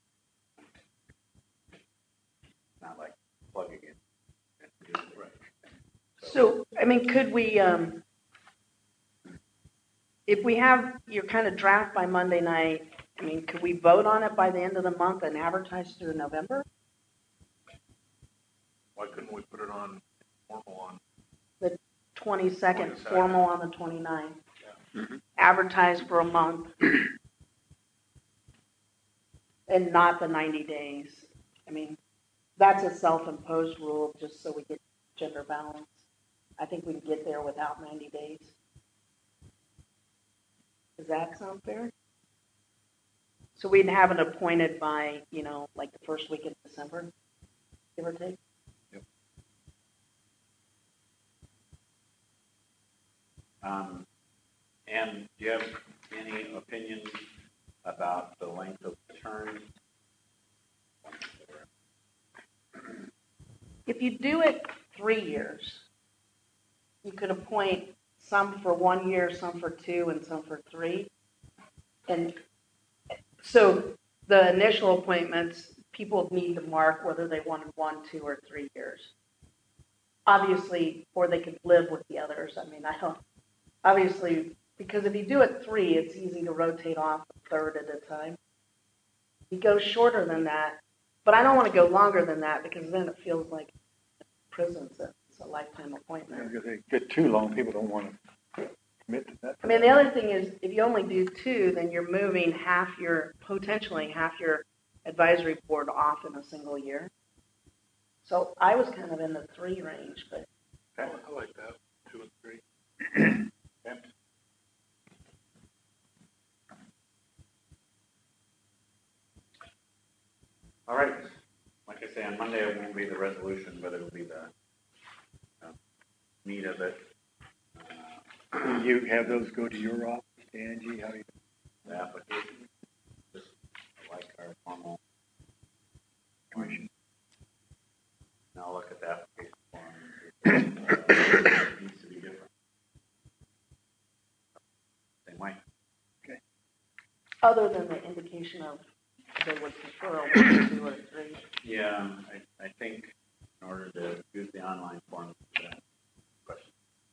Not like plugging it. Right. So, I mean, could we, if we have your kind of draft by Monday night, I mean, could we vote on it by the end of the month and advertise through November? Why couldn't we put it on formal on The 22nd, 22nd. formal on the 29th. Yeah. Mm-hmm. Advertise for a month and not the 90 days. I mean, that's a self-imposed rule just so we get gender balance. I think we can get there without 90 days. Does that sound fair? So we'd have it appointed by, you know, like the first week of December, give or take? Yep. And do you have any opinions about the length of the term? If you do it 3 years, you could appoint some for 1 year, some for 2, and some for 3. And so the initial appointments, people need to mark whether they wanted 1, 2, or 3 years. Obviously, or they could live with the others. I mean, obviously, Because if you do it 3, it's easy to rotate off a third at a time. You go shorter than that, but I don't want to go longer than that because then it feels like prison sentence, a lifetime appointment. If they get too long, people don't want to commit to that. I mean, the other thing is if you only do 2, then you're moving potentially half your advisory board off in a single year. So I was kind of in the 3 range, but. I like that, 2 and 3. Okay. All right. Like I say, on Monday it won't be the resolution, but it'll be the meat of it. Do you have those go to your office, Angie? How do you? The application, just like our formal Commission. And I'll look at the application form. It needs to be different. Same way. Okay. Other than the indication of they would prefer a 1, 2, or 3. Yeah, I think in order to use the online form, question.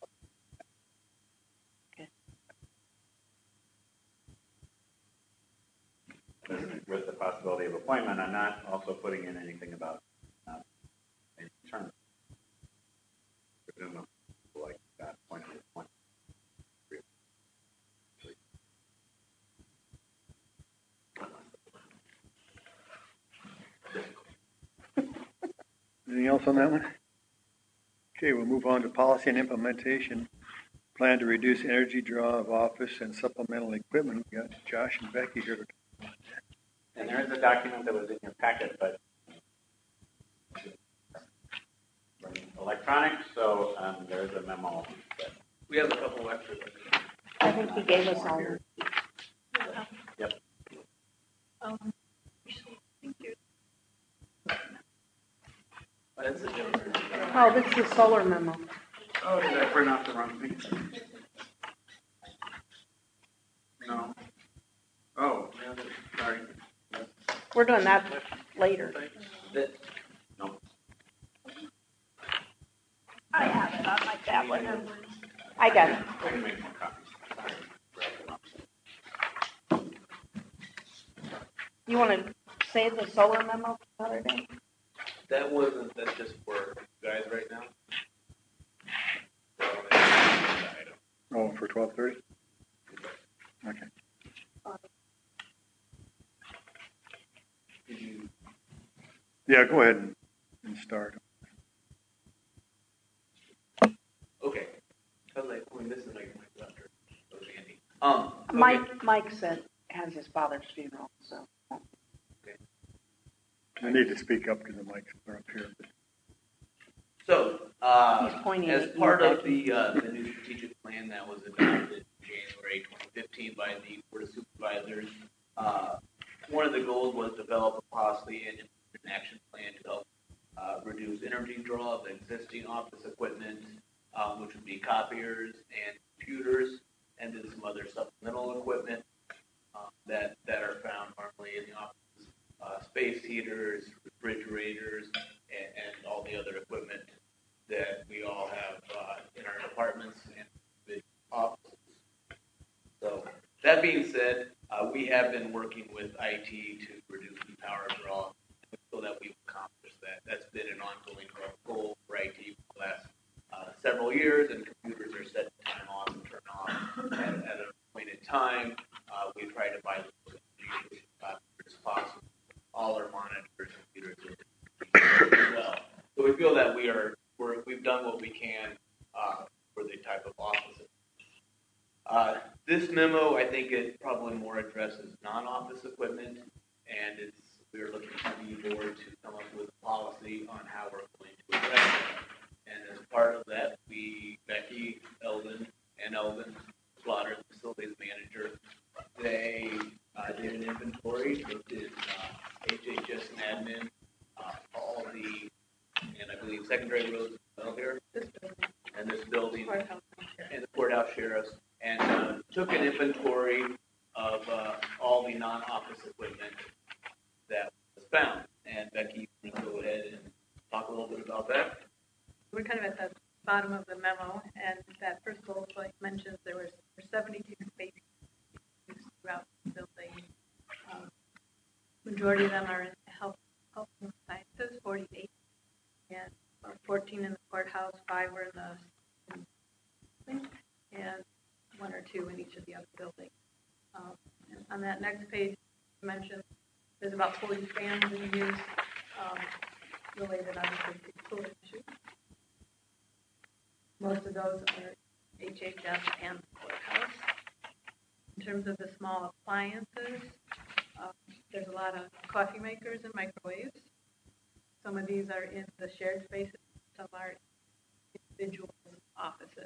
Okay. With the possibility of appointment, I'm not also putting in anything about any term. Presumably, like that appointed. Anything else on that one? Okay, we'll move on to policy and implementation. Plan to reduce energy draw of office and supplemental equipment. We got Josh and Becky here to talk about that. And there is a document that was in your packet, but electronic, so there's a memo. We have a couple extras. I think he gave us all. Yep. Thank you. Oh, this is the solar memo. Oh, did I print off the wrong thing? No. Oh, sorry. We're doing that later. No. I have it on my tablet. I got it. I can make more copies. You want to save the solar memo for another day? That's just for guys right now. Oh, for 12:30? Okay. Yeah, go ahead and start. Okay. This is like after Andy. Okay. Mike said has his father's funeral, so. I need to speak up because the mics are up here. So, He's pointing as at you, part of Becky. the new strategic plan that was adopted in January 2015 by the Board of Supervisors, one of the goals was develop a policy and an action plan to help reduce energy draw of existing office equipment, which would be copiers and computers, and then some other supplemental equipment that are found normally in the office. Space heaters, refrigerators, and all the other equipment that we all have in our departments and the offices. So that being said, we have been working with IT to reduce the power draw so that we've accomplished that. That's been an ongoing goal for IT for the last several years, and computers are set to time off and turn off at an appointed time. We try to buy the computers as possible. All our monitors, computers as well. So we feel that we've done what we can for the type of office. This memo, I think it probably more addresses non-office equipment, and we're looking to the board to come up with a policy on how we're going to address it. And as part of that, Becky, Elvin, and Elvin Slaughter, the facilities manager, they did an inventory. They did HHS and admin, and I believe secondary roads as well here, and this building, and the courthouse sheriffs, and took an inventory of all the non-office equipment that was found. And Becky, you can go ahead and talk a little bit about that. We're kind of at the bottom of the memo, and that first bullet point mentions there were 72 spaces throughout the building. Majority of them are in health and sciences, 48, and 14 in the courthouse, 5 were in the and 1 or 2 in each of the other buildings. And on that next page, I mentioned there's about 40 fans in use, related obviously to school issues. Most of those are HHS and the courthouse. In terms of the small appliances, there's a lot of coffee makers and microwaves. Some of these are in the shared spaces, some are individual offices.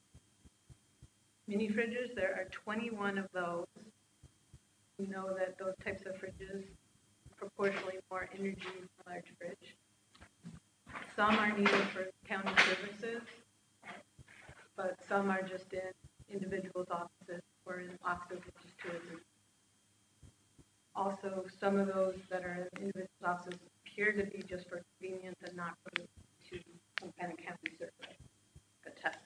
Mini fridges, there are 21 of those. We know that those types of fridges proportionally more energy than a large fridge. Some are needed for county services, but some are just in individuals' offices or in offices with just 2 or 3. Also, some of those that are in individuals' offices appear to be just for convenience and not related to some kind of county survey, a test.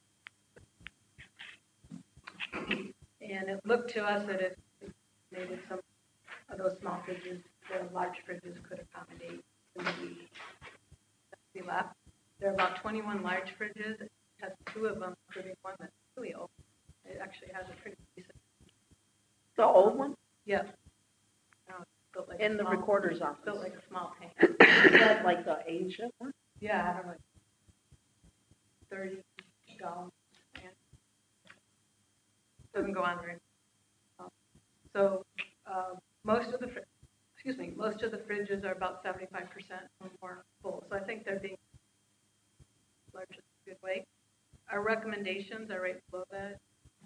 And it looked to us that if maybe some of those small fridges, the large fridges could accommodate the need that we left. There are about 21 large fridges. It has 2 of them, including one that's really old. It actually has a pretty decent. The old one? Yeah. Built like In the recorder's office. Built like a small tank. Is that like the Asia one? Yeah, I don't know. $30. And doesn't go on very long. So most of the fridges are about 75% or more full. So I think they're being large in a good way. Our recommendations are right below that.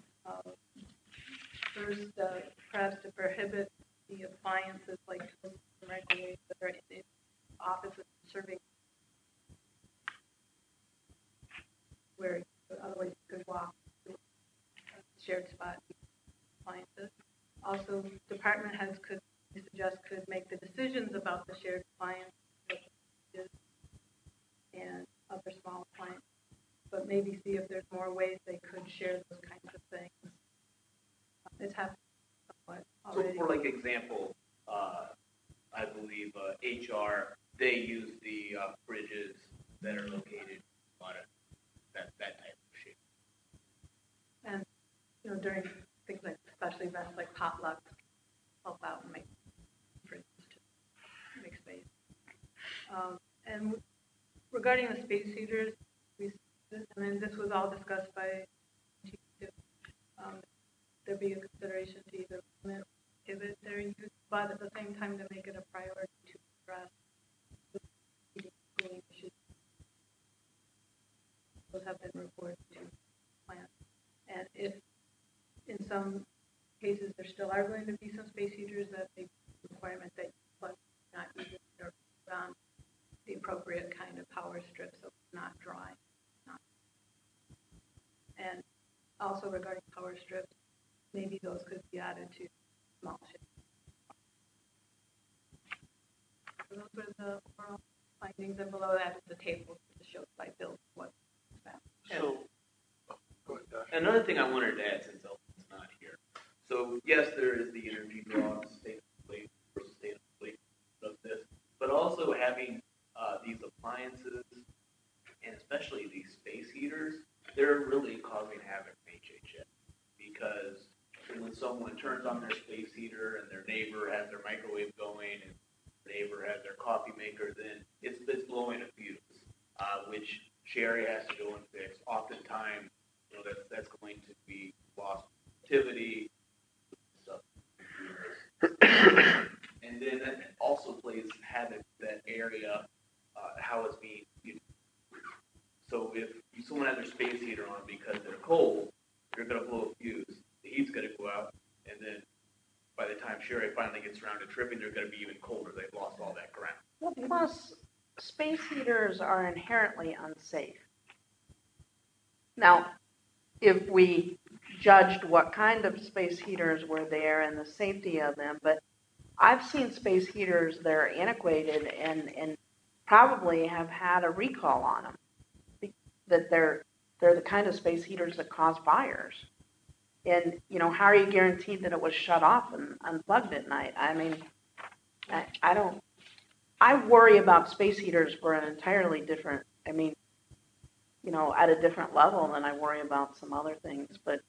First, perhaps to prohibit the appliances like toasters and microwaves that are in offices serving where otherwise you could walk to a shared spot appliances. Also, department heads could make the decisions about the shared appliances and other small appliances, but maybe see if there's more ways they could share those kinds of things. It's happening somewhat already. So for like example, I believe HR, they use the fridges that are located on that type of shape. And during things like special events like potlucks, help out and make fridges to make space. And regarding the space heaters, this was all discussed by there be a consideration to either limit or prohibit their use, but at the same time to make it a priority to address the cooling issues. Those have been reported to plant. And if in some cases there still are going to be some space heaters that they requirement that you plug not using or on the appropriate kind of power strip so it's not dry. And also regarding power strips, maybe those could be added to small ships. So those were the overall findings, and below that is the table that shows by build what was found. So, another thing I wanted to add since Elton's not here. So, yes, there is the energy draw sustainably or sustainably of this, but also having these appliances and especially these space heaters, they're really causing havoc in HHS because when someone turns on their space heater and their neighbor has their microwave going and their neighbor has their coffee maker, then it's blowing a fuse, which Sherry has to go and fix. Oftentimes, that's going to be lost activity, stuff. And then that also plays havoc that area, how it's being used. So if someone has their space heater on because they're cold, you're going to blow a fuse. The heat's going to go out, and then by the time Sherry finally gets around to tripping, they're going to be even colder. They've lost all that ground. Well, plus, space heaters are inherently unsafe. Now, if we judged what kind of space heaters were there and the safety of them, but I've seen space heaters that are antiquated and probably have had a recall on them. That they're the kind of space heaters that cause fires. And, how are you guaranteed that it was shut off and unplugged at night? I mean, I don't, I worry about space heaters for an entirely different, at a different level than I worry about some other things. But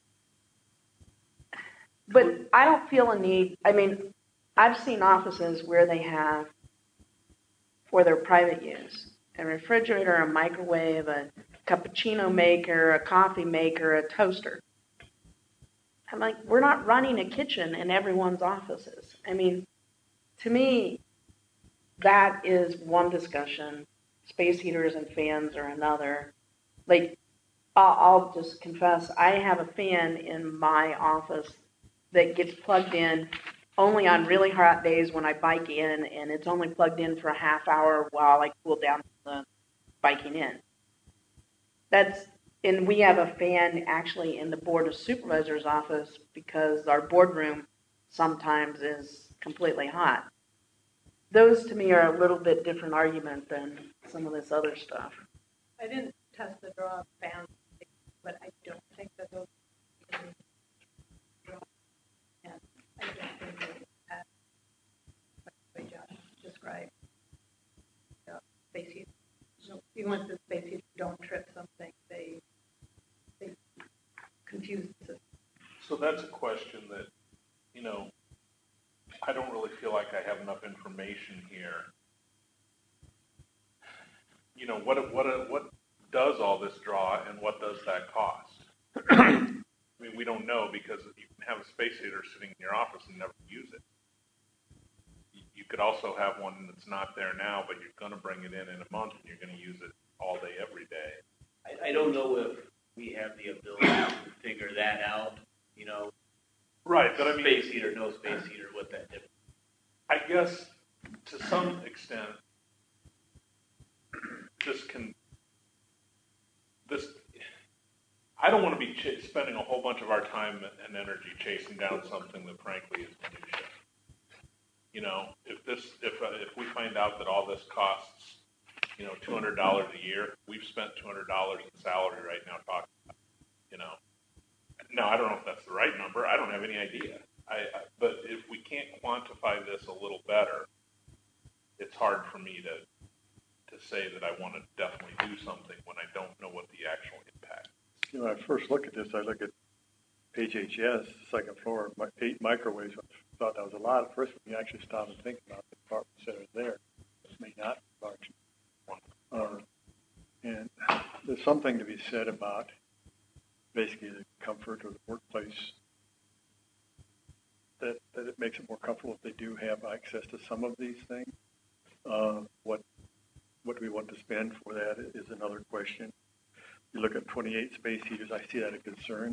I don't feel a need. I've seen offices where they have, for their private use, a refrigerator, a microwave, a cappuccino maker, a coffee maker, a toaster. I'm like, we're not running a kitchen in everyone's offices. To me, that is one discussion. Space heaters and fans are another. Like, I'll just confess, I have a fan in my office that gets plugged in only on really hot days when I bike in, and it's only plugged in for a half hour while I cool down the biking in. And we have a fan actually in the Board of Supervisors office because our boardroom sometimes is completely hot. Those to me are a little bit different argument than some of this other stuff. I didn't test the draw fans, but I don't think that those and I don't think that the way Josh described space heat. So even with the space heat, don't trip something, they confuse the system. So that's a question that, I don't really feel like I have enough information here. What does all this draw and what does that cost? We don't know because you can have a space heater sitting in your office and never use it. You could also have one that's not there now, but you're going to bring it in a month and you're going to use it all day, every day. I don't know if we have the ability to figure that out, Right, but space heater, no space heater, what that difference. I guess to some extent, I don't want to be spending a whole bunch of our time and energy chasing down something that frankly is minutia. If we find out that all this costs, $200 a year, we've spent $200 in salary right now talking about it, Now, I don't know if that's the right number. I don't have any idea. But if we can't quantify this a little better, it's hard for me to say that I want to definitely do something when I don't know what the actual impact is. When I first look at this, I look at HHS, second floor, 8 microwaves. I thought that was a lot at first when you actually stop and think about the departments that are there. It may not be large. And there's something to be said about basically the comfort of the workplace, that it makes it more comfortable if they do have access to some of these things. What do we want to spend for that is another question. You look at 28 space heaters, I see that a concern.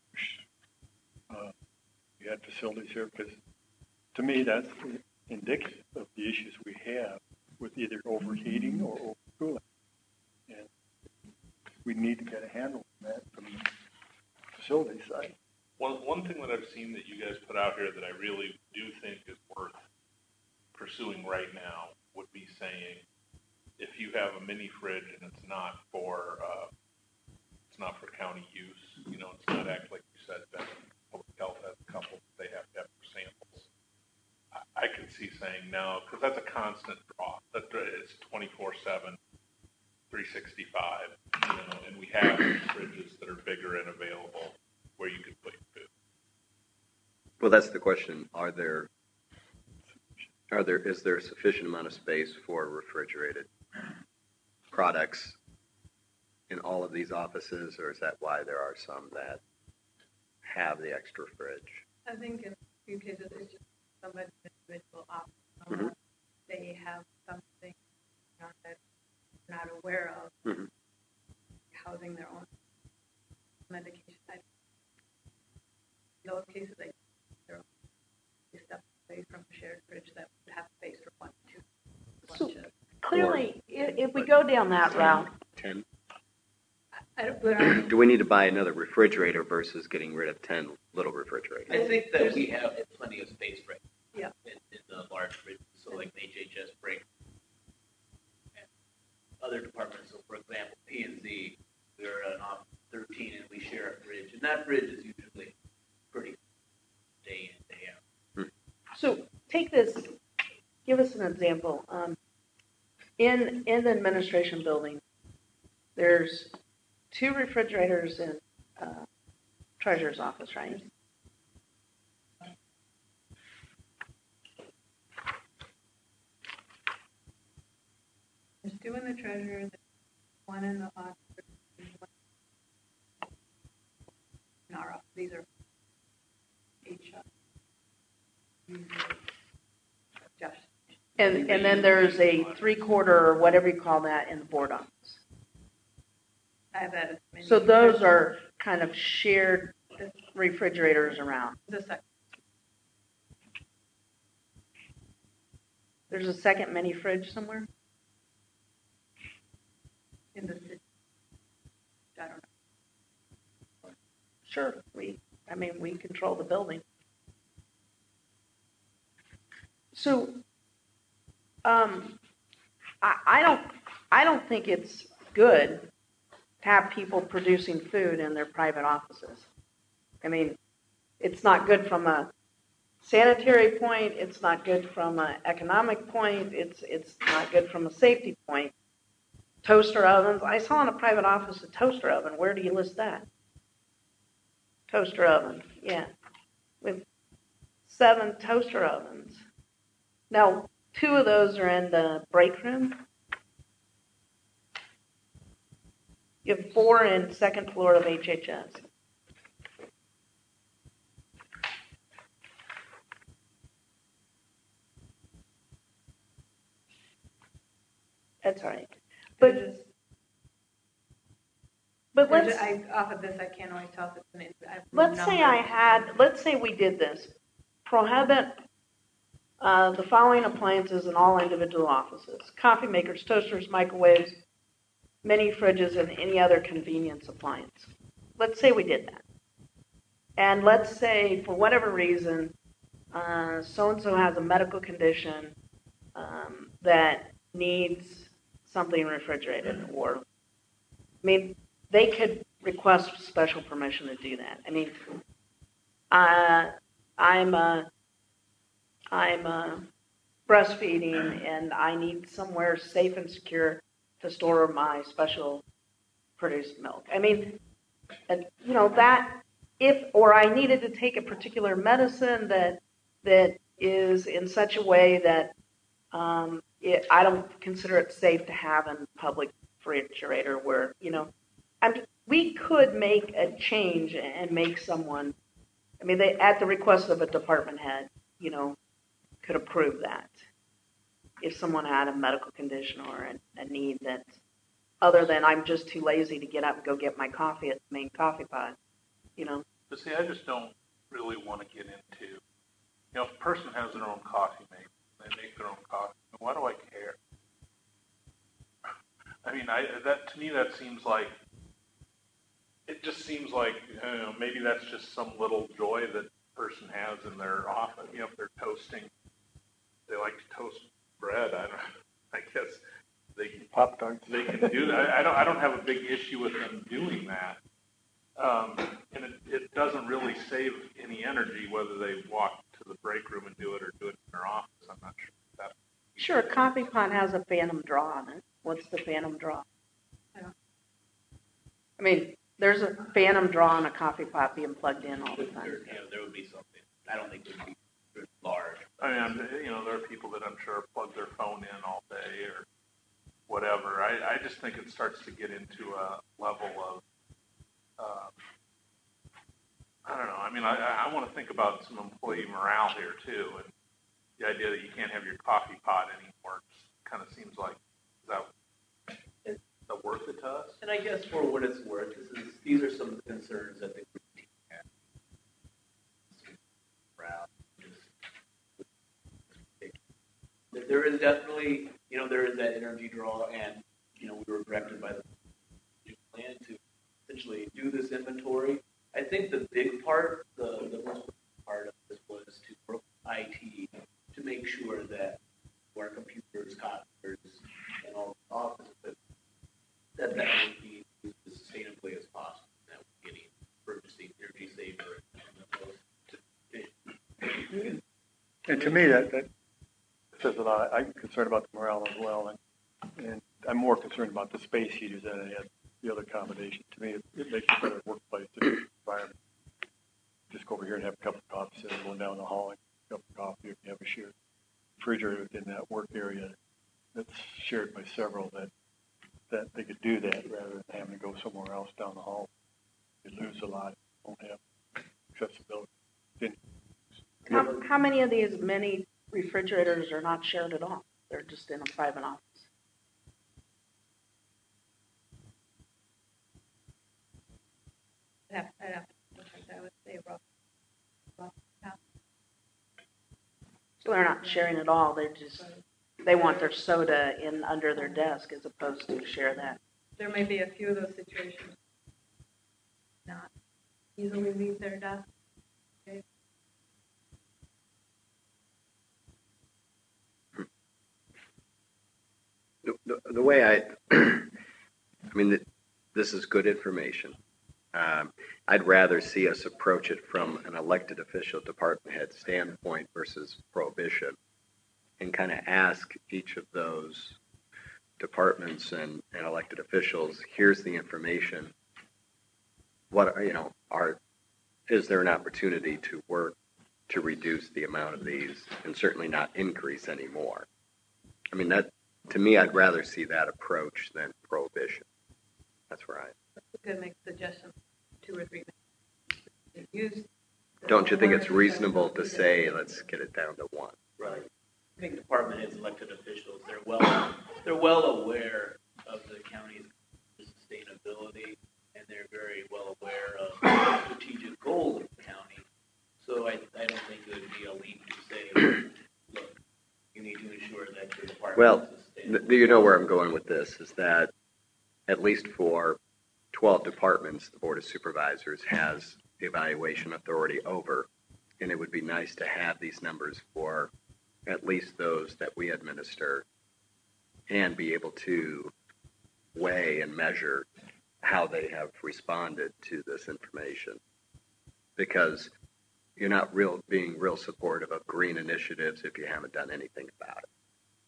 You had facilities here because to me that's indicative of the issues we have with either overheating or overcooling. And we need to get a handle on that from the facility side. One thing that I've seen that you guys put out here that I really do think is worth pursuing right now would be saying, if you have a mini fridge and it's not for county use, it's not act like you said, Ben, public health has a couple that they have to have for samples. I could see saying no, because that's a constant draw. It's 24/7, 365, and we have fridges that are bigger and available where you could put your food. Well, that's the question. Is there a sufficient amount of space for refrigerated products in all of these offices, or is that why there are some that have the extra fridge? I think in a few cases it's just somebody's individual option. Mm-hmm. They have something that they're not aware of, housing their own medication. In those cases, they step away from a shared fridge that would have space for 1 or 2 lunches. So clearly, if we go down that route, 10. But Do we need to buy another refrigerator versus getting rid of 10 little refrigerators? I think that we have plenty of space right now in the large fridges, so like HHS break. Other departments, so for example, P&Z, we're an office 13 and we share a fridge, and that fridge is usually an example. In the administration building, there's 2 refrigerators in treasurer's office, right? There's 2 in the treasurer, there's 1 in the auditor, and 1 in our office. These are each Josh. And then there's a 3/4 or whatever you call that in the board office. I have that as many. So those are kind of shared refrigerators around. The second. There's a second mini fridge somewhere? In the city. I don't know. Sure, we control the building. So, I don't think it's good to have people producing food in their private offices. I mean, it's not good from a sanitary point. It's not good from an economic point. It's not good from a safety point. Toaster ovens. I saw in a private office a toaster oven. Where do you list that? Toaster oven, yeah. With 7 toaster ovens. Now, 2 of those are in the break room. You have 4 in second floor of HHS. That's all right. But let's off of this, I can't always tell if it's an. Let's say we did this. Prohibit the following appliances in all individual offices: coffee makers, toasters, microwaves, mini fridges, and any other convenience appliance. Let's say we did that. And let's say, for whatever reason, so-and-so has a medical condition that needs something refrigerated, or, they could request special permission to do that. I'm breastfeeding, and I need somewhere safe and secure to store my special produced milk. Or I needed to take a particular medicine that is in such a way that I don't consider it safe to have in public refrigerator where, we could make a change and make someone, they, at the request of a department head, could approve that. If someone had a medical condition or a need that, other than I'm just too lazy to get up and go get my coffee at the main coffee pot, But see, I just don't really want to get into, if a person has their own coffee maker, they make their own coffee, why do I care? To me, that seems like, it just seems like, maybe that's just some little joy that a person has in their office. If they're toasting, they like to toast bread. I guess they can Pop-Tarts. They can do that. I don't have a big issue with them doing that. And it doesn't really save any energy whether they walk to the break room and do it or do it in their office. I'm not sure that. Sure, a coffee pot has a phantom draw on it. What's the phantom draw? There's a phantom draw on a coffee pot being plugged in all the time. There would be something. I don't think it would be large. There are people that I'm sure plug their phone in all day or whatever. I just think it starts to get into a level of, I don't know. I want to think about some employee morale here too, and the idea that you can't have your coffee pot anymore kind of seems like, is that worth it to us? And I guess for what it's worth, these are some of the concerns that the group team had. There is definitely, there is that energy draw, and we were directed by the plan to essentially do this inventory. I think the big part, the most part of this was to work with IT to make sure that our computers, copiers, and all the office equipment, that would be used as sustainably as possible. That would be getting purchasing energy saver And to me, that says a lot. I'm concerned about the morale as well, and I'm more concerned about the space heaters than I am the other combination. To me, it makes a better workplace environment. Just go over here and have a cup of coffee instead of going down the hall and have a cup of coffee. If you have a shared refrigerator within that work area that's shared by several, that they could do that rather than having to go somewhere else down the hall. You lose a lot. Don't have accessibility. How many of these mini refrigerators are not shared at all? They're just in a private office. I'd have to look at that. I would say rough half. So they're not sharing at all. They want their soda in under their desk as opposed to share that. There may be a few of those situations not easily leave their desk. Okay. The way I mean, this is good information. I'd rather see us approach it from an elected official department head standpoint versus prohibition, and kind of ask each of those departments and elected officials, here's the information. Is there an opportunity to work to reduce the amount of these and certainly not increase anymore? I mean, that, to me, I'd rather see that approach than prohibition. That's where That's a good suggestion. 2 or 3 minutes. Don't you think it's reasonable to say, let's get it down to 1? Right. I think department heads, elected officials, they're well aware of the county's sustainability, and they're very well aware of the strategic goals of the county. So I don't think it would be a leap to say, look, you need to ensure that your department is sustainable. You know where I'm going with this, is that at least for 12 departments, the Board of Supervisors has the evaluation authority over, and it would be nice to have these numbers for at least those that we administer and be able to weigh and measure how they have responded to this information. Because you're not being real supportive of green initiatives if you haven't done anything about it.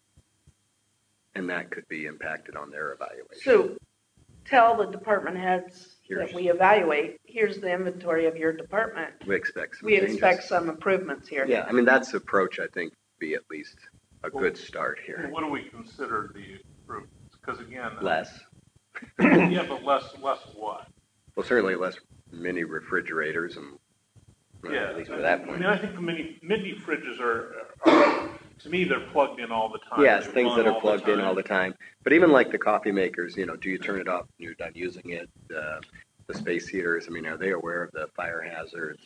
And that could be impacted on their evaluation. So tell the department heads that we evaluate, here's the inventory of your department. We expect some improvements here. Yeah, I mean, that's the approach, I think, be at least a good start here. What do we consider the improvements? Because again, Less. Yeah, but less what? Well, certainly less mini refrigerators, and at least for that point. I mean, I think the mini fridges are to me, they're plugged in all the time. Yes, things that are plugged in all the time. But even like the coffee makers, do you turn it off when you're done using it? The space heaters, I mean, are they aware of the fire hazards?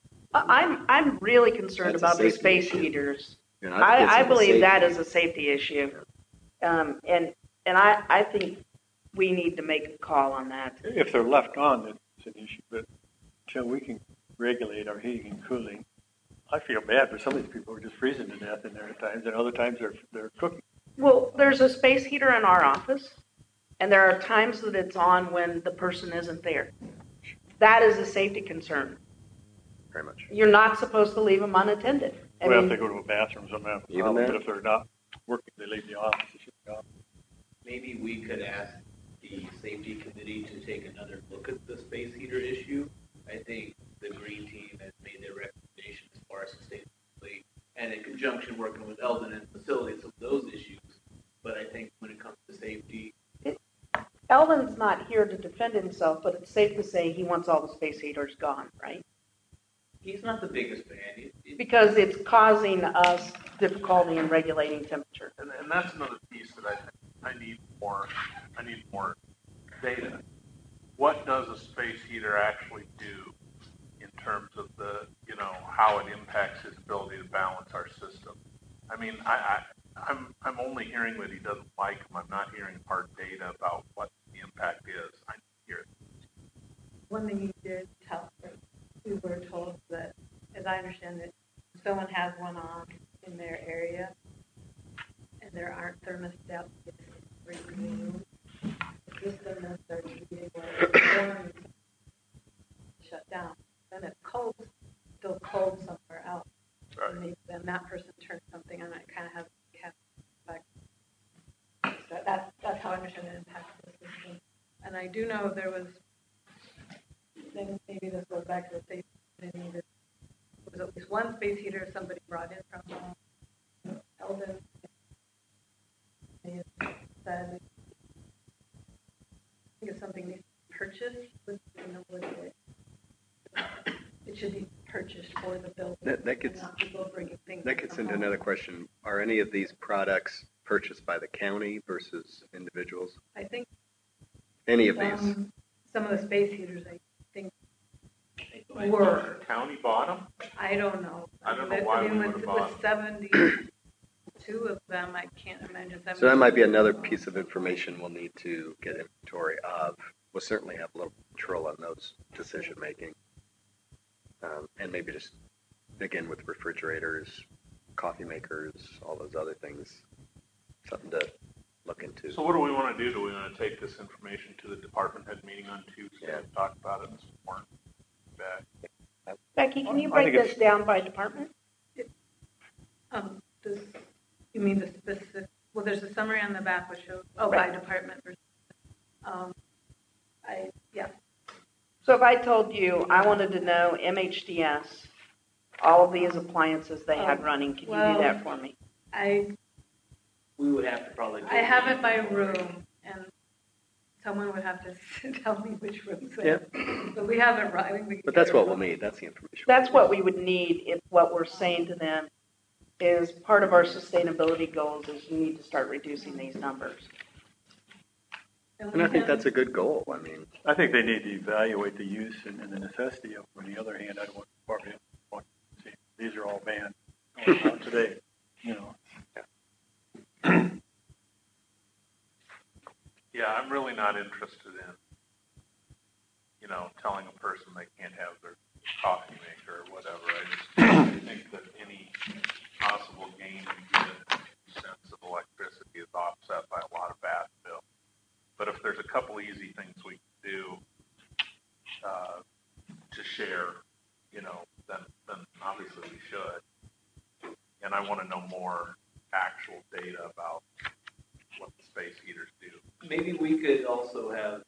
I'm really concerned about the space heaters. I believe that is a safety issue. And I think we need to make a call on that. If they're left on, it's an issue. But until we can regulate our heating and cooling, I feel bad for some of these people who are just freezing to death in there at times, and other times they're cooking. Well, there's a space heater in our office, and there are times that it's on when the person isn't there. That is a safety concern. Very much. You're not supposed to leave them unattended. Well, if they go to a bathroom, something happens. Even then? But if they're not working, they leave the office. They should be off. Maybe we could ask the safety committee to take another look at the space heater issue. I think the green team has made their recommendation as far as sustainability, and in conjunction working with Eldon and facilities of those issues. But I think when it comes to safety, Eldon's not here to defend himself, but it's safe to say he wants all the space heaters gone, right? he's not the biggest fan. Because it's causing us difficulty in regulating temperature. And that's another piece that I need more data. What does a space heater actually do in terms of the, how it impacts his ability to balance our system? I mean, I'm only hearing that he doesn't like them. I'm not hearing hard data about what the impact is. I hear it. One thing you did tell us, we were told that, as I understand it, if someone has one on in their area and there aren't thermostats removed, the system then starts heating or shut down. Then it's cold, still cold somewhere else. Right. And maybe then that person turns something on, it kind of has how I understand it impacts the system. And I do know there was, then maybe this goes back to the state, there was at least one space heater somebody brought in from Eldon. They said, I think it's something needs to be purchased, but I don't know what it should be purchased for the building. That gets, not people bringing things that gets from into home. another question. Are any of these products purchased by the county versus individuals? I think Any of these? some of the space heaters, I think, were. County bought them? I don't know. I don't know why we would have bought with 72 of them, I can't imagine. So that might be another piece of information we'll need to get inventory of. We'll certainly have a little control on those decision making. And maybe just, again, with refrigerators, coffee makers, all those other things, something to look into. So what do we want to do? Do we want to take this information to the department head meeting on Tuesday and talk about it some more? Becky, can you break this down by department? This, you mean the specific, well, there's a summary on the back which shows, by department. Yeah. So if I told you I wanted to know MHDS, all of these appliances they had running, can you do that for me? We would have to probably. I have it by room, and someone would have to tell me which rooms. Yeah. But we have it right. But that's what we'll need. That's the information. That's what we would need if what we're saying to them is part of our sustainability goals is you need to start reducing these numbers. And I think that's a good goal. I mean, I think they need to evaluate the use and the necessity of it. On the other hand, I don't want to see these are all banned today, you know. Yeah, I'm really not interested in, telling a person they can't have their coffee maker or whatever. I just think that any possible gain we get in sense of electricity is offset by a lot of bad bills. But if there's a couple easy things we can do to share, then obviously we should. And I want to know more actual data about what the space heaters do. Maybe we could also have,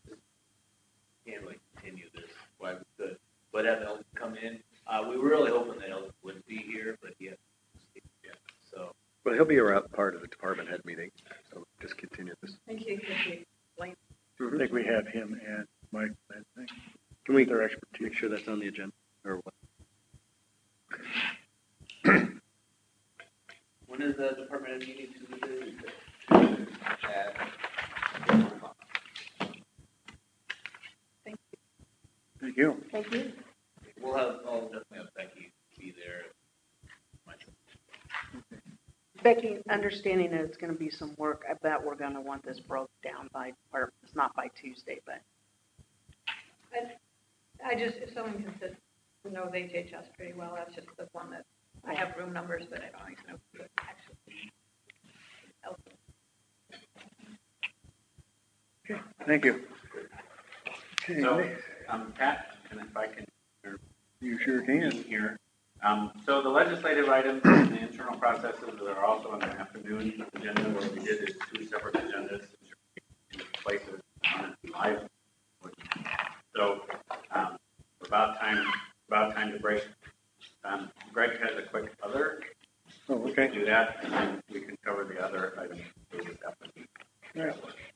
continue this, why we could, but have Eldon come in. We were really hoping that Eldon would be here, but he hasn't. So. Well, he'll be around part of the department head meeting, so just continue this. Thank you. I think we have him and Mike. I think. Can we their expertise. Make sure that's on the agenda or what? When is the department head meeting? Tuesday? Thank you. Thank you. We'll definitely have Becky be there. Becky, understanding that it's going to be some work, I bet we're going to want this broke down by departments, not by Tuesday, but. I just, if someone can sit, who knows HHS pretty well, that's just the one that I have room numbers, but I don't always know who it actually helps. Okay, thank you. Okay. So, Pat, and if I can. You sure can. Here. So the legislative items and the internal processes are also on the afternoon agenda. What we did is two separate agendas, two places on it live. So about time to break. Greg has a quick other. Oh, okay. Do that, and then we can cover the other items. Yeah.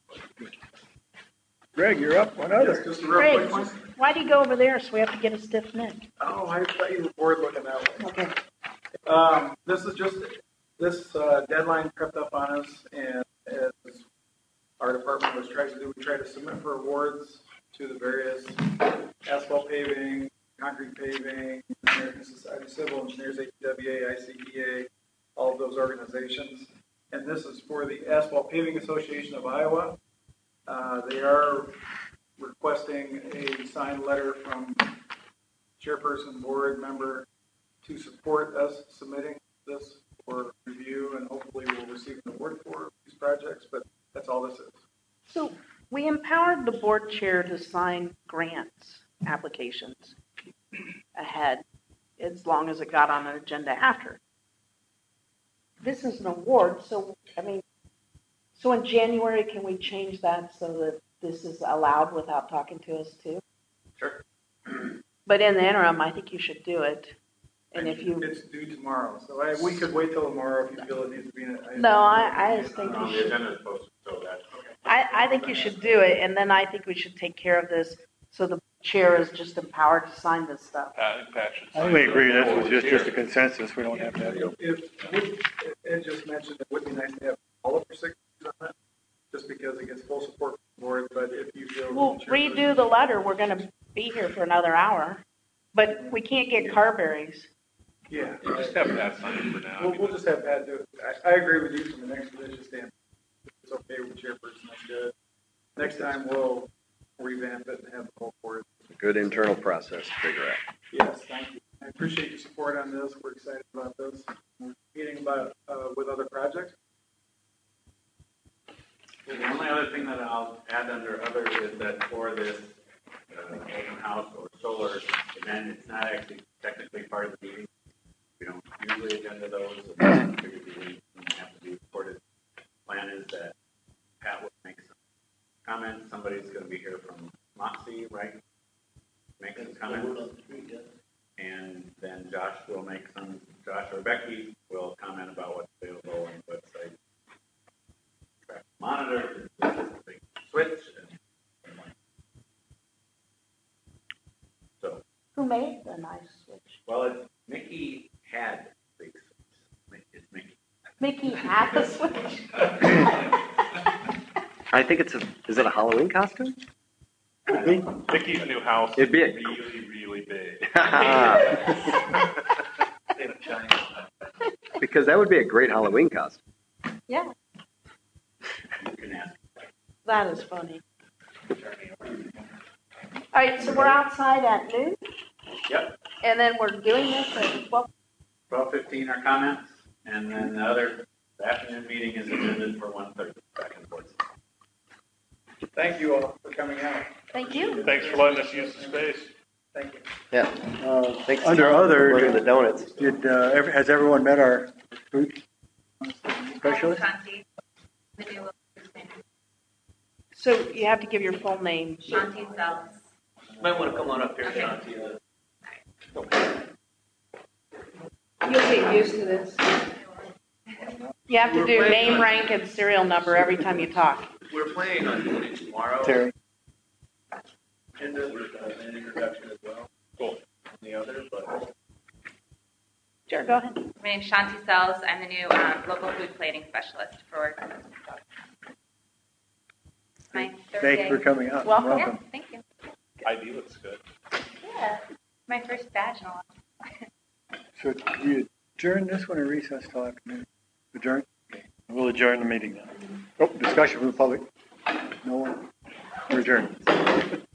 Greg, you're up. One other. Yes, just a real Greg, quick one. why do you go over there so we have to get a stiff neck? Oh, I thought you were bored looking that way. Okay. This deadline crept up on us, and as our department was trying to do, we tried to submit for awards to the various asphalt paving, concrete paving, American Society of Civil Engineers, APWA, ICEA, all of those organizations. And this is for the Asphalt Paving Association of Iowa. They are requesting a signed letter from chairperson, board member to support us submitting this for review, and hopefully we'll receive an award for these projects, but that's all this is. So we empowered the board chair to sign grants applications ahead, as long as it got on an agenda after. This is an award, so, So in January, can we change that so that this is allowed without talking to us too? Sure. But in the interim, I think you should do it. And if you, It's due tomorrow, so we could wait till tomorrow if you feel it needs to be in it. no, I just think No, you the should. agenda is posted, so that's okay. I think you should do it, and then I think we should take care of this so the chair is just empowered to sign this stuff. I think Pat should I think sign we it agree this before was the just a chair. consensus. We don't have to have it. It just mentioned it would be nice to have all of your signatures on that, just because it gets full support from the board, but if you feel. We'll redo the letter. We're gonna be here for another hour, but we can't get Carberry's. Yeah. You just have Pat sign it for now. We'll just have Pat do it. I agree with you from the next position standpoint. If it's okay with the chairperson, that's good. Next time we'll revamp it and have the whole board. A good internal process to figure out. Yes, thank you. I appreciate your support on this. We're excited about this. We're meeting about, with other projects. The only other thing that I'll add under other is that for this open house or solar event, it's not actually technically part of the meeting. We don't usually agenda those. I figured we wouldn't have to be recorded. Plan is that Pat will make some comments. Somebody's going to be here from Moxie, right? Make some comments. And then Josh will make some, Josh or Becky will comment about what's available on the website. Track monitor, big switch. So. Who made the nice switch? Well, Mickey had big switch. It's Mickey. Mickey had the switch. I think is it a Halloween costume? Could be. Mickey's new house It'd be is really, really big. Because that would be a great Halloween costume. Yeah, You can ask. that is funny. All right, so we're outside at noon, Yep. and then we're doing this at 12. 12:15 are comments, and then the afternoon meeting is adjourned for 1:30. Back and forth. Thank you all for coming out. Thank you. Thanks for letting us use the space. Thank you. Yeah. Thanks, Under Tom, for other, bringing the donuts. has everyone met our food specialist? So you have to give your full name. Shanti Sells. Might want to come on up here, Okay. Shanti. You'll get used to this. You have to do name, rank, and serial number every time you talk. We're planning on doing it tomorrow. Terry. And then with an introduction as well. Cool. The other, but. Jared, go ahead. My name's Shanti Sells. I'm the new local food plating specialist for my third Thank you for day. coming out. Welcome. Yeah, thank you. ID looks good. Yeah, my first badge in a while. So do you adjourn this one or recess till afternoon? Adjourn? Okay. We'll adjourn the meeting now. Oh, discussion from the public? No one? We're adjourned.